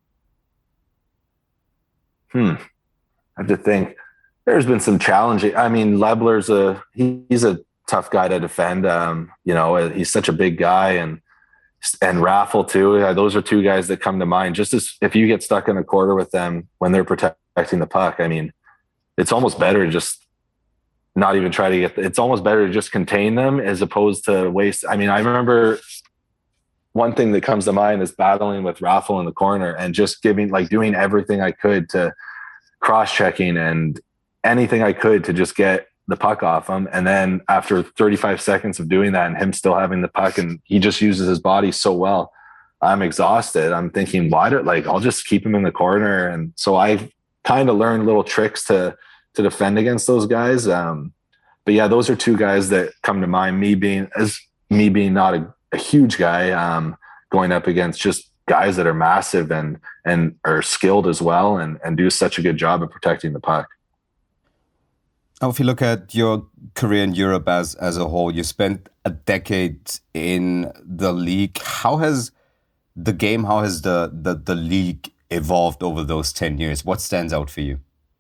hmm. I have to think. There's been some challenging. I mean, Lebler's a he, he's a tough guy to defend. Um, you know, he's such a big guy, and and Raffle too. Those are two guys that come to mind. Just as if you get stuck in a quarter with them when they're protecting the puck, I mean, it's almost better to just not even try to get. It's almost better to just contain them as opposed to waste. I mean, I remember one thing that comes to mind is battling with Raffle in the corner and just giving, like, doing everything I could to cross-checking and anything I could to just get the puck off him. And then after thirty-five seconds of doing that and him still having the puck and he just uses his body so well, I'm exhausted. I'm thinking, why do, like, I'll just keep him in the corner. And so I've kind of learned little tricks to, to defend against those guys. Um, but yeah, those are two guys that come to mind, me being as me being not a, a huge guy, um, going up against just guys that are massive and, and are skilled as well. And, and do such a good job of protecting the puck. Now, if you look at your career in Europe as as a whole, you spent a decade in the league. How has the game, how has the, the, the league evolved over those ten years? What stands out for you?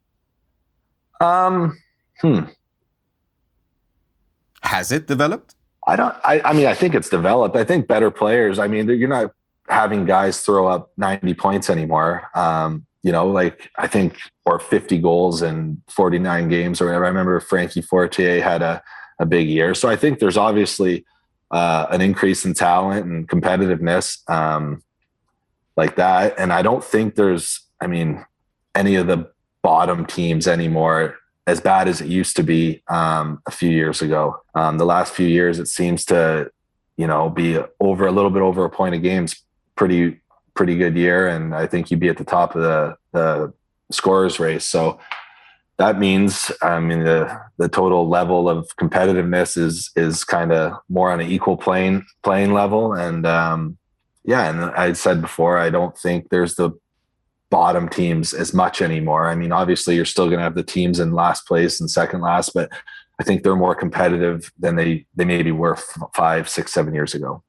Um, hmm. Has it developed? I don't, I, I mean, I think it's developed. I think better players, I mean, you're not having guys throw up ninety points anymore. Um, you know, like I think, or fifty goals in forty-nine games or whatever. I remember Frankie Fortier had a, a big year. So I think there's obviously uh, an increase in talent and competitiveness um, like that. And I don't think there's, I mean, any of the bottom teams anymore as bad as it used to be um, a few years ago. Um, the last few years, it seems to, you know, be over a little bit over a point a game's pretty, pretty good year. And I think you'd be at the top of the, the scorers race. So that means, I mean, the, the total level of competitiveness is, is kind of more on an equal playing, playing level. And um, yeah, and I said before, I don't think there's the bottom teams as much anymore. I mean, obviously you're still going to have the teams in last place and second last, but I think they're more competitive than they, they maybe were f- five, six, seven years ago.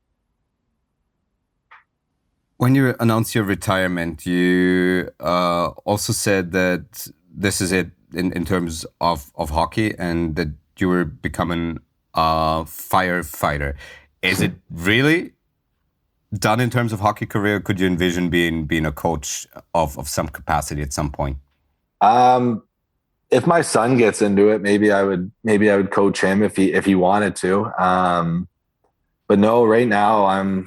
When you announced your retirement, you uh, also said that this is it in, in terms of, of hockey and that you were becoming a firefighter. Is it really done in terms of hockey career? Could you envision being being a coach of, of some capacity at some point? Um, if my son gets into it, maybe I would maybe I would coach him if he if he wanted to. Um, but no, right now I'm.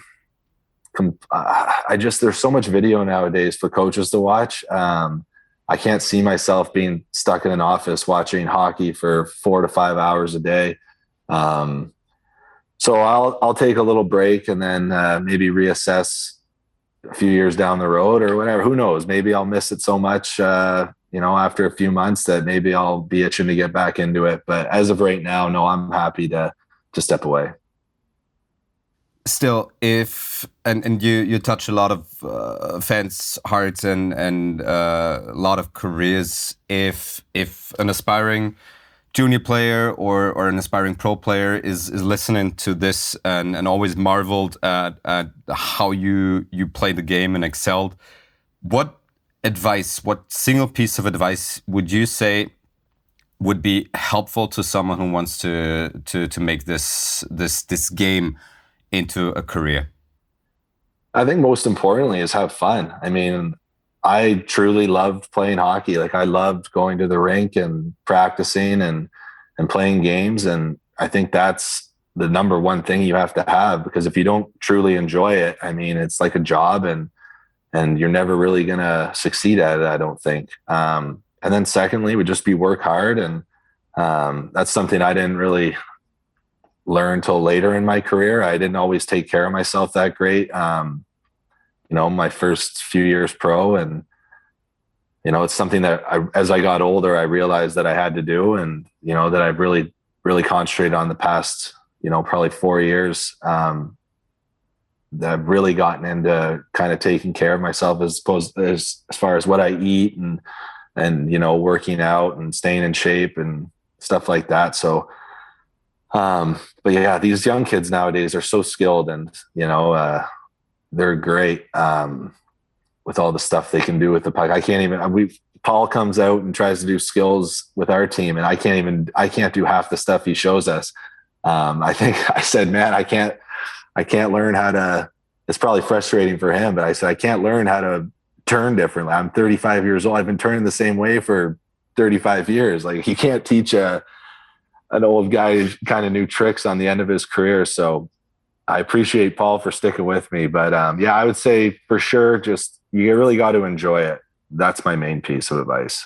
I just there's so much video nowadays for coaches to watch. Um, I can't see myself being stuck in an office watching hockey for four to five hours a day. Um, So I'll I'll take a little break and then uh, maybe reassess a few years down the road or whatever. Who knows? Maybe I'll miss it so much, uh, you know, after a few months that maybe I'll be itching to get back into it. But as of right now, no, I'm happy to to step away. Still, if and, and you you touch a lot of uh, fans' hearts and and uh, a lot of careers. If if an aspiring junior player or or an aspiring pro player is is listening to this and and always marveled at at how you you play the game and excelled, what advice, what single piece of advice would you say would be helpful to someone who wants to to to make this this this game into a career? I think most importantly is have fun. I mean, I truly loved playing hockey. Like I loved going to the rink and practicing and, and playing games. And I think that's the number one thing you have to have, because if you don't truly enjoy it, I mean, it's like a job and, and you're never really going to succeed at it, I don't think. Um, and then secondly, would just be work hard. And um, that's something I didn't really learn till later in my career. I didn't always take care of myself that great. Um, you know, my first few years pro, and, you know, it's something that I, as I got older, I realized that I had to do, and, you know, that I've really, really concentrated on the past, you know, probably four years, um, that I've really gotten into kind of taking care of myself as opposed as, as far as what I eat and, and, you know, working out and staying in shape and stuff like that. So, um, but yeah, these young kids nowadays are so skilled, and, you know, uh, they're great um, with all the stuff they can do with the puck. I can't even, we, Paul comes out and tries to do skills with our team, and I can't even, I can't do half the stuff he shows us. Um, I think I said, man, I can't, I can't learn how to, it's probably frustrating for him, but I said, I can't learn how to turn differently. I'm thirty-five years old. I've been turning the same way for thirty-five years. Like, he can't teach a, an old guy kind of new tricks on the end of his career. So I appreciate Paul for sticking with me, but um, yeah, I would say for sure, just, you really got to enjoy it. That's my main piece of advice.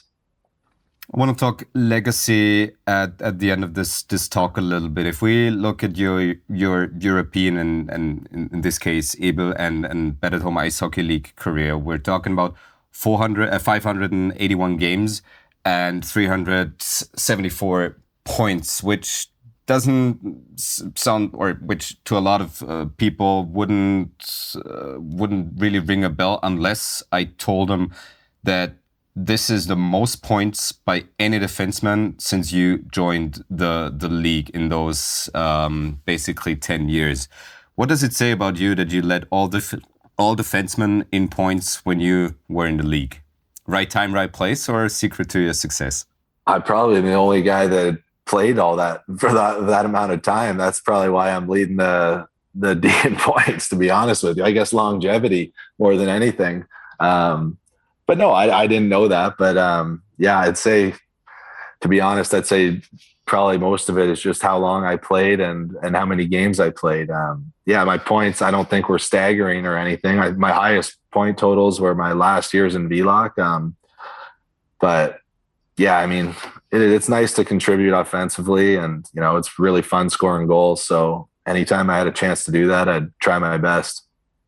I want to talk legacy at, at the end of this this talk a little bit. If we look at your your European and, and in, in this case, Abel and, and Bet at Home Ice Hockey League career, we're talking about four hundred, uh, five hundred eighty-one games and three hundred seventy-four points, which doesn't sound, or which to a lot of uh, people wouldn't uh, wouldn't really ring a bell unless I told them that this is the most points by any defenseman since you joined the the league in those um, basically ten years. What does it say about you that you led all def- all defensemen in points when you were in the league? Right time, right place, or a secret to your success? I'm probably the only guy that played all that for that, that amount of time. That's probably why I'm leading the the D in points, to be honest with you. I guess longevity more than anything. Um, but no, I, I didn't know that. But um, yeah, I'd say, to be honest, I'd say probably most of it is just how long I played and and how many games I played. Um, yeah, my points I don't think were staggering or anything. I, my highest point totals were my last years in V LOC. Um, but yeah, I mean, it, it's nice to contribute offensively, and you know it's really fun scoring goals. So anytime I had a chance to do that, I'd try my best.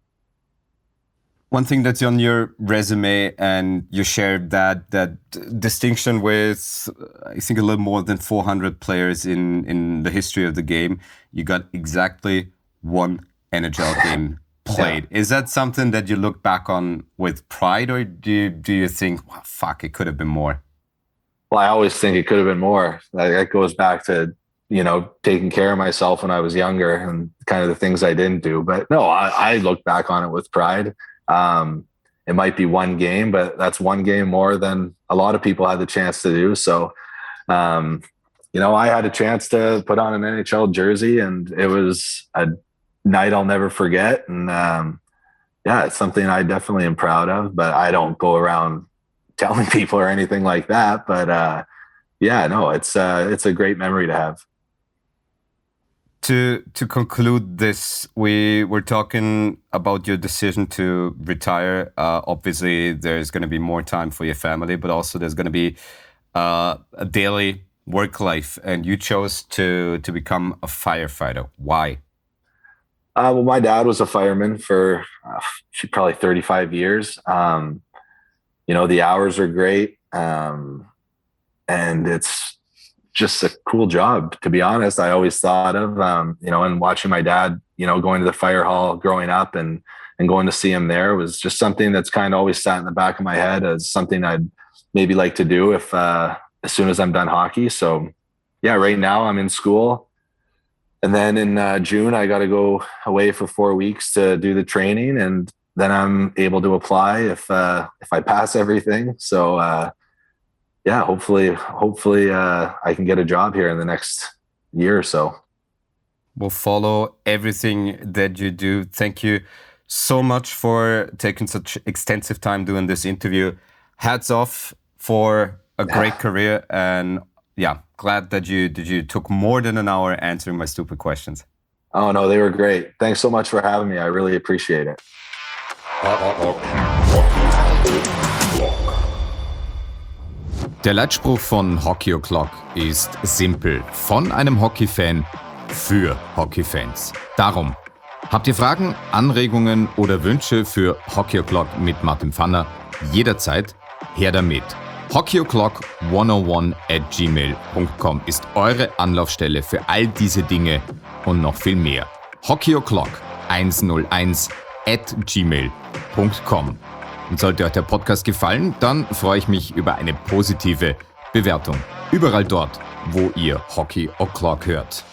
One thing that's on your resume, and you shared that that distinction with, I think, a little more than four hundred players in, in the history of the game. You got exactly one N H L game played. Yeah. Is that something that you look back on with pride, or do you, do you think, well, fuck, it could have been more? Well, I always think it could have been more. That goes back to, you know, taking care of myself when I was younger and kind of the things I didn't do. But no, I, I look back on it with pride. Um, it might be one game, but that's one game more than a lot of people had the chance to do. So, um, you know, I had a chance to put on an N H L jersey, and it was a night I'll never forget. And um, yeah, it's something I definitely am proud of, but I don't go around telling people or anything like that. But uh, yeah, no, it's uh, it's a great memory to have. To to conclude this, we were talking about your decision to retire. Uh, obviously, there's going to be more time for your family, but also there's going to be uh, a daily work life, and you chose to to become a firefighter. Why? Uh, well, my dad was a fireman for uh, probably thirty-five years. Um, you know, the hours are great, um, and it's just a cool job, to be honest. I always thought of, um, you know, and watching my dad, you know, going to the fire hall growing up and, and going to see him there was just something that's kind of always sat in the back of my head as something I'd maybe like to do if, uh, as soon as I'm done hockey. So yeah, right now I'm in school, and then in uh, June, I got to go away for four weeks to do the training, and then I'm able to apply if, uh, if I pass everything. So, uh, yeah, hopefully, hopefully uh, I can get a job here in the next year or so. We'll follow everything that you do. Thank you so much for taking such extensive time doing this interview. Hats off for a great career, and yeah, glad that you that you took more than an hour answering my stupid questions. Oh no, they were great. Thanks so much for having me. I really appreciate it. Der Leitspruch von Hockey O'Clock ist simpel. Von einem Hockey-Fan für Hockey-Fans. Darum, habt ihr Fragen, Anregungen oder Wünsche für Hockey O'Clock mit Martin Pfanner? Jederzeit her damit. hockey o'clock hundertundeins at gmail punkt com ist eure Anlaufstelle für all diese Dinge und noch viel mehr. hockey o'clock hunderteins at gmail punkt com. Und sollte euch der Podcast gefallen, dann freue ich mich über eine positive Bewertung. Überall dort, wo ihr Hockey O'Clock hört.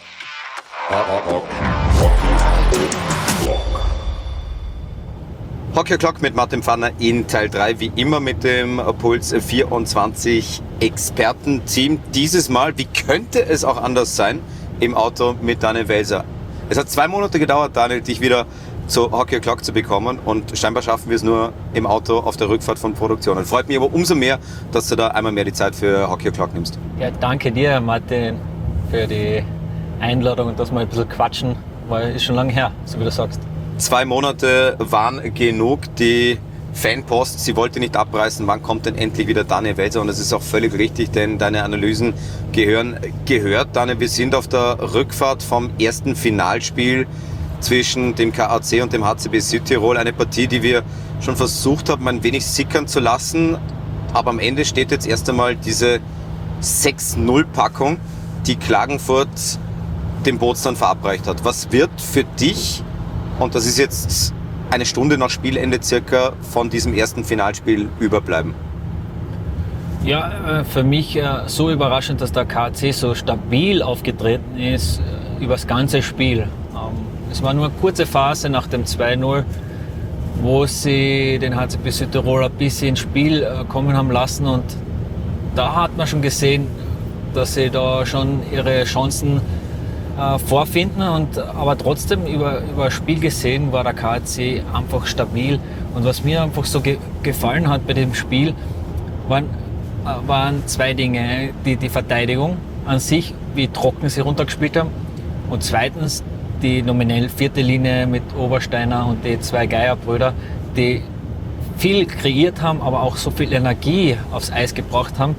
Hockey O'Clock mit Martin Pfanner in Teil drei, wie immer mit dem Puls vierundzwanzig Expertenteam. Dieses Mal, wie könnte es auch anders sein, im Auto mit Daniel Welser. Es hat zwei Monate gedauert, Daniel, dich wieder zu Hockey O'Clock zu bekommen, und scheinbar schaffen wir es nur im Auto auf der Rückfahrt von Produktionen. Freut mich aber umso mehr, dass du da einmal mehr die Zeit für Hockey O'Clock nimmst. Ja, danke dir, Martin, für die Einladung und dass wir ein bisschen quatschen, weil ist schon lange her, so wie du sagst. Zwei Monate waren genug. Die Fanpost, sie wollte nicht abreißen, wann kommt denn endlich wieder Daniel Welser, und das ist auch völlig richtig, denn deine Analysen gehören gehört. Daniel, wir sind auf der Rückfahrt vom ersten Finalspiel zwischen dem K A C und dem H C B Südtirol. Eine Partie, die wir schon versucht haben, ein wenig sickern zu lassen. Aber am Ende steht jetzt erst einmal diese sechs null Packung, die Klagenfurt dem Bootsland verabreicht hat. Was wird für dich, und das ist jetzt eine Stunde nach Spielende circa, von diesem ersten Finalspiel überbleiben? Ja, für mich so überraschend, dass der K A C so stabil aufgetreten ist über das ganze Spiel. Es war nur eine kurze Phase nach dem zwei null, wo sie den H C B Südtirol ein bisschen ins Spiel kommen haben lassen, und da hat man schon gesehen, dass sie da schon ihre Chancen äh, vorfinden, und, aber trotzdem über, über das Spiel gesehen war der K A C einfach stabil, und was mir einfach so ge- gefallen hat bei dem Spiel, waren, äh, waren zwei Dinge. Die, die Verteidigung an sich, wie trocken sie runtergespielt haben, und zweitens die nominell vierte Linie mit Obersteiner und die zwei Geierbrüder, die viel kreiert haben, aber auch so viel Energie aufs Eis gebracht haben,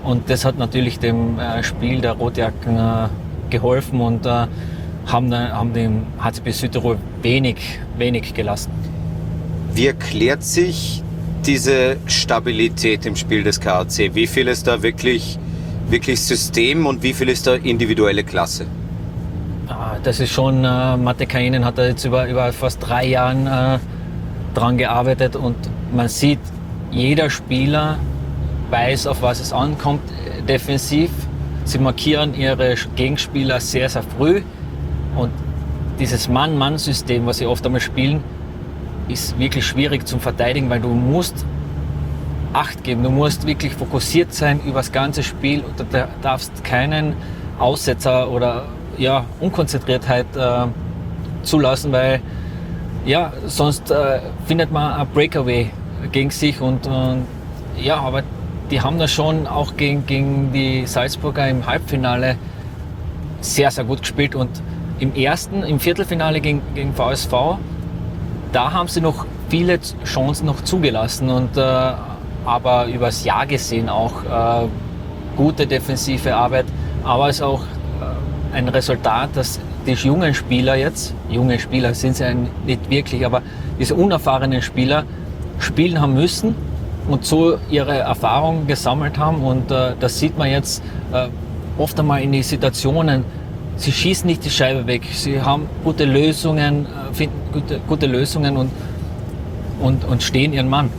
Und das hat natürlich dem äh, Spiel der Rotjacken äh, geholfen und äh, haben, haben dem H C B Südtirol wenig, wenig gelassen. Wie erklärt sich diese Stabilität im Spiel des K A C? Wie viel ist da wirklich, wirklich System und wie viel ist da individuelle Klasse? Das ist schon, äh, Mate Kainen hat da jetzt über, über fast drei Jahren äh, dran gearbeitet und man sieht, jeder Spieler weiß, auf was es ankommt, defensiv. Sie markieren ihre Gegenspieler sehr, sehr früh und dieses Mann-Mann-System, was sie oft einmal spielen, ist wirklich schwierig zum Verteidigen, weil du musst Acht geben, du musst wirklich fokussiert sein über das ganze Spiel und du darfst keinen Aussetzer oder ja, Unkonzentriertheit äh, zulassen, weil ja, sonst äh, findet man ein Breakaway gegen sich und, und ja, aber die haben das schon auch gegen, gegen die Salzburger im Halbfinale sehr, sehr gut gespielt und im ersten, im Viertelfinale gegen, gegen V S V, da haben sie noch viele Chancen noch zugelassen und äh, aber übers Jahr gesehen auch äh, gute defensive Arbeit, aber es ist auch äh, ein Resultat, dass die jungen Spieler jetzt, junge Spieler sind sie nicht wirklich, aber diese unerfahrenen Spieler spielen haben müssen und so ihre Erfahrungen gesammelt haben und äh, das sieht man jetzt äh, oft einmal in die Situationen, sie schießen nicht die Scheibe weg, sie haben gute Lösungen, äh, finden gute, gute Lösungen und, und, und stehen ihren Mann.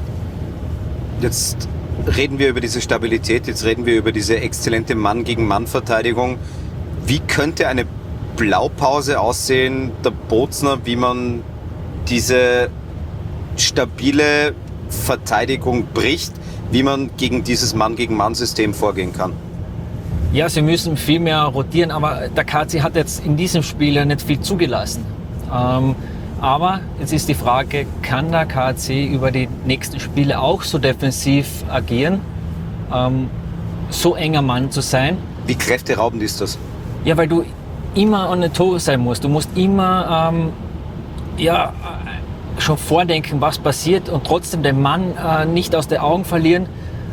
Jetzt reden wir über diese Stabilität, jetzt reden wir über diese exzellente Mann-gegen-Mann-Verteidigung. Wie könnte eine Blaupause aussehen, der Bozner, wie man diese stabile Verteidigung bricht, wie man gegen dieses Mann-gegen-Mann-System vorgehen kann? Ja, sie müssen viel mehr rotieren, aber der K C hat jetzt in diesem Spiel ja nicht viel zugelassen. Ähm, aber jetzt ist die Frage, kann der K C über die nächsten Spiele auch so defensiv agieren, ähm, so enger Mann zu sein? Wie kräfteraubend ist das? Ja, weil du immer an der Tor sein musst. Du musst immer ähm, ja, schon vordenken, was passiert und trotzdem den Mann äh, nicht aus den Augen verlieren.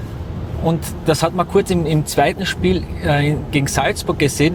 Und das hat man kurz im, im zweiten Spiel äh, gegen Salzburg gesehen,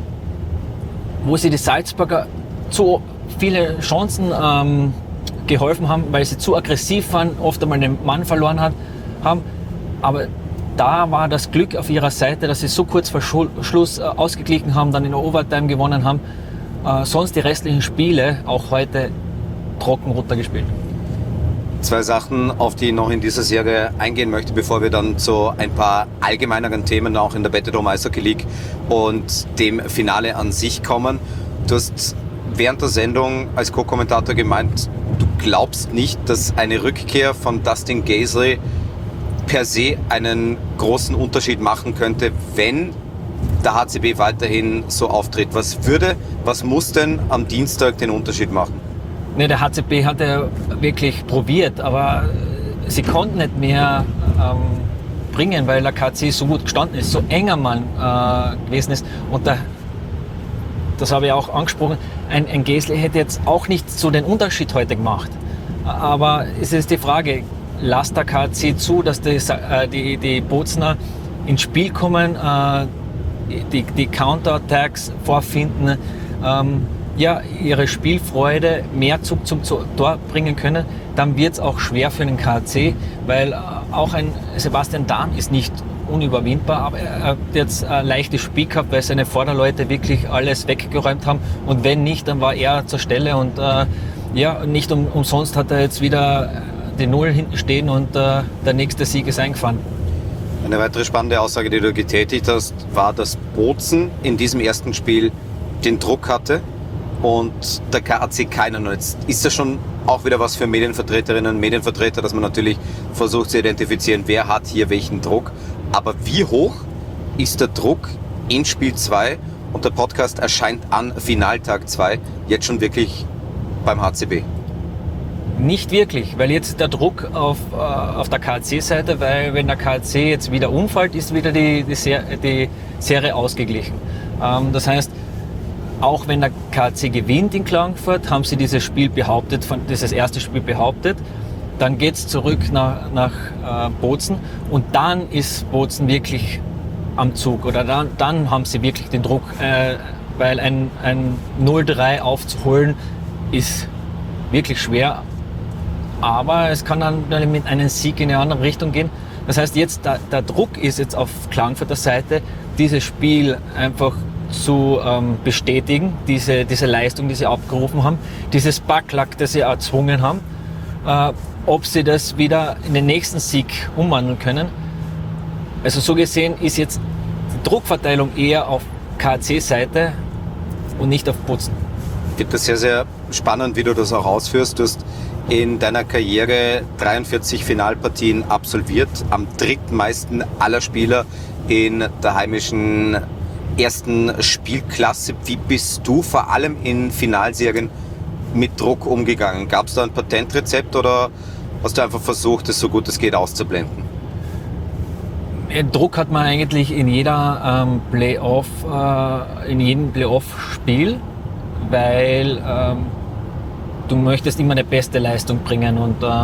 wo sie die Salzburger zu viele Chancen ähm, geholfen haben, weil sie zu aggressiv waren, oft einmal den Mann verloren hat, haben. Aber da war das Glück auf ihrer Seite, dass sie so kurz vor Schluss äh, ausgeglichen haben, dann in der Overtime gewonnen haben. Äh, sonst die restlichen Spiele, auch heute, trocken runtergespielt. Zwei Sachen, auf die ich noch in dieser Serie eingehen möchte, bevor wir dann zu ein paar allgemeineren Themen auch in der Betadome Eishockey League und dem Finale an sich kommen. Du hast während der Sendung als Co-Kommentator gemeint, du glaubst nicht, dass eine Rückkehr von Dustin Gaisley per se einen großen Unterschied machen könnte, wenn der H C B weiterhin so auftritt. Was würde, was muss denn am Dienstag den Unterschied machen? Ne, der H C B hat ja wirklich probiert, aber sie konnten nicht mehr ähm, bringen, weil der K C so gut gestanden ist, so enger Mann äh, gewesen ist. Und der, das habe ich auch angesprochen, ein, ein Gaisley hätte jetzt auch nicht so den Unterschied heute gemacht. Aber es ist die Frage, lasst der K C zu, dass die, äh, die, die Bozner ins Spiel kommen, äh, die, die Counterattacks vorfinden, ähm, ja, ihre Spielfreude mehr Zug zum Tor bringen können, dann wird es auch schwer für den K C, weil äh, auch ein Sebastian Dahm ist nicht unüberwindbar, aber er hat jetzt ein leichtes Spiel gehabt, weil seine Vorderleute wirklich alles weggeräumt haben und wenn nicht, dann war er zur Stelle und äh, ja, nicht um, umsonst hat er jetzt wieder die Null hinten stehen und äh, der nächste Sieg ist eingefahren. Eine weitere spannende Aussage, die du getätigt hast, war, dass Bozen in diesem ersten Spiel den Druck hatte und der K A C keinen. Jetzt ist das schon auch wieder was für Medienvertreterinnen und Medienvertreter, dass man natürlich versucht zu identifizieren, wer hat hier welchen Druck. Aber wie hoch ist der Druck in Spiel zwei und der Podcast erscheint an Finaltag zwei jetzt schon wirklich beim H C B? Nicht wirklich, weil jetzt der Druck auf, äh, auf der K C-Seite, weil wenn der K C jetzt wieder umfällt, ist wieder die, die, Ser- die Serie ausgeglichen. Ähm, das heißt, auch wenn der K C gewinnt in Klagenfurt, haben sie dieses Spiel behauptet, von, dieses erste Spiel behauptet. Dann geht es zurück nach, nach äh, Bozen und dann ist Bozen wirklich am Zug oder dann, dann haben sie wirklich den Druck, äh, weil ein, ein null drei aufzuholen ist wirklich schwer, aber es kann dann mit einem Sieg in eine andere Richtung gehen. Das heißt, jetzt der, der Druck ist jetzt auf Klagenfurter Seite, dieses Spiel einfach zu ähm, bestätigen, diese, diese Leistung, die sie abgerufen haben, dieses Backlack, das sie erzwungen haben, äh, ob sie das wieder in den nächsten Sieg umwandeln können. Also so gesehen ist jetzt die Druckverteilung eher auf K A C-Seite und nicht auf Bozen. Ich finde das sehr, sehr spannend, wie du das auch ausführst. Du hast in deiner Karriere dreiundvierzig Finalpartien absolviert, am drittmeisten aller Spieler in der heimischen ersten Spielklasse. Wie bist du vor allem in Finalserien mit Druck umgegangen? Gab es da ein Patentrezept oder hast du einfach versucht, es so gut es geht auszublenden? Druck hat man eigentlich in jeder ähm, Playoff, äh, in jedem Playoff-Spiel, weil ähm, du möchtest immer eine beste Leistung bringen. Und, äh,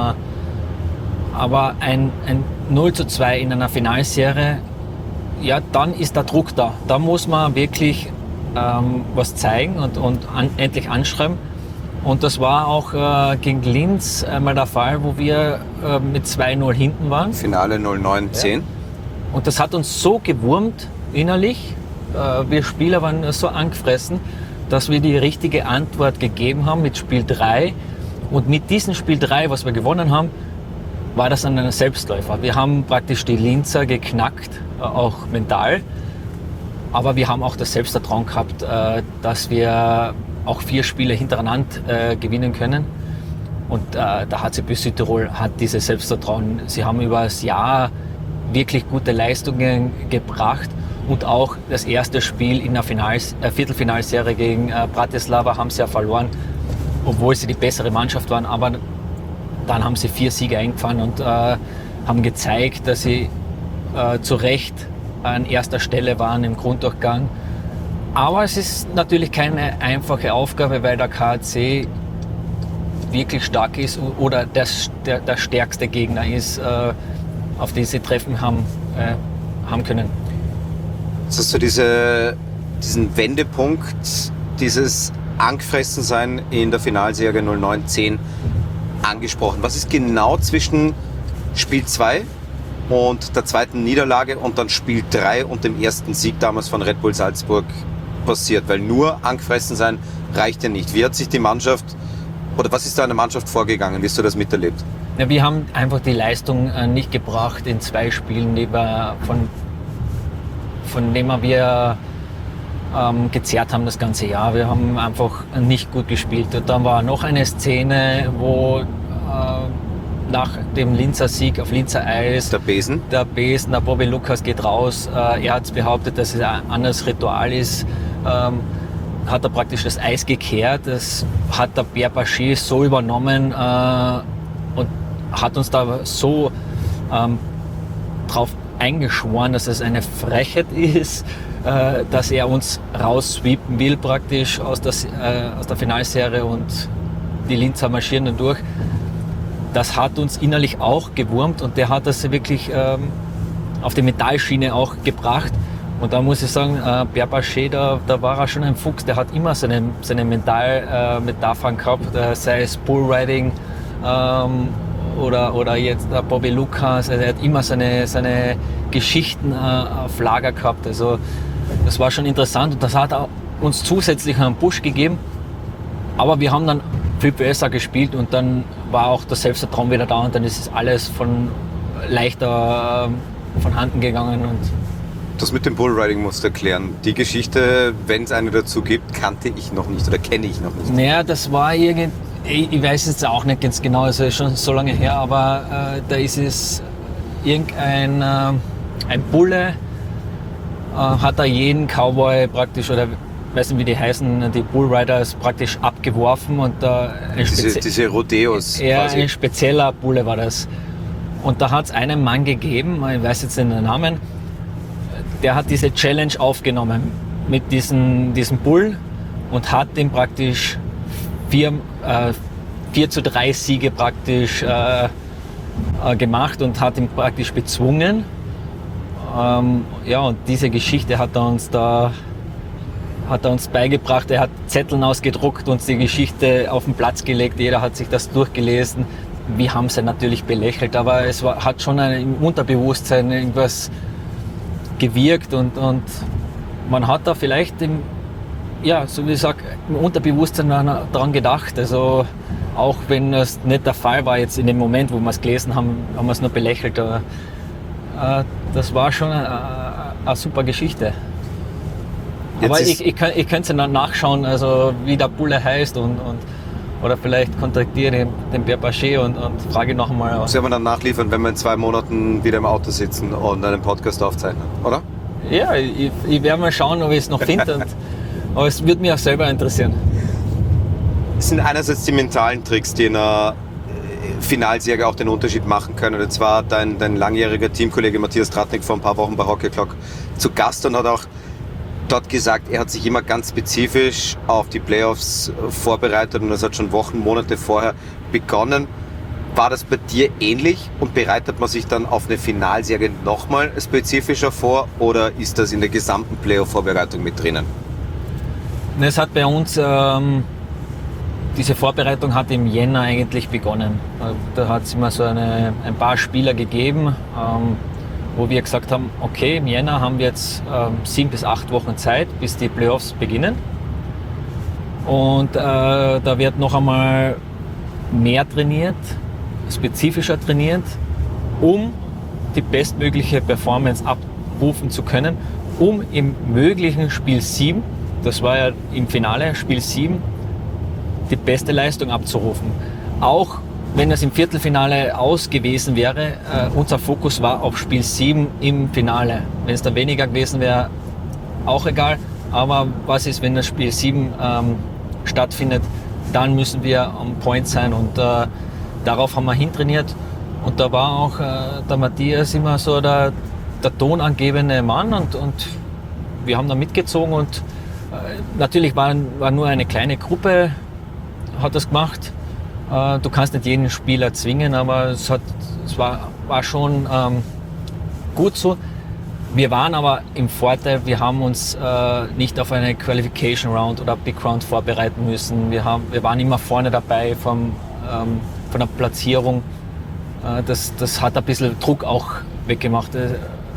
aber ein, ein null zu zwei in einer Finalserie, ja, dann ist der Druck da. Da muss man wirklich ähm, was zeigen und, und an, endlich anschreiben. Und das war auch äh, gegen Linz einmal der Fall, wo wir äh, mit zwei null hinten waren. Finale null neun zehn. Ja. Und das hat uns so gewurmt innerlich. Äh, wir Spieler waren so angefressen, dass wir die richtige Antwort gegeben haben mit Spiel drei. Und mit diesem Spiel drei, was wir gewonnen haben, war das dann ein Selbstläufer. Wir haben praktisch die Linzer geknackt, äh, auch mental. Aber wir haben auch das Selbstvertrauen gehabt, äh, dass wir auch vier Spiele hintereinander äh, gewinnen können. Und äh, der H C B Südtirol hat dieses Selbstvertrauen. Sie haben über das Jahr wirklich gute Leistungen gebracht. Und auch das erste Spiel in der Finals, äh, Viertelfinalserie gegen äh, Bratislava haben sie ja verloren, obwohl sie die bessere Mannschaft waren. Aber dann haben sie vier Siege eingefahren und äh, haben gezeigt, dass sie äh, zu Recht an erster Stelle waren im Grunddurchgang. Aber es ist natürlich keine einfache Aufgabe, weil der K A C wirklich stark ist oder das, der, der stärkste Gegner ist, äh, auf den sie treffen haben, äh, haben können. Jetzt hast du diese, diesen Wendepunkt, dieses Angefressensein in der Finalserie null neun zehn angesprochen. Was ist genau zwischen Spiel zwei und der zweiten Niederlage und dann Spiel drei und dem ersten Sieg damals von Red Bull Salzburg passiert? Weil nur angefressen sein reicht ja nicht. Wie hat sich die Mannschaft, oder was ist da in der Mannschaft vorgegangen? Wie hast du das miterlebt? Ja, wir haben einfach die Leistung äh, nicht gebracht in zwei Spielen, die wir von, von denen wir ähm, gezerrt haben das ganze Jahr. Wir haben einfach nicht gut gespielt. Und dann war noch eine Szene, wo äh, nach dem Linzer Sieg auf Linzer Eis der Besen, der Besen, der Bobby Lukas geht raus. Äh, er hat behauptet, dass es ein anderes Ritual ist. Ähm, hat er praktisch das Eis gekehrt. Das hat der Pierre Bachet so übernommen äh, und hat uns da so ähm, drauf eingeschworen, dass es eine Frechheit ist, äh, dass er uns raussweepen will praktisch aus der, äh, aus der Finalserie und die Linzer marschieren dann durch. Das hat uns innerlich auch gewurmt und der hat das wirklich ähm, auf die Metallschiene auch gebracht. Und da muss ich sagen, äh, Pierre Bachet, da, da war er schon ein Fuchs, der hat immer seine, seine Mental-Metaphern äh, gehabt, äh, sei es Bullriding ähm, oder, oder jetzt der Bobby Lukas, also er hat immer seine, seine Geschichten äh, auf Lager gehabt. Also das war schon interessant und das hat uns zusätzlich einen Push gegeben. Aber wir haben dann viel besser gespielt und dann war auch der Selbstvertrauen wieder da und dann ist es alles von leichter äh, von Hand gegangen. Und das mit dem Bullriding musst du erklären. Die Geschichte, wenn es eine dazu gibt, kannte ich noch nicht oder kenne ich noch nicht. Naja, das war irgend, ich, ich weiß jetzt auch nicht ganz genau, also ist schon so lange her, aber äh, da ist es irgendein äh, ein Bulle, äh, hat da jeden Cowboy praktisch, oder weiß nicht wie die heißen, die Bullriders praktisch abgeworfen und äh, ein diese, Spezi- diese Rodeos ja, quasi. Ein spezieller Bulle war das. Und da hat es einen Mann gegeben, ich weiß jetzt nicht den Namen, der hat diese Challenge aufgenommen mit diesem, diesem Bull und hat ihm praktisch vier, äh, vier zu drei Siege praktisch äh, äh, gemacht und hat ihn praktisch bezwungen. Ähm, ja, und diese Geschichte hat er uns da hat er uns beigebracht. Er hat Zetteln ausgedruckt, uns die Geschichte auf den Platz gelegt. Jeder hat sich das durchgelesen. Wir haben sie natürlich belächelt, aber es war, hat schon ein, im Unterbewusstsein irgendwas gewirkt und, und man hat da vielleicht im, ja, so wie ich sage, im Unterbewusstsein daran gedacht. Also auch wenn das nicht der Fall war jetzt in dem Moment, wo wir es gelesen haben, haben wir es nur belächelt. Aber, äh, das war schon eine, eine super Geschichte. Aber ich, ich, ich könnte es dann nachschauen, also wie der Bulle heißt und, und oder vielleicht kontaktiere den, den Pierre Paget und, und frage noch einmal. Das werden wir dann nachliefern, wenn wir in zwei Monaten wieder im Auto sitzen und einen Podcast aufzeichnen, oder? Ja, ich, ich werde mal schauen, ob ich es noch finde. Aber es würde mich auch selber interessieren. Es sind einerseits die mentalen Tricks, die in einer Finalserie auch den Unterschied machen können. Und zwar dein, dein langjähriger Teamkollege Matthias Tratnik vor ein paar Wochen bei Hockey Clock zu Gast und hat auch dort gesagt, er hat sich immer ganz spezifisch auf die Playoffs vorbereitet und das hat schon Wochen, Monate vorher begonnen. War das bei dir ähnlich und bereitet man sich dann auf eine Finalserie nochmal spezifischer vor oder ist das in der gesamten Playoff-Vorbereitung mit drinnen? Es hat bei uns, ähm, diese Vorbereitung hat im Jänner eigentlich begonnen. Da hat es immer so eine, ein paar Spieler gegeben, ähm, wo wir gesagt haben, okay, im Jänner haben wir jetzt ähm, sieben bis acht Wochen Zeit, bis die Playoffs beginnen. Und äh, da wird noch einmal mehr trainiert, spezifischer trainiert, um die bestmögliche Performance abrufen zu können, um im möglichen Spiel sieben, das war ja im Finale, Spiel sieben, die beste Leistung abzurufen. Auch wenn es im Viertelfinale aus gewesen wäre, äh, unser Fokus war auf Spiel sieben im Finale. Wenn es da weniger gewesen wäre, auch egal. Aber was ist, wenn das Spiel sieben ähm, stattfindet, dann müssen wir on point sein und äh, darauf haben wir hintrainiert. Und da war auch äh, der Matthias immer so der, der tonangebende Mann und, und wir haben da mitgezogen und äh, natürlich war, war nur eine kleine Gruppe, hat das gemacht. Du kannst nicht jeden Spieler zwingen, aber es, hat, es war, war schon ähm, gut so. Wir waren aber im Vorteil, wir haben uns äh, nicht auf eine Qualification Round oder Big Round vorbereiten müssen. Wir, haben, wir waren immer vorne dabei vom, ähm, von der Platzierung. Äh, das, das hat ein bisschen Druck auch weggemacht. Äh,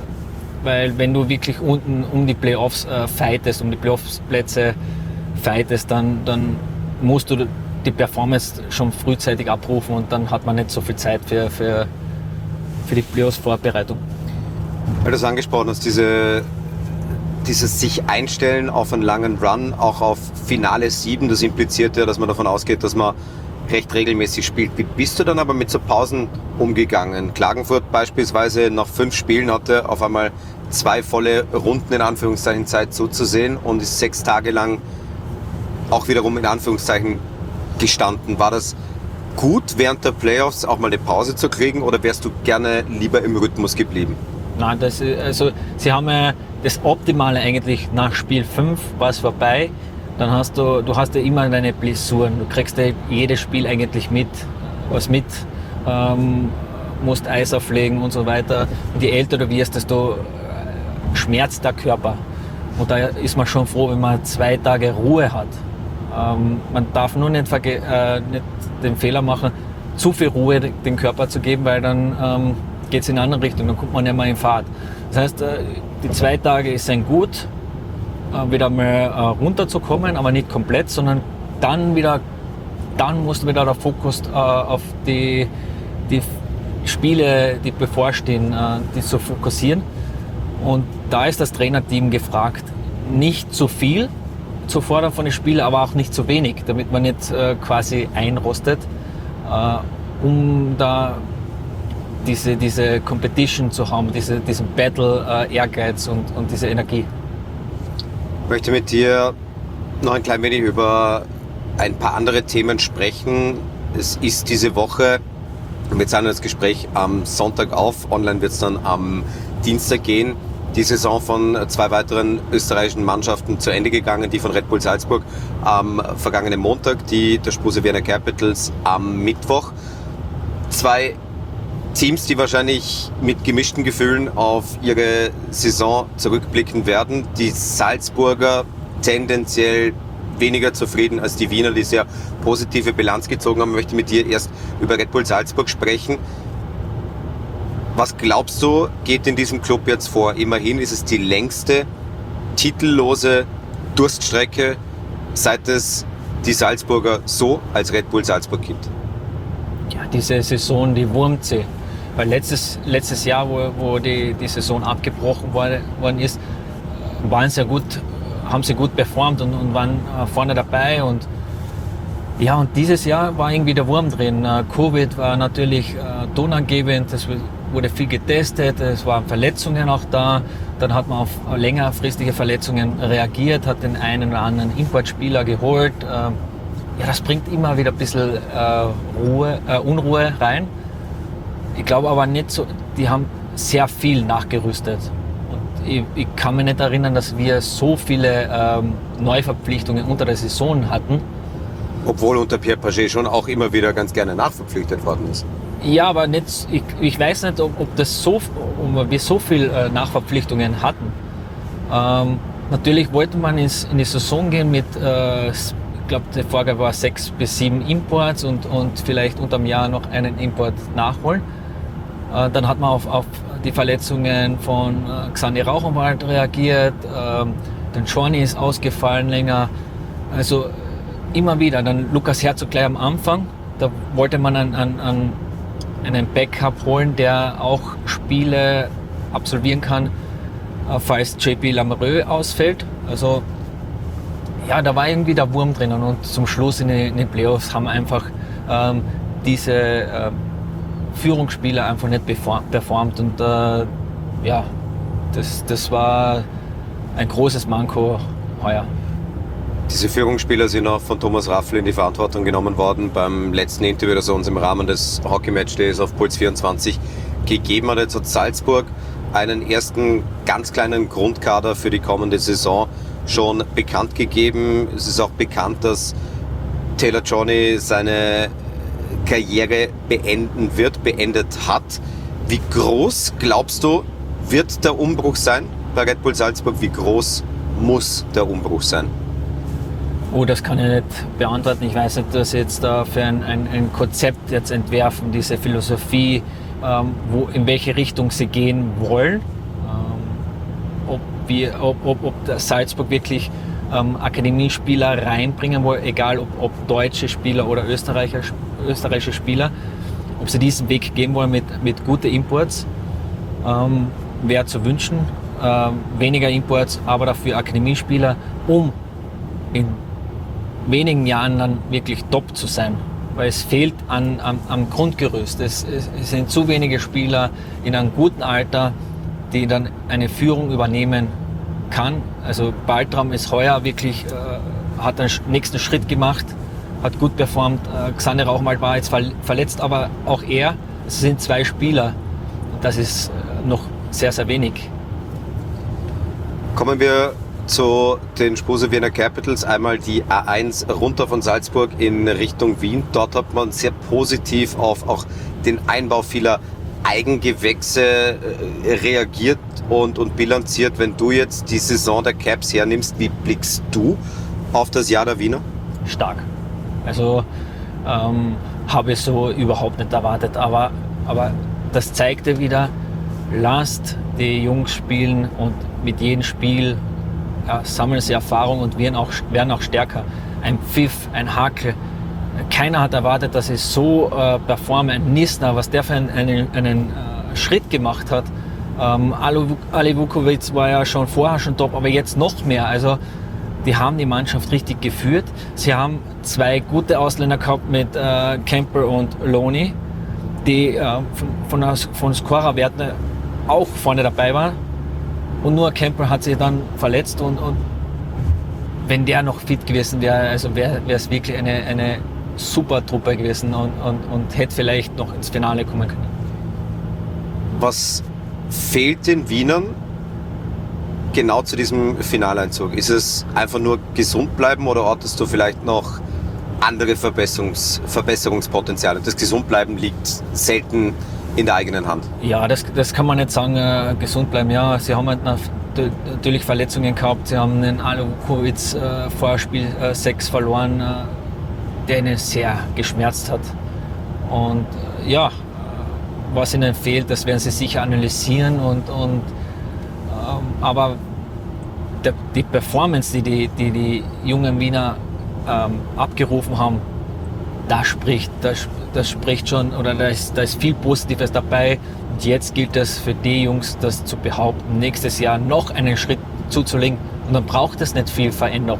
weil wenn du wirklich unten um die Playoffs äh, fightest, um die Playoffs-Plätze fightest, dann, dann musst du die Performance schon frühzeitig abrufen und dann hat man nicht so viel Zeit für, für, für die Playoffs-Vorbereitung. Weil du es angesprochen hast, diese, dieses sich einstellen auf einen langen Run, auch auf Finale sieben, das impliziert ja, dass man davon ausgeht, dass man recht regelmäßig spielt. Wie bist du dann aber mit so Pausen umgegangen? Klagenfurt beispielsweise nach fünf Spielen hatte auf einmal zwei volle Runden in Anführungszeichen Zeit zuzusehen und ist sechs Tage lang auch wiederum in Anführungszeichen gestanden. War das gut, während der Playoffs auch mal eine Pause zu kriegen oder wärst du gerne lieber im Rhythmus geblieben? Nein, das, also sie haben ja das Optimale eigentlich nach Spiel fünf war es vorbei. Dann hast du, du hast ja immer deine Blessuren. Du kriegst ja jedes Spiel eigentlich mit, was mit, ähm, musst Eis auflegen und so weiter. Und je älter du wirst, desto schmerzt der Körper. Und da ist man schon froh, wenn man zwei Tage Ruhe hat. Ähm, man darf nur nicht, verge- äh, nicht den Fehler machen, zu viel Ruhe dem Körper zu geben, weil dann ähm, geht es in eine andere Richtung, dann kommt man nicht mehr in Fahrt. Das heißt, äh, die zwei Tage ist ein Gut, äh, wieder mal äh, runterzukommen, aber nicht komplett, sondern dann wieder, dann musst du wieder der Fokus äh, auf die, die Spiele, die bevorstehen, äh, die zu fokussieren. Und da ist das Trainerteam gefragt, nicht zu viel zu fordern von den Spielern, aber auch nicht zu wenig, damit man nicht äh, quasi einrostet, äh, um da diese, diese Competition zu haben, diese, diesen Battle, äh, Ehrgeiz und, und diese Energie. Ich möchte mit dir noch ein klein wenig über ein paar andere Themen sprechen. Es ist diese Woche, wir zeichnen das Gespräch am Sonntag auf, online wird es dann am Dienstag gehen, die Saison von zwei weiteren österreichischen Mannschaften zu Ende gegangen, die von Red Bull Salzburg am vergangenen Montag, die der Spuse Vienna Capitals am Mittwoch. Zwei Teams, die wahrscheinlich mit gemischten Gefühlen auf ihre Saison zurückblicken werden. Die Salzburger tendenziell weniger zufrieden als die Wiener, die sehr positive Bilanz gezogen haben. Ich möchte mit dir erst über Red Bull Salzburg sprechen. Was glaubst du, geht in diesem Club jetzt vor? Immerhin ist es die längste titellose Durststrecke, seit es die Salzburger so als Red Bull Salzburg gibt. Ja, diese Saison, die wurmt sie. Weil letztes, letztes Jahr, wo, wo die, die Saison abgebrochen worden, worden ist, waren sie gut, haben sie gut performt und, und waren vorne dabei. Und ja, und dieses Jahr war irgendwie der Wurm drin. Covid war natürlich äh, tonangebend, es wurde viel getestet, es waren Verletzungen auch da. Dann hat man auf längerfristige Verletzungen reagiert, hat den einen oder anderen Importspieler geholt. Äh, ja, das bringt immer wieder ein bisschen äh, Ruhe, äh, Unruhe rein. Ich glaube aber nicht so, die haben sehr viel nachgerüstet. Und ich, ich kann mich nicht erinnern, dass wir so viele ähm, Neuverpflichtungen unter der Saison hatten. Obwohl unter Pierre Paget schon auch immer wieder ganz gerne nachverpflichtet worden ist. Ja, aber nicht, ich, ich weiß nicht, ob, ob, das so, ob wir so viele äh, Nachverpflichtungen hatten. Ähm, natürlich wollte man ins, in die Saison gehen mit, äh, ich glaube, die Vorgabe war sechs bis sieben Imports und, und vielleicht unterm Jahr noch einen Import nachholen. Äh, dann hat man auf, auf die Verletzungen von äh, Xandi Rauchenwald reagiert. Ähm, dann Johnny ist ausgefallen länger. Also immer wieder. Dann Lukas Herzog gleich am Anfang. Da wollte man an, an, an einen Backup holen, der auch Spiele absolvieren kann, falls J P Lamoureux ausfällt. Also ja, da war irgendwie der Wurm drinnen und zum Schluss in den, in den Playoffs haben einfach ähm, diese äh, Führungsspieler einfach nicht performt und äh, ja, das, das war ein großes Manko heuer. Diese Führungsspieler sind auch von Thomas Raffl in die Verantwortung genommen worden beim letzten Interview, das er uns im Rahmen des Hockey-Match-Days auf Puls vierundzwanzig gegeben hat. Jetzt hat Salzburg einen ersten ganz kleinen Grundkader für die kommende Saison schon bekannt gegeben. Es ist auch bekannt, dass Taylor Johnny seine Karriere beenden wird, beendet hat. Wie groß, glaubst du, wird der Umbruch sein bei Red Bull Salzburg? Wie groß muss der Umbruch sein? Oh, das kann ich nicht beantworten. Ich weiß nicht, dass sie jetzt da für ein, ein, ein Konzept jetzt entwerfen, diese Philosophie, ähm, wo, in welche Richtung sie gehen wollen. Ähm, ob, wir, ob, ob, ob der Salzburg wirklich ähm, Akademiespieler reinbringen will, egal ob, ob deutsche Spieler oder Österreicher, österreichische Spieler, ob sie diesen Weg gehen wollen mit, mit guten Imports, ähm, wäre zu wünschen. Ähm, weniger Imports, aber dafür Akademiespieler, um in wenigen Jahren dann wirklich top zu sein, weil es fehlt an, am, am Grundgerüst. Es, es, es sind zu wenige Spieler in einem guten Alter, die dann eine Führung übernehmen kann. Also Baltram ist heuer wirklich, äh, hat den nächsten Schritt gemacht, hat gut performt. Äh, Xander Rauchwald war jetzt verletzt, aber auch er, es sind zwei Spieler. Das ist äh, noch sehr, sehr wenig. Kommen wir zu den Spuse Wiener Capitals, einmal die A eins runter von Salzburg in Richtung Wien. Dort hat man sehr positiv auf auch den Einbau vieler Eigengewächse reagiert und, und bilanziert. Wenn du jetzt die Saison der Caps hernimmst, wie blickst du auf das Jahr der Wiener? Stark. Also ähm, habe ich so überhaupt nicht erwartet, aber, aber das zeigte wieder, lasst die Jungs spielen und mit jedem Spiel ja, sammeln sie Erfahrung und werden auch, werden auch stärker. Ein Pfiff, ein Hakel. Keiner hat erwartet, dass sie so äh, performen. Ein Nisner, was der für einen, einen, einen äh, Schritt gemacht hat. Ähm, Ali Vukovic war ja schon vorher schon top, aber jetzt noch mehr. Also die haben die Mannschaft richtig geführt. Sie haben zwei gute Ausländer gehabt mit äh, Kemper und Loney, die äh, von, von, von Scorerwerten auch vorne dabei waren. Und nur Kemper hat sich dann verletzt und, und wenn der noch fit gewesen wäre, also wäre es wirklich eine, eine super Truppe gewesen und, und, und hätte vielleicht noch ins Finale kommen können. Was fehlt den Wienern genau zu diesem Finaleinzug? Ist es einfach nur gesund bleiben oder ortest du vielleicht noch andere Verbesserungs- Verbesserungspotenziale? Das Gesundbleiben liegt selten in der eigenen Hand? Ja, das, das kann man nicht sagen, äh, gesund bleiben. Ja, sie haben halt natürlich Verletzungen gehabt. Sie haben den Alo Vukovic äh, vor Spiel sechs verloren, äh, der ihnen sehr geschmerzt hat. Und äh, ja, was ihnen fehlt, das werden sie sicher analysieren. Und, und, ähm, aber der, die Performance, die die, die, die jungen Wiener ähm, abgerufen haben, das spricht, das, das spricht schon, oder da ist, da ist viel Positives dabei. Und jetzt gilt es für die Jungs, das zu behaupten, nächstes Jahr noch einen Schritt zuzulegen. Und dann braucht es nicht viel Veränderung.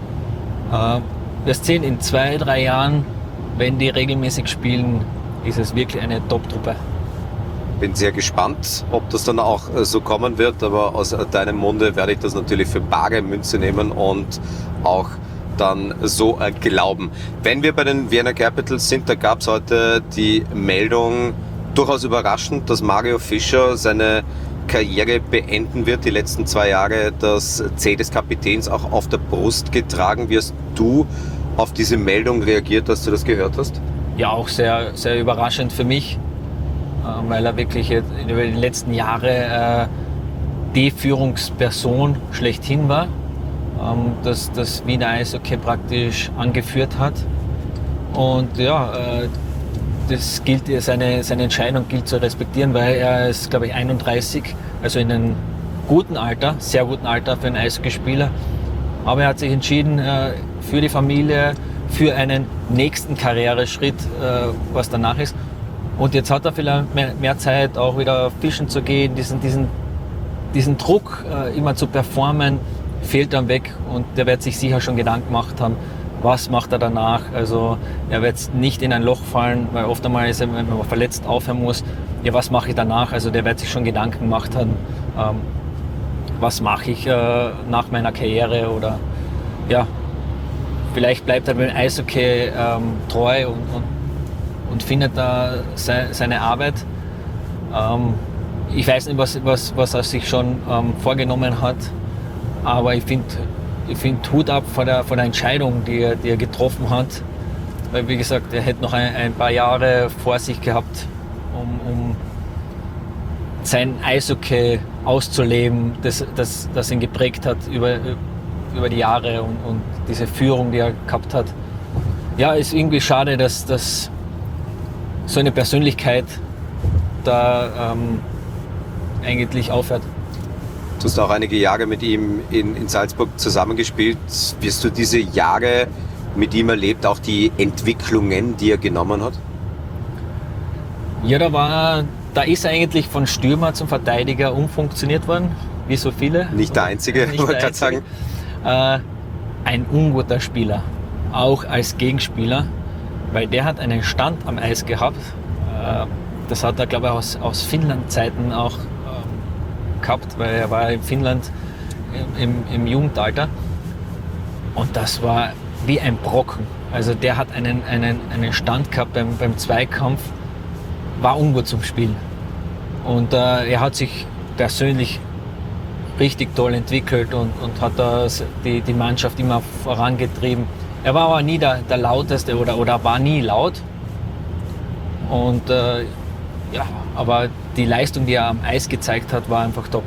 Äh, wir sehen in zwei, drei Jahren, wenn die regelmäßig spielen, ist es wirklich eine Top-Truppe. Bin sehr gespannt, ob das dann auch so kommen wird, aber aus deinem Munde werde ich das natürlich für bare Münze nehmen und auch dann so äh, glauben. Wenn wir bei den Vienna Capitals sind, da gab es heute die Meldung, durchaus überraschend, dass Mario Fischer seine Karriere beenden wird. Die letzten zwei Jahre das C des Kapitäns auch auf der Brust getragen. Wie hast du auf diese Meldung reagiert, als du das gehört hast? Ja, auch sehr, sehr überraschend für mich, äh, weil er wirklich über die letzten Jahre äh, die Führungsperson schlechthin war. Das, das Wiener Eishockey praktisch angeführt hat. Und ja, das gilt, seine, seine Entscheidung gilt zu respektieren, weil er ist, glaube ich, einunddreißig, also in einem guten Alter, sehr guten Alter für einen Eishockeyspieler. Aber er hat sich entschieden für die Familie, für einen nächsten Karriereschritt, was danach ist. Und jetzt hat er vielleicht mehr, mehr Zeit, auch wieder fischen zu gehen, diesen, diesen, diesen Druck immer zu performen, fehlt dann weg, und der wird sich sicher schon Gedanken gemacht haben, was macht er danach. Also er wird nicht in ein Loch fallen, weil oft einmal ist er, wenn man verletzt aufhören muss, ja, was mache ich danach? Also der wird sich schon Gedanken gemacht haben, ähm, was mache ich äh, nach meiner Karriere, oder ja, vielleicht bleibt er beim Eishockey ähm, treu und, und, und findet da se, seine Arbeit. Ähm, ich weiß nicht, was, was, was er sich schon ähm, vorgenommen hat. Aber ich finde, ich find Hut ab vor der, vor der Entscheidung, die er, die er getroffen hat. Weil, wie gesagt, er hätte noch ein, ein paar Jahre vor sich gehabt, um, um sein Eishockey auszuleben, das, das, das ihn geprägt hat über, über die Jahre, und, und diese Führung, die er gehabt hat. Ja, ist irgendwie schade, dass, dass so eine Persönlichkeit da ähm, eigentlich aufhört. Du hast auch einige Jahre mit ihm in, in Salzburg zusammengespielt. Wirst du diese Jahre mit ihm erlebt, auch die Entwicklungen, die er genommen hat? Ja, da war, da ist er eigentlich von Stürmer zum Verteidiger umfunktioniert worden, wie so viele. Nicht der Einzige, Nicht wollte der ich sagen. Äh, ein unguter Spieler, auch als Gegenspieler, weil der hat einen Stand am Eis gehabt. Äh, das hat er, glaube ich, aus, aus Finnland-Zeiten auch gehabt, weil er war in Finnland im, im Jugendalter, und das war wie ein Brocken. Also der hat einen, einen, einen Stand gehabt beim, beim Zweikampf, war ungut zum Spielen, und äh, er hat sich persönlich richtig toll entwickelt und, und hat das, die, die Mannschaft immer vorangetrieben. Er war aber nie der, der lauteste oder, oder war nie laut, und äh, ja, aber die Leistung, die er am Eis gezeigt hat, war einfach top.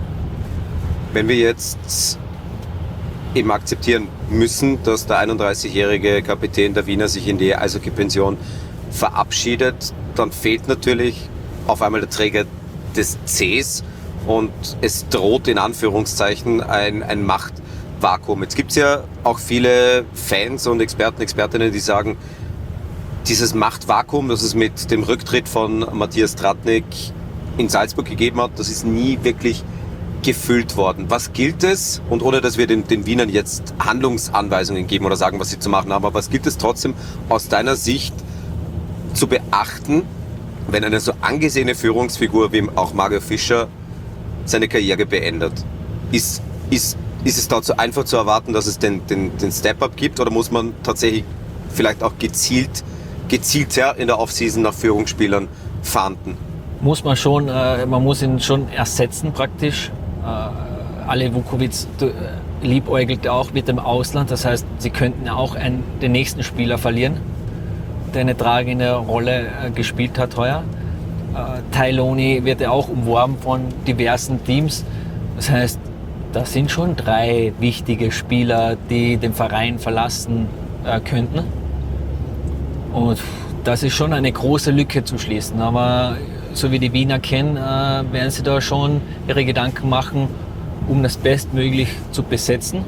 Wenn wir jetzt eben akzeptieren müssen, dass der einunddreißigjährige Kapitän der Wiener sich in die Eishockey-Pension verabschiedet, dann fehlt natürlich auf einmal der Träger des Cs, und es droht in Anführungszeichen ein, ein Machtvakuum. Jetzt gibt es ja auch viele Fans und Experten, Expertinnen, die sagen, dieses Machtvakuum, das es mit dem Rücktritt von Matthias Tratnik in Salzburg gegeben hat, das ist nie wirklich gefüllt worden. Was gilt es, und ohne dass wir den, den Wienern jetzt Handlungsanweisungen geben oder sagen, was sie zu machen haben, aber was gilt es trotzdem aus deiner Sicht zu beachten, wenn eine so angesehene Führungsfigur wie auch Mario Fischer seine Karriere beendet? Ist, ist, ist es dazu einfach zu erwarten, dass es den, den, den Step-Up gibt, oder muss man tatsächlich vielleicht auch gezielt gezielter in der Offseason nach Führungsspielern fahnden? Muss man schon, äh, man muss ihn schon ersetzen praktisch. Äh, Ale Vukovic äh, liebäugelt auch mit dem Ausland, das heißt, sie könnten auch einen, den nächsten Spieler verlieren, der eine tragende Rolle äh, gespielt hat heuer. Ty Loney wird ja auch umworben von diversen Teams. Das heißt, da sind schon drei wichtige Spieler, die den Verein verlassen äh, könnten. Und das ist schon eine große Lücke zu schließen. Aber so wie die Wiener kennen, äh, werden sie da schon ihre Gedanken machen, um das bestmöglich zu besetzen.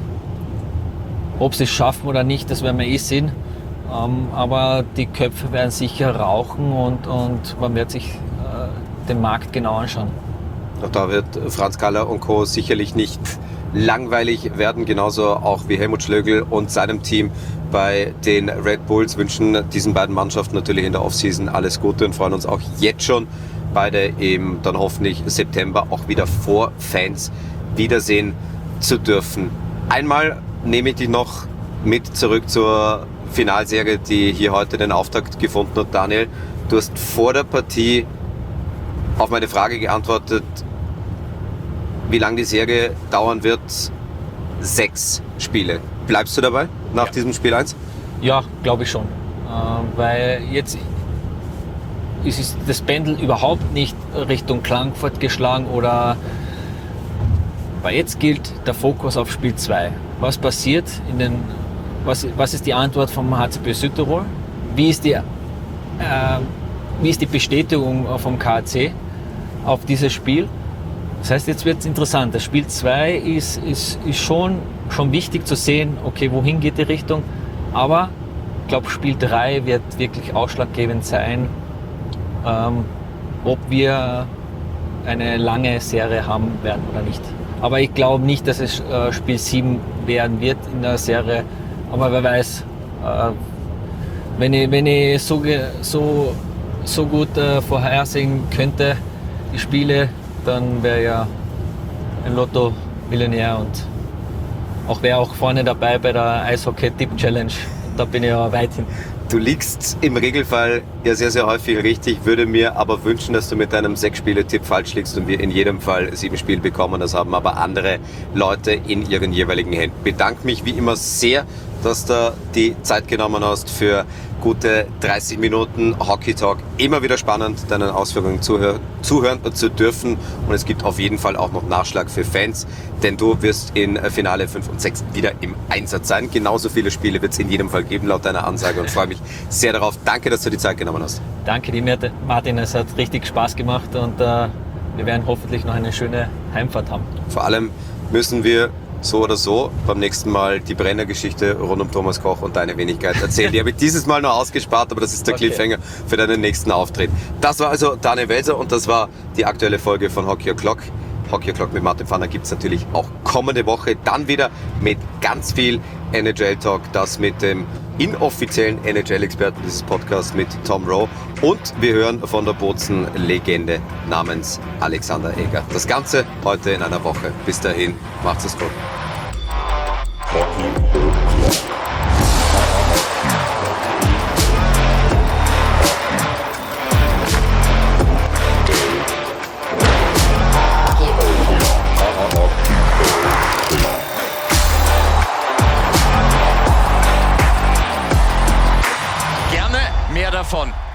Ob sie es schaffen oder nicht, das werden wir eh sehen. Ähm, aber die Köpfe werden sicher rauchen und, und man wird sich äh, den Markt genau anschauen. Auch da wird Franz Kaller und Co. sicherlich nicht langweilig werden, genauso auch wie Helmut Schlögl und seinem Team bei den Red Bulls. Wünschen diesen beiden Mannschaften natürlich in der Offseason alles Gute und freuen uns auch jetzt schon, beide eben dann hoffentlich September auch wieder vor Fans wiedersehen zu dürfen. Einmal nehme ich dich noch mit zurück zur Finalserie, die hier heute den Auftakt gefunden hat. Daniel, du hast vor der Partie auf meine Frage geantwortet, wie lange die Serie dauern wird. Sechs Spiele. Bleibst du dabei nach ja. diesem Spiel eins? Ja, glaube ich schon. Äh, weil jetzt ist das Pendel überhaupt nicht Richtung Klagenfurt geschlagen oder weil jetzt gilt der Fokus auf Spiel zwei. Was passiert in den, was, was ist die Antwort vom H C P Südtirol? Wie ist die, äh, wie ist die Bestätigung vom K A C auf dieses Spiel? Das heißt, jetzt wird es interessant. Das Spiel zwei ist, ist, ist schon, schon wichtig zu sehen, okay, wohin geht die Richtung. Aber ich glaube, Spiel drei wird wirklich ausschlaggebend sein, ähm, ob wir eine lange Serie haben werden oder nicht. Aber ich glaube nicht, dass es äh, Spiel sieben werden wird in der Serie. Aber wer weiß, äh, wenn ich, wenn ich so, so, so gut äh, vorhersehen könnte, die Spiele, dann wäre ja ein Lotto-Millionär und auch wäre auch vorne dabei bei der Eishockey-Tipp-Challenge. Da bin ich ja weit hin. Du liegst im Regelfall ja sehr, sehr häufig richtig, würde mir aber wünschen, dass du mit deinem Sechs-Spiele-Tipp falsch liegst und wir in jedem Fall sieben Spiele bekommen. Das haben aber andere Leute in ihren jeweiligen Händen. Ich bedanke mich wie immer sehr, dass du die Zeit genommen hast für gute dreißig Minuten Hockey Talk. Immer wieder spannend, deinen Ausführungen zuhören, zuhören zu dürfen. Und es gibt auf jeden Fall auch noch Nachschlag für Fans, denn du wirst in Finale fünf und sechs wieder im Einsatz sein. Genauso viele Spiele wird es in jedem Fall geben, laut deiner Ansage, und freue mich sehr darauf. Danke, dass du die Zeit genommen hast. Danke dir, Martin. Es hat richtig Spaß gemacht und äh, wir werden hoffentlich noch eine schöne Heimfahrt haben. Vor allem müssen wir so oder so beim nächsten Mal die Brenner-Geschichte rund um Thomas Koch und deine Wenigkeit erzählen. Die habe ich dieses Mal noch ausgespart, aber das ist der okay. Cliffhanger für deinen nächsten Auftritt. Das war also Daniel Welser und das war die aktuelle Folge von Hockey O'Clock. Hockey O'Clock mit Martin Pfanner gibt es natürlich auch kommende Woche. Dann wieder mit ganz viel N H L-Talk. Das mit dem inoffiziellen N H L-Experten dieses Podcasts mit Tom Rowe. Und wir hören von der Bozen-Legende namens Alexander Egger. Das Ganze heute in einer Woche. Bis dahin, macht's es gut. Mehr davon.